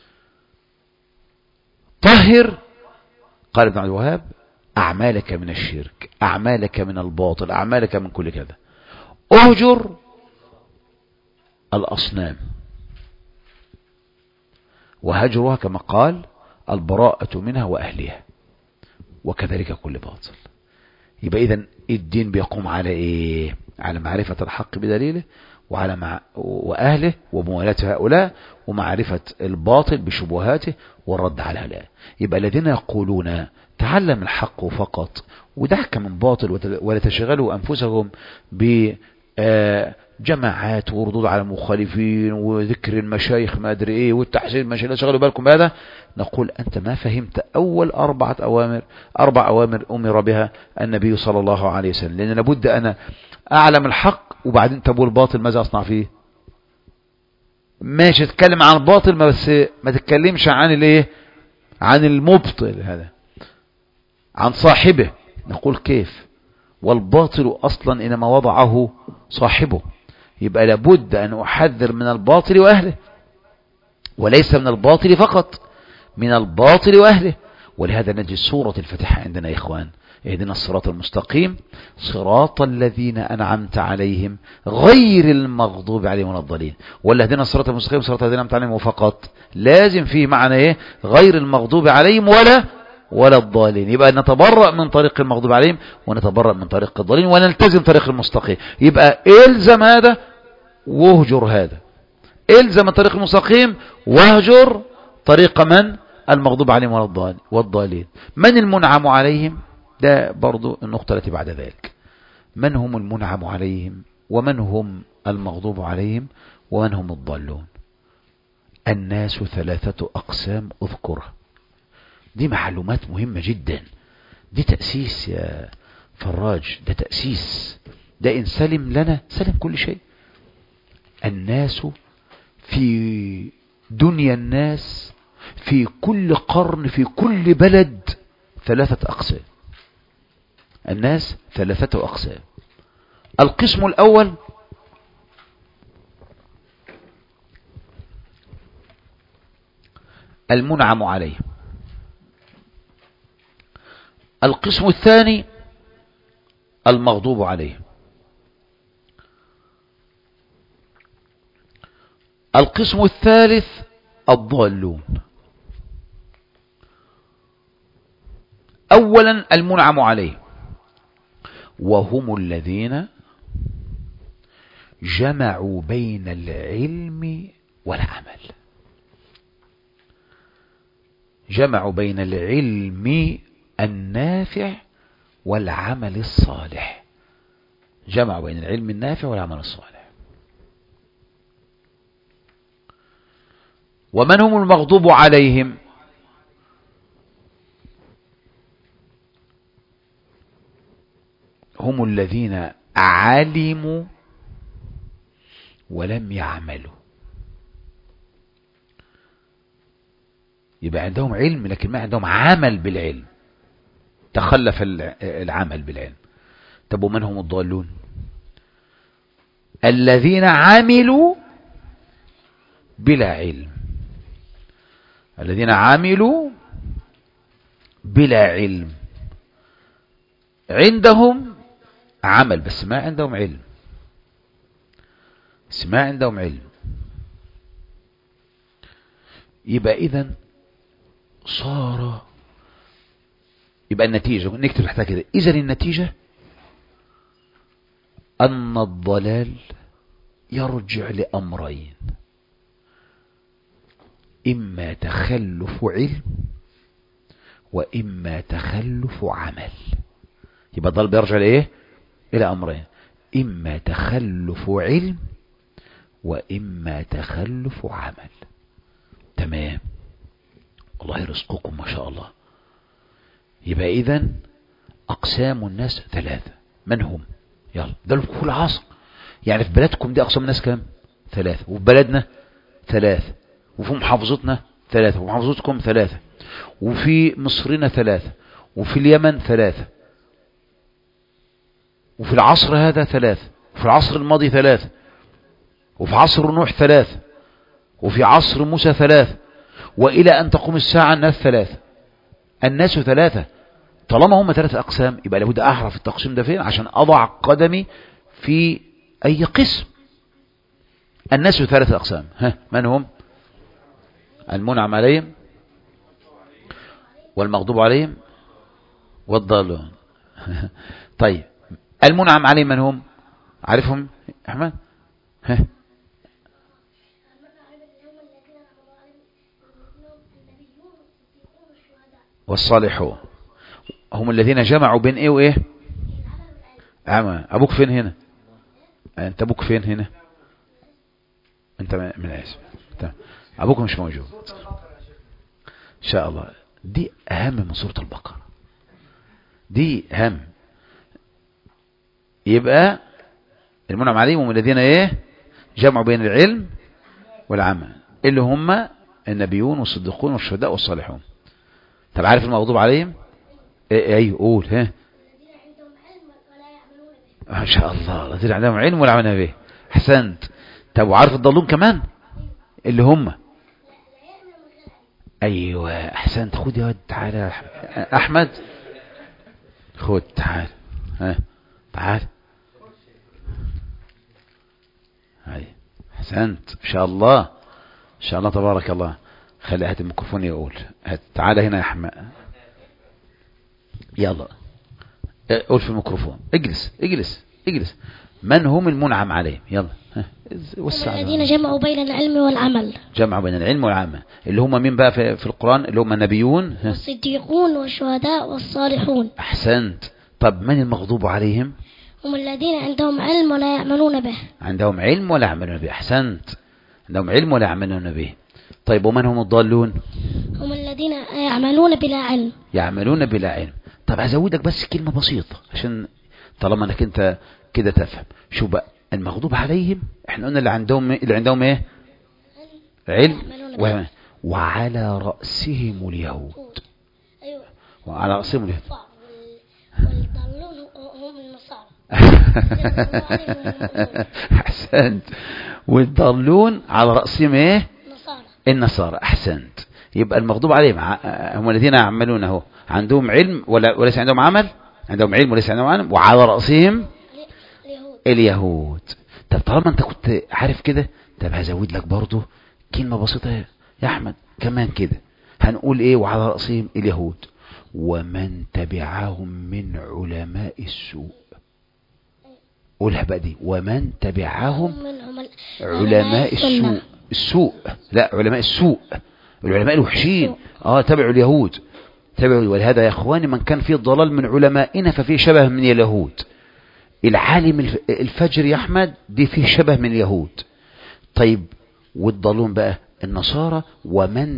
طهر قال ابن عبد الوهاب أعمالك من الشرك، أعمالك من الباطل، أعمالك من كل كذا. أهجر الأصنام، وهجرها كما قال البراءة منها وأهلها، وكذلك كل باطل. يبقى إذن الدين بيقوم على إيه؟ على معرفة الحق بدليله، وعلى مع وأهله وموالاة هؤلاء، ومعرفة الباطل بشبهاته والرد على هؤلاء. يبقى الذين يقولون تعلم الحق فقط ودعك من باطل ولا تشغلوا أنفسهم بجماعات وردود على المخالفين وذكر المشايخ ما أدري إيه والتحسين المشايخ، لا شغلوا بالكم بهذا، نقول أنت ما فهمت أول أربعة أوامر، أربع أوامر أمر بها النبي صلى الله عليه وسلم. لأن لابد أنا أعلم الحق وبعدين تبو الباطل ماذا أصنع فيه؟ ماشي تتكلم عن الباطل بس ما تتكلمش عن الايه؟ عن المبطل هذا، عن صاحبه. نقول كيف؟ والباطل أصلا إنما وضعه صاحبه. يبقى لابد أن أحذر من الباطل وأهله، وليس من الباطل فقط، من الباطل وأهله. ولهذا نجد سورة الفاتحة عندنا يا إخوان: اهدنا الصراط المستقيم صراط الذين أنعمت عليهم غير المغضوب عليهم ولا الضالين. ولا اهدنا الصراط المستقيم صراط الذين أنعمت عليهم فقط، لازم فيه معنى ايه؟ غير المغضوب عليهم ولا ولا الضالين. يبقى نتبرأ من طريق المغضوب عليهم ونتبرأ من طريق الضالين ونلتزم طريق المستقيم. يبقى الزم هذا واهجر هذا، الزم الطريق المستقيم واهجر طريق من؟ المغضوب عليهم ولا والضالين. من المنعم عليهم؟ ده برضو النقطة التي بعد ذلك. من هم المنعم عليهم، ومن هم المغضوب عليهم، ومن هم الضالون؟ الناس ثلاثة أقسام أذكرها. دي معلومات مهمة جدا، دي تأسيس يا فراج، ده تأسيس، ده إن سلم لنا سلم كل شيء. الناس في دنيا الناس في كل قرن في كل بلد ثلاثة أقسام. الناس ثلاثة أقسام. القسم الأول المنعم عليه. القسم الثاني المغضوب عليه. القسم الثالث الضالون. أولا المنعم عليه، وهم الذين جمعوا بين العلم والعمل. جمعوا بين العلم النافع والعمل الصالح. جمعوا بين العلم النافع والعمل الصالح. ومن هم المغضوب عليهم؟ هم الذين علموا ولم يعملوا. يبقى عندهم علم لكن ما عندهم عمل بالعلم، تخلف العمل بالعلم. طب ومن هم الضالون؟ الذين عملوا بلا علم، الذين عملوا بلا علم، عندهم عمل بس ما عندهم علم، بس ما عندهم علم. يبقى إذن صار، يبقى النتيجة نكتب تحتها كده، إذن النتيجة أن الضلال يرجع لأمرين: إما تخلف علم وإما تخلف عمل. يبقى الضلال بيرجع لإيه؟ إلى أمرين: إما تخلف علم وإما تخلف عمل. تمام، الله يرزقكم ما شاء الله. يبقى إذن أقسام الناس ثلاثة. من هم؟ يلا ده في كل عصر. يعني في بلادكم دي أقسام الناس كام؟ ثلاثة. وفي بلدنا ثلاثة. وفي محافظتنا ثلاثة. وفي محافظتكم ثلاثة. وفي مصرنا ثلاثة. وفي اليمن ثلاثة. وفي العصر هذا ثلاثة. وفي العصر الماضي ثلاثة. وفي عصر نوح ثلاثة. وفي عصر موسى ثلاثة. وإلى أن تقوم الساعة الناس ثلاثة. الناس ثلاثة. طالما هم ثلاثة أقسام يبقى لابد أعرف التقسيم ده فين عشان أضع قدمي في أي قسم. الناس ثلاثة أقسام. ها، من هم؟ المنعم عليهم والمغضوب عليهم والضالون. طيب المنعم عليهم من هم؟ عارفهم أحمد؟ ها، والصالحون هم الذين جمعوا بين ايه وايه؟ عمى. ابوك فين هنا؟ انت ابوك فين هنا؟ انت من اسف. ابوك مش موجود ان شاء الله. دي اهم من سورة البقرة، دي اهم. يبقى المنعم عليهم هم الذين ايه؟ جمعوا بين العلم والعمل، اللي هم النبيون والصديقون والشهداء والصالحون. طب عارف المغضوب عليهم؟ ايه ايه قول. ها، ما شاء الله، الذين عندهم علم ولا عملنا به. احسنت. طب وعارف الضالون كمان؟ اللي هم ايوه احسنت. خد يا ولد تعالى احمد، خد تعال. ها تعال. هاي احسنت ما شاء الله، ان شاء الله تبارك الله. خلي هات الميكروفون يقول. هات تعال هنا يا احمد. يلا قول في الميكروفون. اجلس اجلس اجلس. من هم المنعم عليهم؟ يلا وسع. الذين جمعوا بين العلم والعمل. جمعوا بين العلم والعمل اللي هم مين بقى في, في القرآن؟ اللي هم النبيون والصديقون والشهداء والصالحون. احسنت. طب من المغضوب عليهم؟ هم الذين عندهم علم ولا يعملون به. عندهم علم ولا يعملون به. احسنت، عندهم علم ولا يعملون به. طيب ومن هم الضالون؟ هم الذين يعملون بلا علم. يعملون بلا علم. طب هزودك بس كلمة بسيطة عشان طالما انك انت كده تفهم. شو بقى المغضوب عليهم؟ احنا قلنا اللي عندهم اللي عندهم ايه؟ علم و... وعلى رأسهم اليهود. ايوه وعلى رأسهم اليهود. والضالون هم النصارى. احسنت. والضالون على رأسهم ايه؟ النصارى. النصارى. احسنت. يبقى المغضوب عليهم هم الذين يعملونه، عندهم علم ولا وليس عندهم عمل؟ عندهم علم وليس عندهم عمل. وعلى رأسهم اليهود. اليهود. طب طالما انت كنت عارف كده، طب هزود لك برضو كلمة بسيطة يا احمد كمان كده. هنقول ايه؟ وعلى رأسهم اليهود ومن تبعهم من علماء السوء. قولها بقى دي، ومن تبعهم علماء السوء. السوء لا علماء السوء، العلماء الوحشين. اه تبعوا اليهود، تبعوا. ولهذا يا اخواني من كان فيه الضلال من علمائنا ففيه شبه من اليهود. العالم الفجر يا احمد دي فيه شبه من اليهود. طيب والضالون بقى النصارى ومن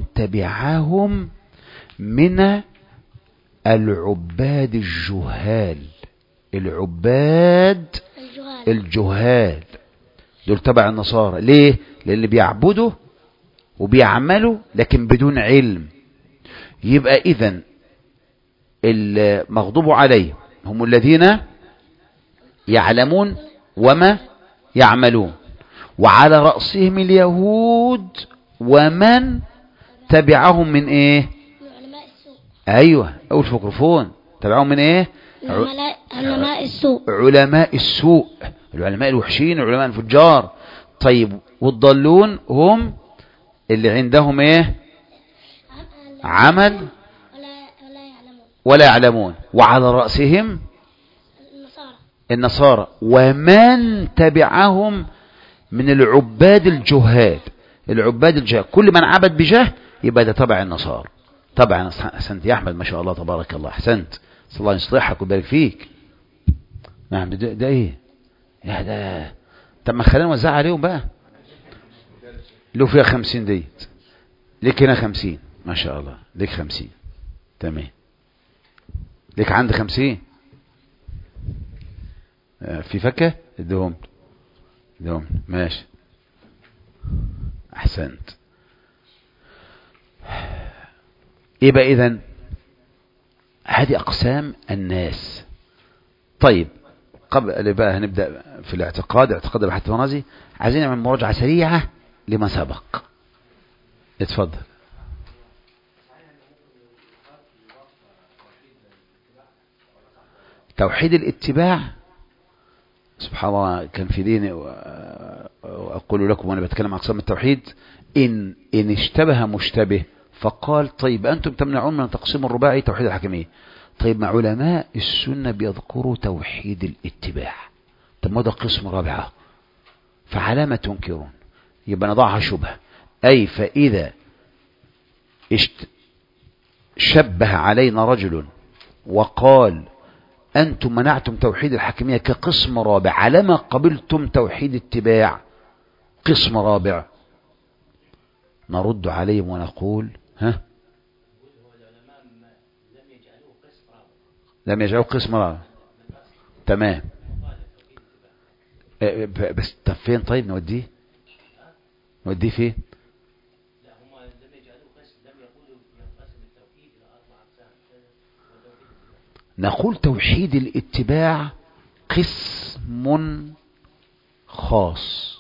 تبعهم من العباد الجهال العباد الجهال. الجهال، دول تبع النصارى. ليه؟ لأن بيعبدوا وبيعملوا لكن بدون علم. يبقى إذن المغضوب عليهم هم الذين يعلمون وما يعملون، وعلى رأسهم اليهود ومن تبعهم من ايه؟ من علماء السوء. ايوه، اول في الميكروفون. تبعهم من ايه؟ علماء علماء السوء. علماء السوء، العلماء الوحشين، العلماء الفجار. طيب، والضالون هم اللي عندهم ايه؟ عمل ولا ولا يعلمون ولا يعلمون، وعلى رأسهم النصارى. النصارى ومن تبعهم من العباد الجهال. العباد الجهال كل من عبد بجهل يبقى ده تبع النصارى. طبعا احسنت يا احمد، ما شاء الله تبارك الله، احسنت، صلى الله يصلحك ويبارك فيك. نعم، ده, ده ايه يا ده؟ طب ما خلينا نوزع عليهم بقى. له فيها خمسين ديت، ليك هنا خمسين، ما شاء الله، ليك خمسين، تمام. ليك عندي خمسين في فكة، ادهم ادهم ماشي، احسنت. يبقى اذن هذه اقسام الناس. طيب، قبل بقى هنبدأ في الاعتقاد، اعتقاد البحث الرازي، عايزين نعمل مراجعة سريعة لما سبق. اتفضل. توحيد الاتباع، سبحان الله، كان في ديني وأقول لكم وأنا بتكلم عن أقسام التوحيد، إن إن اشتبه مشتبه فقال طيب أنتم تمنعون من تقسيم الرباعي توحيد الحكمية. طيب، مع علماء السنة بيذكروا توحيد الاتباع، طب ما ده قسم رابعة، فعلى ما تنكرون؟ يبقى نضعها شبهة. أي فإذا اشت شبه علينا رجل وقال أنتم منعتم توحيد الحكمية كقسم رابع، على ما قبلتم توحيد اتباع قسم رابع، نرد عليهم ونقول ها لم يجعلوه قسم رابع. تمام، بس طب فين؟ طيب نوديه نوديه فين؟ نقول توحيد الاتباع قسم خاص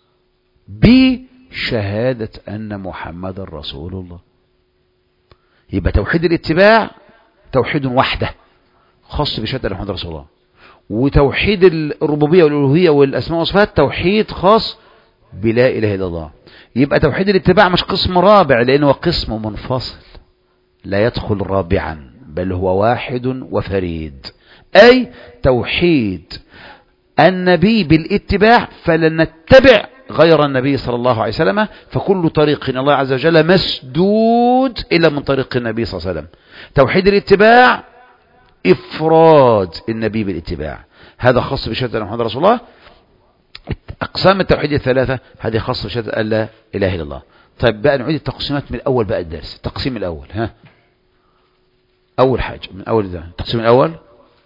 بشهادة أن محمد رسول الله. يبقى توحيد الاتباع توحيد وحده خاص بشهادة أن محمد رسول الله، وتوحيد الربوبية والألوهية والأسماء والصفات توحيد خاص بلا إله إلا الله. يبقى توحيد الاتباع مش قسم رابع، لأنه قسم منفصل لا يدخل رابعا، بل هو واحد وفريد. أي توحيد النبي بالاتباع، فلن نتبع غير النبي صلى الله عليه وسلم، فكل طريق الله عز وجل مسدود إلا من طريق النبي صلى الله عليه وسلم. توحيد الاتباع إفراد النبي بالاتباع، هذا خاص بشهادة أن محمد رسول الله. أقسام التوحيد الثلاثة هذه خاصة بشهادة أن لا إله إلا الله. طيب بقى نعيد التقسيمات من الأول بقى الدرس. التقسيم الأول، ها أول حاجة من أول ده التقسيم الأول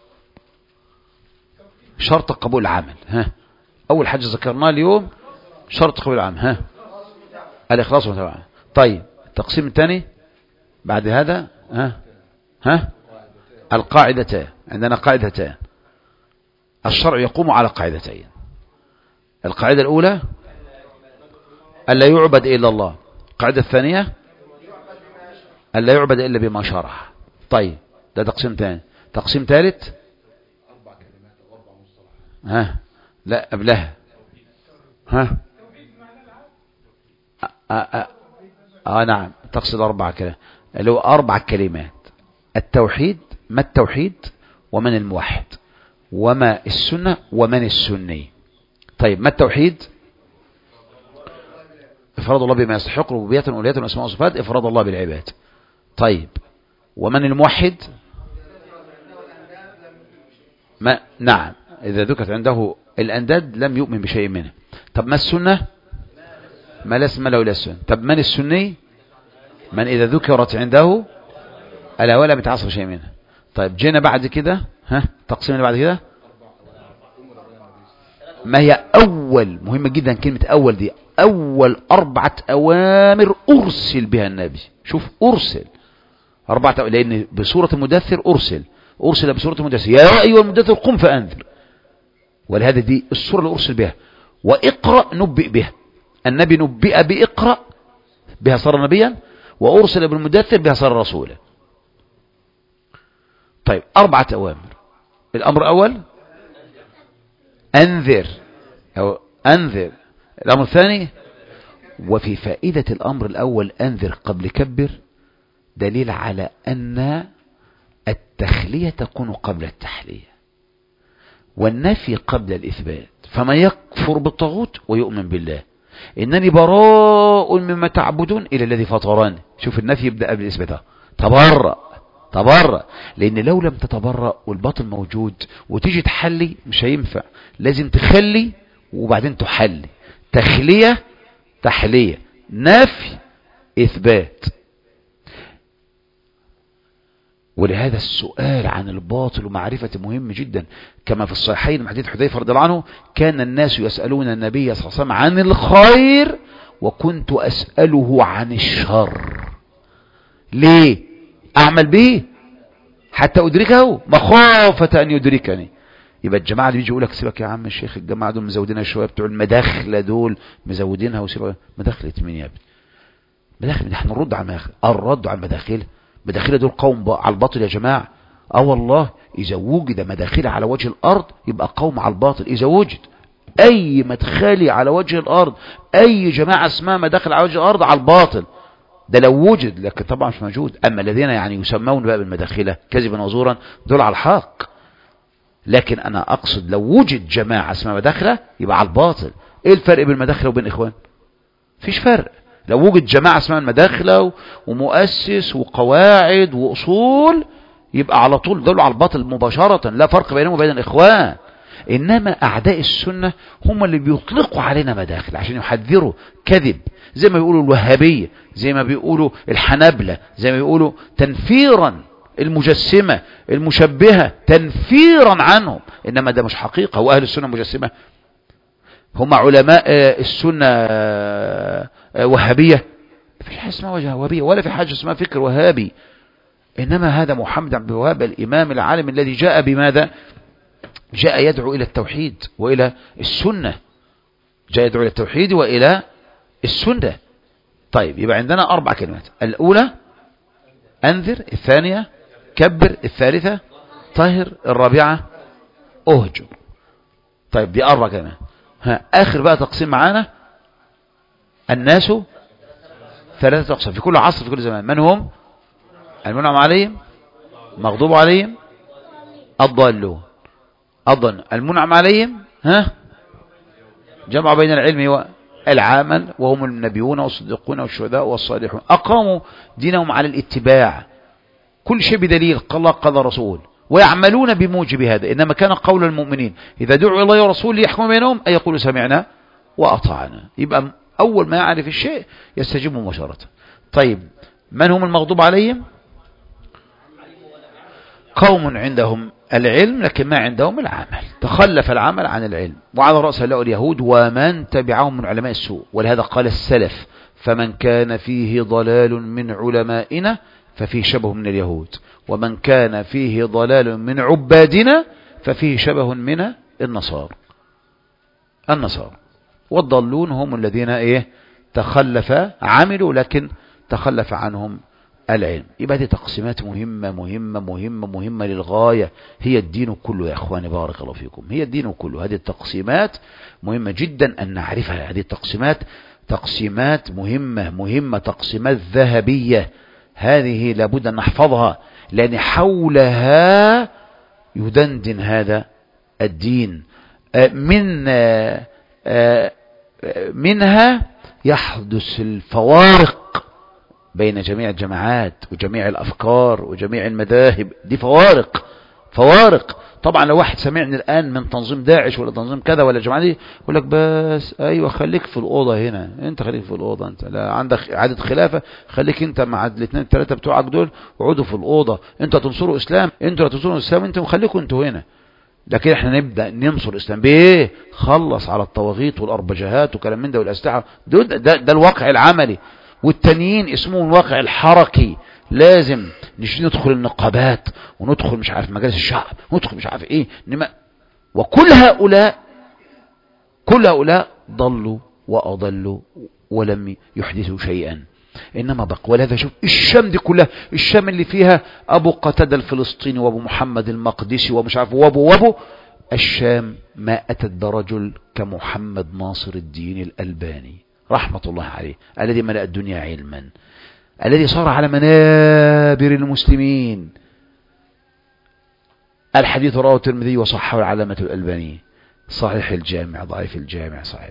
شرط قبول العمل. ها أول حاجة ذكرناه اليوم شرط قبول العمل، ها الإخلاص والمتابعة. طيب التقسيم الثاني بعد هذا، ها ها القاعدتان. عندنا قاعدتان، الشرع يقوم على قاعدتين. القاعدة الأولى ألا يعبد إلا الله، القاعدة الثانية ألا يعبد إلا بما شرع. طيب ده تقسيم ثاني. تقسيم ثالث، ها لا قبلها، ها آه, آه, آه نعم، تقصد أربع كلمات، اللي هو أربع كلمات: التوحيد، ما التوحيد، ومن الموحد، وما السنة، ومن السني. طيب ما التوحيد؟ إفراد الله بما يستحق، ربوبية وألوهية وأسماء وصفات، إفراد الله بالعباد. طيب ومن الموحد؟ ما نعم، إذا ذكرت عنده الأنداد لم يؤمن بشيء منه. طب ما السنة؟ ما لا اسم له إلا السنة. طب من السني؟ من إذا ذكرت عنده ألا ولا متعصب شيء منه. طيب جينا بعد كده، ها تقسيم اللي بعد كده ما هي أول، مهمة جدا كلمة أول دي، أول أربعة أوامر أرسل بها النبي. شوف أرسل أربعة أوامر، لأن بسورة المدثر أرسل أرسل بسورة المدثر يا أيها المدثر قم فأنذر، ولهذا دي السورة اللي أرسل بها. وإقرأ نبئ بها، النبي نبئ بإقرأ بها صار نبيا، وأرسل بالمدثر بها صار رسولا. طيب أربعة أوامر. الأمر الأول أنذر أو أنذر. الأمر الثاني، وفي فائدة الأمر الأول أنذر قبل كبر دليل على أن التخلية تكون قبل التحلية والنفي قبل الإثبات. فمن يكفر بالطاغوت ويؤمن بالله إنني براء مما تعبدون إلى الذي فطرني. شوف النفي يبدأ قبل الإثبات. تبرأ تبرأ، لأن لو لم تتبرأ والباطل موجود وتيجي تحلي مش هينفع، لازم تخلي وبعدين تحلي. تخلية تحلية، نفي إثبات. ولهذا السؤال عن الباطل ومعرفة مهم جدا، كما في الصحيحين من حديث حذيفة رضي الله عنه كان الناس يسألون النبي صلى الله عليه وسلم عن الخير وكنت أسأله عن الشر. ليه؟ أعمل به حتى أدركه مخافة أن يدركني. يبقى الجماعة اللي بيجي يقول لك سيبك يا عم الشيخ، الجماعة دول مزودينها شوية، بتوع المداخلة دول مزودينها وسيبك. مداخلة مين يا ابني؟ مداخلة احنا نرد على المداخلة، الرد على المداخلة. مداخلة دول قوم على الباطل يا جماعة. اه والله إذا وجد مداخلة على وجه الأرض يبقى قوم على الباطل. إذا وجد أي مدخلي على وجه الأرض، أي جماعة اسمها مداخل على وجه الأرض، على الباطل. ده لو وجد، لكن طبعا مش موجود. أما الذين يعني يسمون بقى بالمداخلة كذبا وزورا دول على الحق. لكن أنا أقصد لو وجد جماعة اسمها مداخلة يبقى على الباطل. إيه الفرق بين المداخلة وبين إخوان؟ فيش فرق. لو وجد جماعة اسمها المداخلة ومؤسس وقواعد وأصول يبقى على طول دول على الباطل مباشرة، لا فرق بينهم وبين الإخوان. إنما أعداء السنة هم اللي بيطلقوا علينا مداخل عشان يحذروا كذب، زي ما بيقولوا الوهابية، زي ما بيقولوا الحنابلة، زي ما بيقولوا تنفيرا المجسمة المشبهة، تنفيرا عنهم. إنما ده مش حقيقة. وأهل السنة مجسمة؟ هم علماء السنة وهابية؟ مفيش حاجة اسمها وهابية، ولا في حاجة اسمها فكر وهابي. إنما هذا محمد بن وهاب الإمام العالم الذي جاء بماذا؟ جاء يدعو إلى التوحيد وإلى السنة. جاء يدعو إلى التوحيد وإلى السنة. طيب يبقى عندنا أربع كلمات. الأولى أنذر، الثانية كبر، الثالثة طهر، الرابعة أهجر. طيب دي أربع كلمات. ها آخر بقى تقسيم معانا، الناس ثلاثة أقسام في كل عصر في كل زمان. من هم؟ المنعم عليهم، مغضوب عليهم، الضالون. أظن المنعم عليهم ها جمع بين العلم والعمل، وهم النبيون والصديقون والشهداء والصالحون، أقاموا دينهم على الاتباع، كل شيء بدليل، قال الله قال رسول، ويعملون بموجب هذا. إنما كان قول المؤمنين إذا دعوا الله ورسول ليحكم بينهم أن يقولوا سمعنا وأطعنا. يبقى أول ما يعرف الشيء يستجيب مباشرة. طيب من هم المغضوب عليهم؟ قوم عندهم العلم لكن ما عندهم العمل، تخلف العمل عن العلم، وعلى رأس هؤلاء اليهود ومن تبعهم من علماء السوء. ولهذا قال السلف فمن كان فيه ضلال من علمائنا ففيه شبه من اليهود، ومن كان فيه ضلال من عبادنا ففيه شبه من النصارى. النصارى والضالون هم الذين ايه تخلف عملوا لكن تخلف عنهم العلم. يبقى دي تقسيمات مهمة مهمة مهمة مهمة للغاية. هي الدين كله يا اخواني، بارك الله فيكم، هي الدين كله. هذه التقسيمات مهمة جدا ان نعرفها. هذه التقسيمات تقسيمات مهمة مهمة، تقسيمات ذهبية. هذه لابد ان نحفظها، لان حولها يدندن هذا الدين. من منها يحدث الفوارق بين جميع الجماعات وجميع الأفكار وجميع المذاهب. دي فوارق فوارق. طبعا لو واحد سمعني الآن من تنظيم داعش ولا تنظيم كذا ولا جماعة دي يقول لك بس أيوة خليك في الأوضة هنا، أنت خليك في الأوضة، أنت لا عندك إعادة خلافة، خليك أنت مع الاثنين الثلاثة بتوعك دول وقعدوا في الأوضة، أنت تنصروا إسلام، أنتوا لا تنصروا إسلام، أنتوا خليكم أنتوا هنا. لكن احنا نبدأ ننصر الإسلام بإيه؟ خلص على الطواغيت والأربجهات وكلام من ده والأسلحة. ده, ده, ده الواقع العملي. والتانيين اسمه الواقع الحركي. لازم نش ندخل النقابات وندخل مش عارف مجالس الشعب وندخل مش عارف ايه نما. وكل هؤلاء كل هؤلاء ضلوا وأضلوا ولم يحدثوا شيئا، إنما بقى. ولهذا شوف الشام دي كلها، الشام اللي فيها أبو قتادة الفلسطيني وأبو محمد المقدسي ومش عارف وابو وابو الشام ما أتت برجل كمحمد ناصر الدين الألباني رحمة الله عليه، الذي ملأ الدنيا علما، الذي صار على منابر المسلمين. الحديث رواه الترمذي وصححه العلامة الألباني، صحيح الجامع ضعيف الجامع صحيح.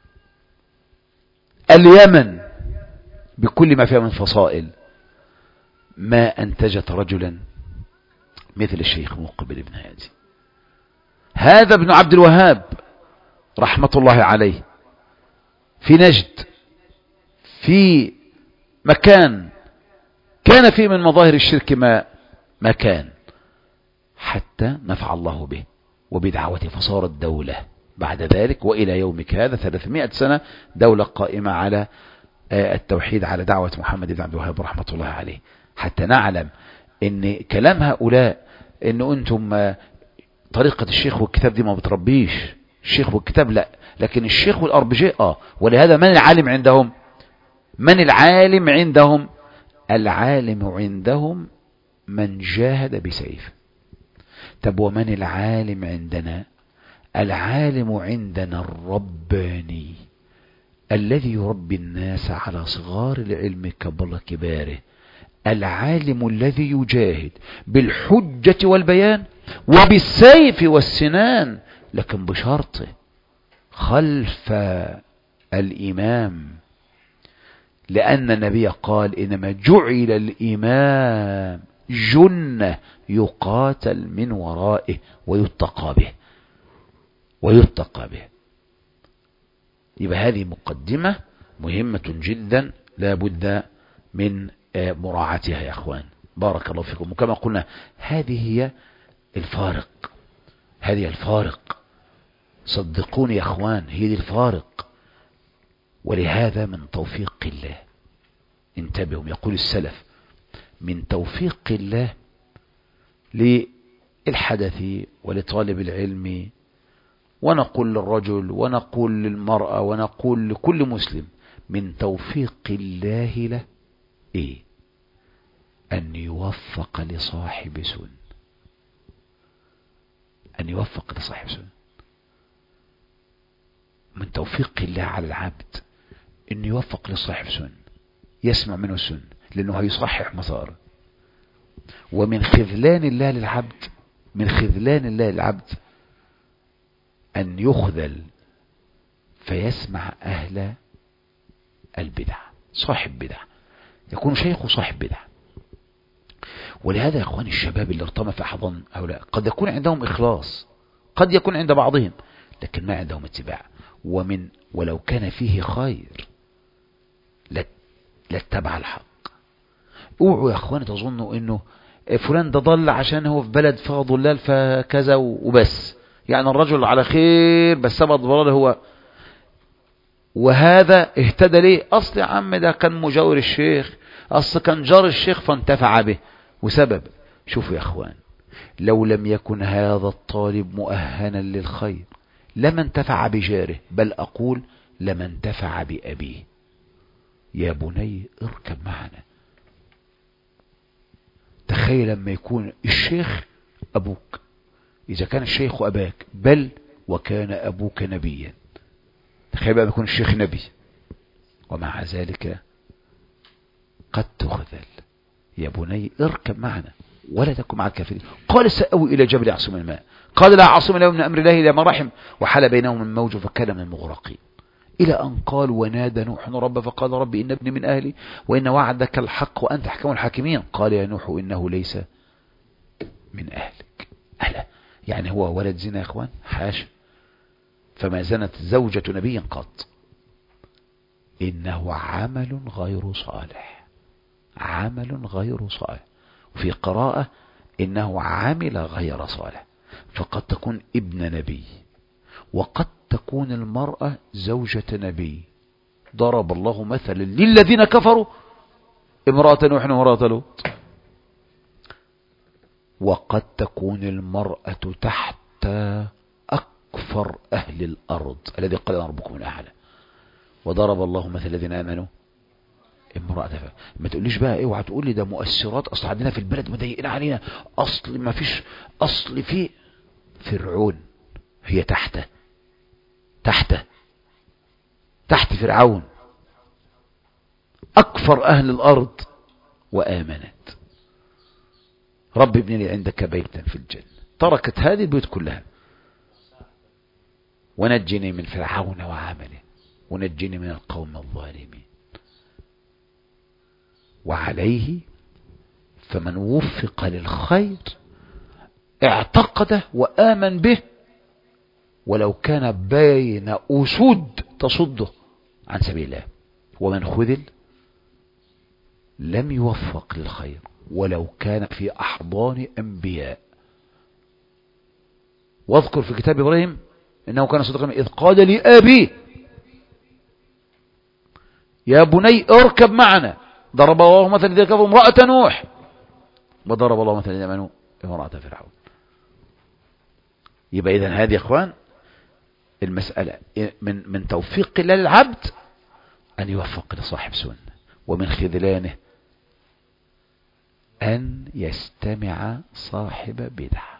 اليمن بكل ما فيها من فصائل ما أنتجت رجلا مثل الشيخ مقبل بن هادي. هذا ابن عبد الوهاب رحمة الله عليه في نجد، في مكان كان فيه من مظاهر الشرك ما ما كان، حتى نفع الله به وبدعوته فصارت دولة بعد ذلك، وإلى يومك هذا ثلاثمائة سنة دولة قائمة على التوحيد على دعوة محمد بن عبد الوهاب رحمة الله عليه. حتى نعلم ان كلام هؤلاء ان انتم طريقة الشيخ والكتاب دي ما بتربيش، الشيخ والكتاب لا، لكن الشيخ والأربجاء اه. ولهذا من العالم عندهم؟ من العالم عندهم؟ العالم عندهم من جاهد بسيف. طب ومن العالم عندنا؟ العالم عندنا الرباني الذي يربي الناس على صغار العلم قبل كباره، العالم الذي يجاهد بالحجة والبيان وبالسيف والسنان، لكن بشرط خلف الإمام، لأن النبي قال إنما جعل الإمام جنة يقاتل من ورائه ويتقى به ويتقى به. يبقى هذه مقدمة مهمة جدا لا بد من مراعاتها يا أخوان، بارك الله فيكم. وكما قلنا هذه هي الفارق، هذه الفارق، صدقوني يا أخوان هي دي الفارق. ولهذا من توفيق الله، انتبهوا، يقول السلف من توفيق الله للحدث ولطالب العلم، ونقول للرجل ونقول للمرأة ونقول لكل مسلم، من توفيق الله له ايه؟ ان يوفق لصاحب سن، ان يوفق لصاحب سن. من توفيق الله على العبد ان يوفق لصاحب سن يسمع منه السن، لانه هيصحح مساره. ومن خذلان الله للعبد، من خذلان الله للعبد أن يخذل فيسمع أهل البدع، صاحب بدع، يكون شيخ صاحب بدع. ولهذا يا أخواني الشباب اللي ارتمى في أحضان هؤلاء قد يكون عندهم إخلاص، قد يكون عند بعضهم، لكن ما عندهم اتباع. ومن ولو كان فيه خير لاتبع الحق. اوعوا يا أخواني تظنوا إنه فلان ده ضل عشان هو في بلد فيها ضلال فكذا وبس، يعني الرجل على خير بس سبب ضلاله هو، وهذا اهتدى ليه؟ اصل يا عم ده كان مجاور الشيخ، اصل كان جار الشيخ فانتفع به وسبب. شوفوا يا اخوان، لو لم يكن هذا الطالب مؤهلا للخير لما انتفع بجاره، بل اقول لما انتفع بأبيه. يا بني اركب معنا. تخيل لما يكون الشيخ ابوك، إذا كان الشيخ أباك، بل وكان أبوك نبيا، تخيل بقى يكون الشيخ نبي، ومع ذلك قد تخذل. يا بني اركب معنا ولا تكن مع الكافرين. قال سأوي إلى جبل يعصم الماء، قال لا عاصم اليوم من أمر الله إلا من رحم، وحال بينهم الموج فكان من المغرقين. إلى أن قال ونادى نوح ربه فقال رب إن ابني من أهلي وإن وعدك الحق وأنت أحكم الحاكمين. قال يا نوح إنه ليس من أهلك. أهلا، يعني هو ولد زنا يا اخوان؟ حاشا، فما زنت زوجة نبي قط. انه عمل غير صالح، عمل غير صالح. وفي قراءة انه عمل غير صالح. فقد تكون ابن نبي، وقد تكون المرأة زوجة نبي. ضرب الله مثلا للذين كفروا امرأة نوح وامرأة لوط. وقد تكون المرأة تحت أكفر أهل الأرض الذي قال ربكم الأعلى. وضرب الله مثل الذين آمنوا امرأة فرعون. ما تقوليش بقى اوعى تقول لي ده مؤثرات، اصل عندنا في البلد مضايقين علينا، اصل ما فيش، اصل في فرعون هي تحته تحته تحت فرعون أكفر أهل الأرض وآمنت. رب ابن لي عندك بيتا في الجنة. تركت هذه البيوت كلها. ونجني من فرعون وعمله ونجني من القوم الظالمين. وعليه فمن وفق للخير اعتقده وآمن به ولو كان بين أسود تصده عن سبيل الله. ومن خذل لم يوفق للخير ولو كان في أحضان أنبياء. واذكر في كتاب إبراهيم إنه كان صديقا إذ قال لأبيه يا بني اركب معنا. ضرب الله مثلا الذين كفروا امرأة نوح وضرب الله مثلا الذين آمنوا امرأة فرعون. يبقى إذن هذه يا إخوان المسألة من من توفيق الله للعبد أن يوفق لصاحب سنة، ومن خذلانه أن يستمع صاحب بدعة.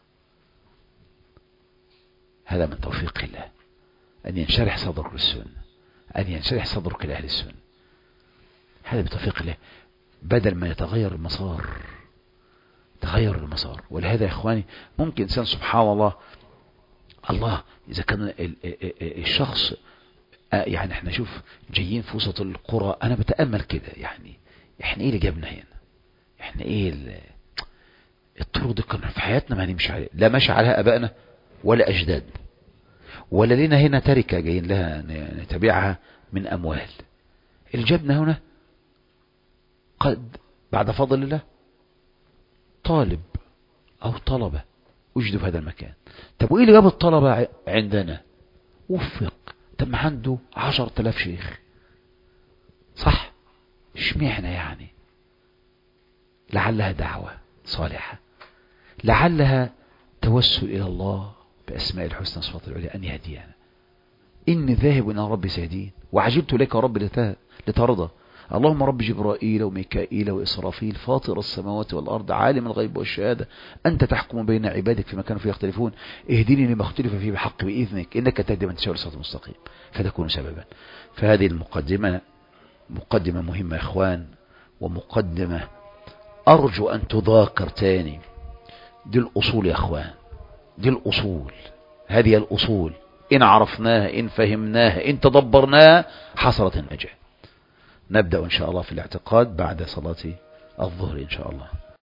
هذا من توفيق الله، أن ينشرح صدرك للسنة، أن ينشرح صدرك لأهل السنة. هذا بتوفيق الله، بدل ما يتغير المسار تغير المسار. ولهذا يا إخواني ممكن إنسان سبحان الله الله إذا كان الشخص يعني احنا شوف جايين في وسط القرى، أنا بتأمل كده يعني احنا ايه اللي جابنا هنا، احنا ايه الطرق دي كنا في حياتنا ما نمشي عليها، لا ماشي عليها أبائنا ولا أجداد، ولا لنا هنا تركة جايين لها نتبعها من أموال. اللي جابنا هنا قد بعد فضل الله طالب أو طلبة وجدوا في هذا المكان. طب وإيه اللي جاب الطلبة عندنا؟ وفق. طب ما عنده عشر تلاف شيخ، صح؟ اشمعنا يعني؟ لعلها دعوة صالحة، لعلها توسل إلى الله بأسماء الحسنى صفات العليا أن يهدينا. إني ذاهب إلى ربي سيهدين وعجلت لك رب لترضى. اللهم رب جبرائيل وميكائيل وإسرافيل فاطر السماوات والأرض عالم الغيب والشهادة أنت تحكم بين عبادك فيما كانوا فيه يختلفون اهدني لما اختلف فيه بحق بإذنك إنك تهدي من تشاء الصراط المستقيم فتكون سببا. فهذه المقدمة مقدمة مهمة يا إخوان، ومقدمة أرجو أن تذاكر تاني. دي الأصول يا إخوان، دي الأصول، هذه الأصول إن عرفناها إن فهمناها إن تدبرناها حصلت النجاة. نبدأ إن شاء الله في الاعتقاد بعد صلاة الظهر إن شاء الله.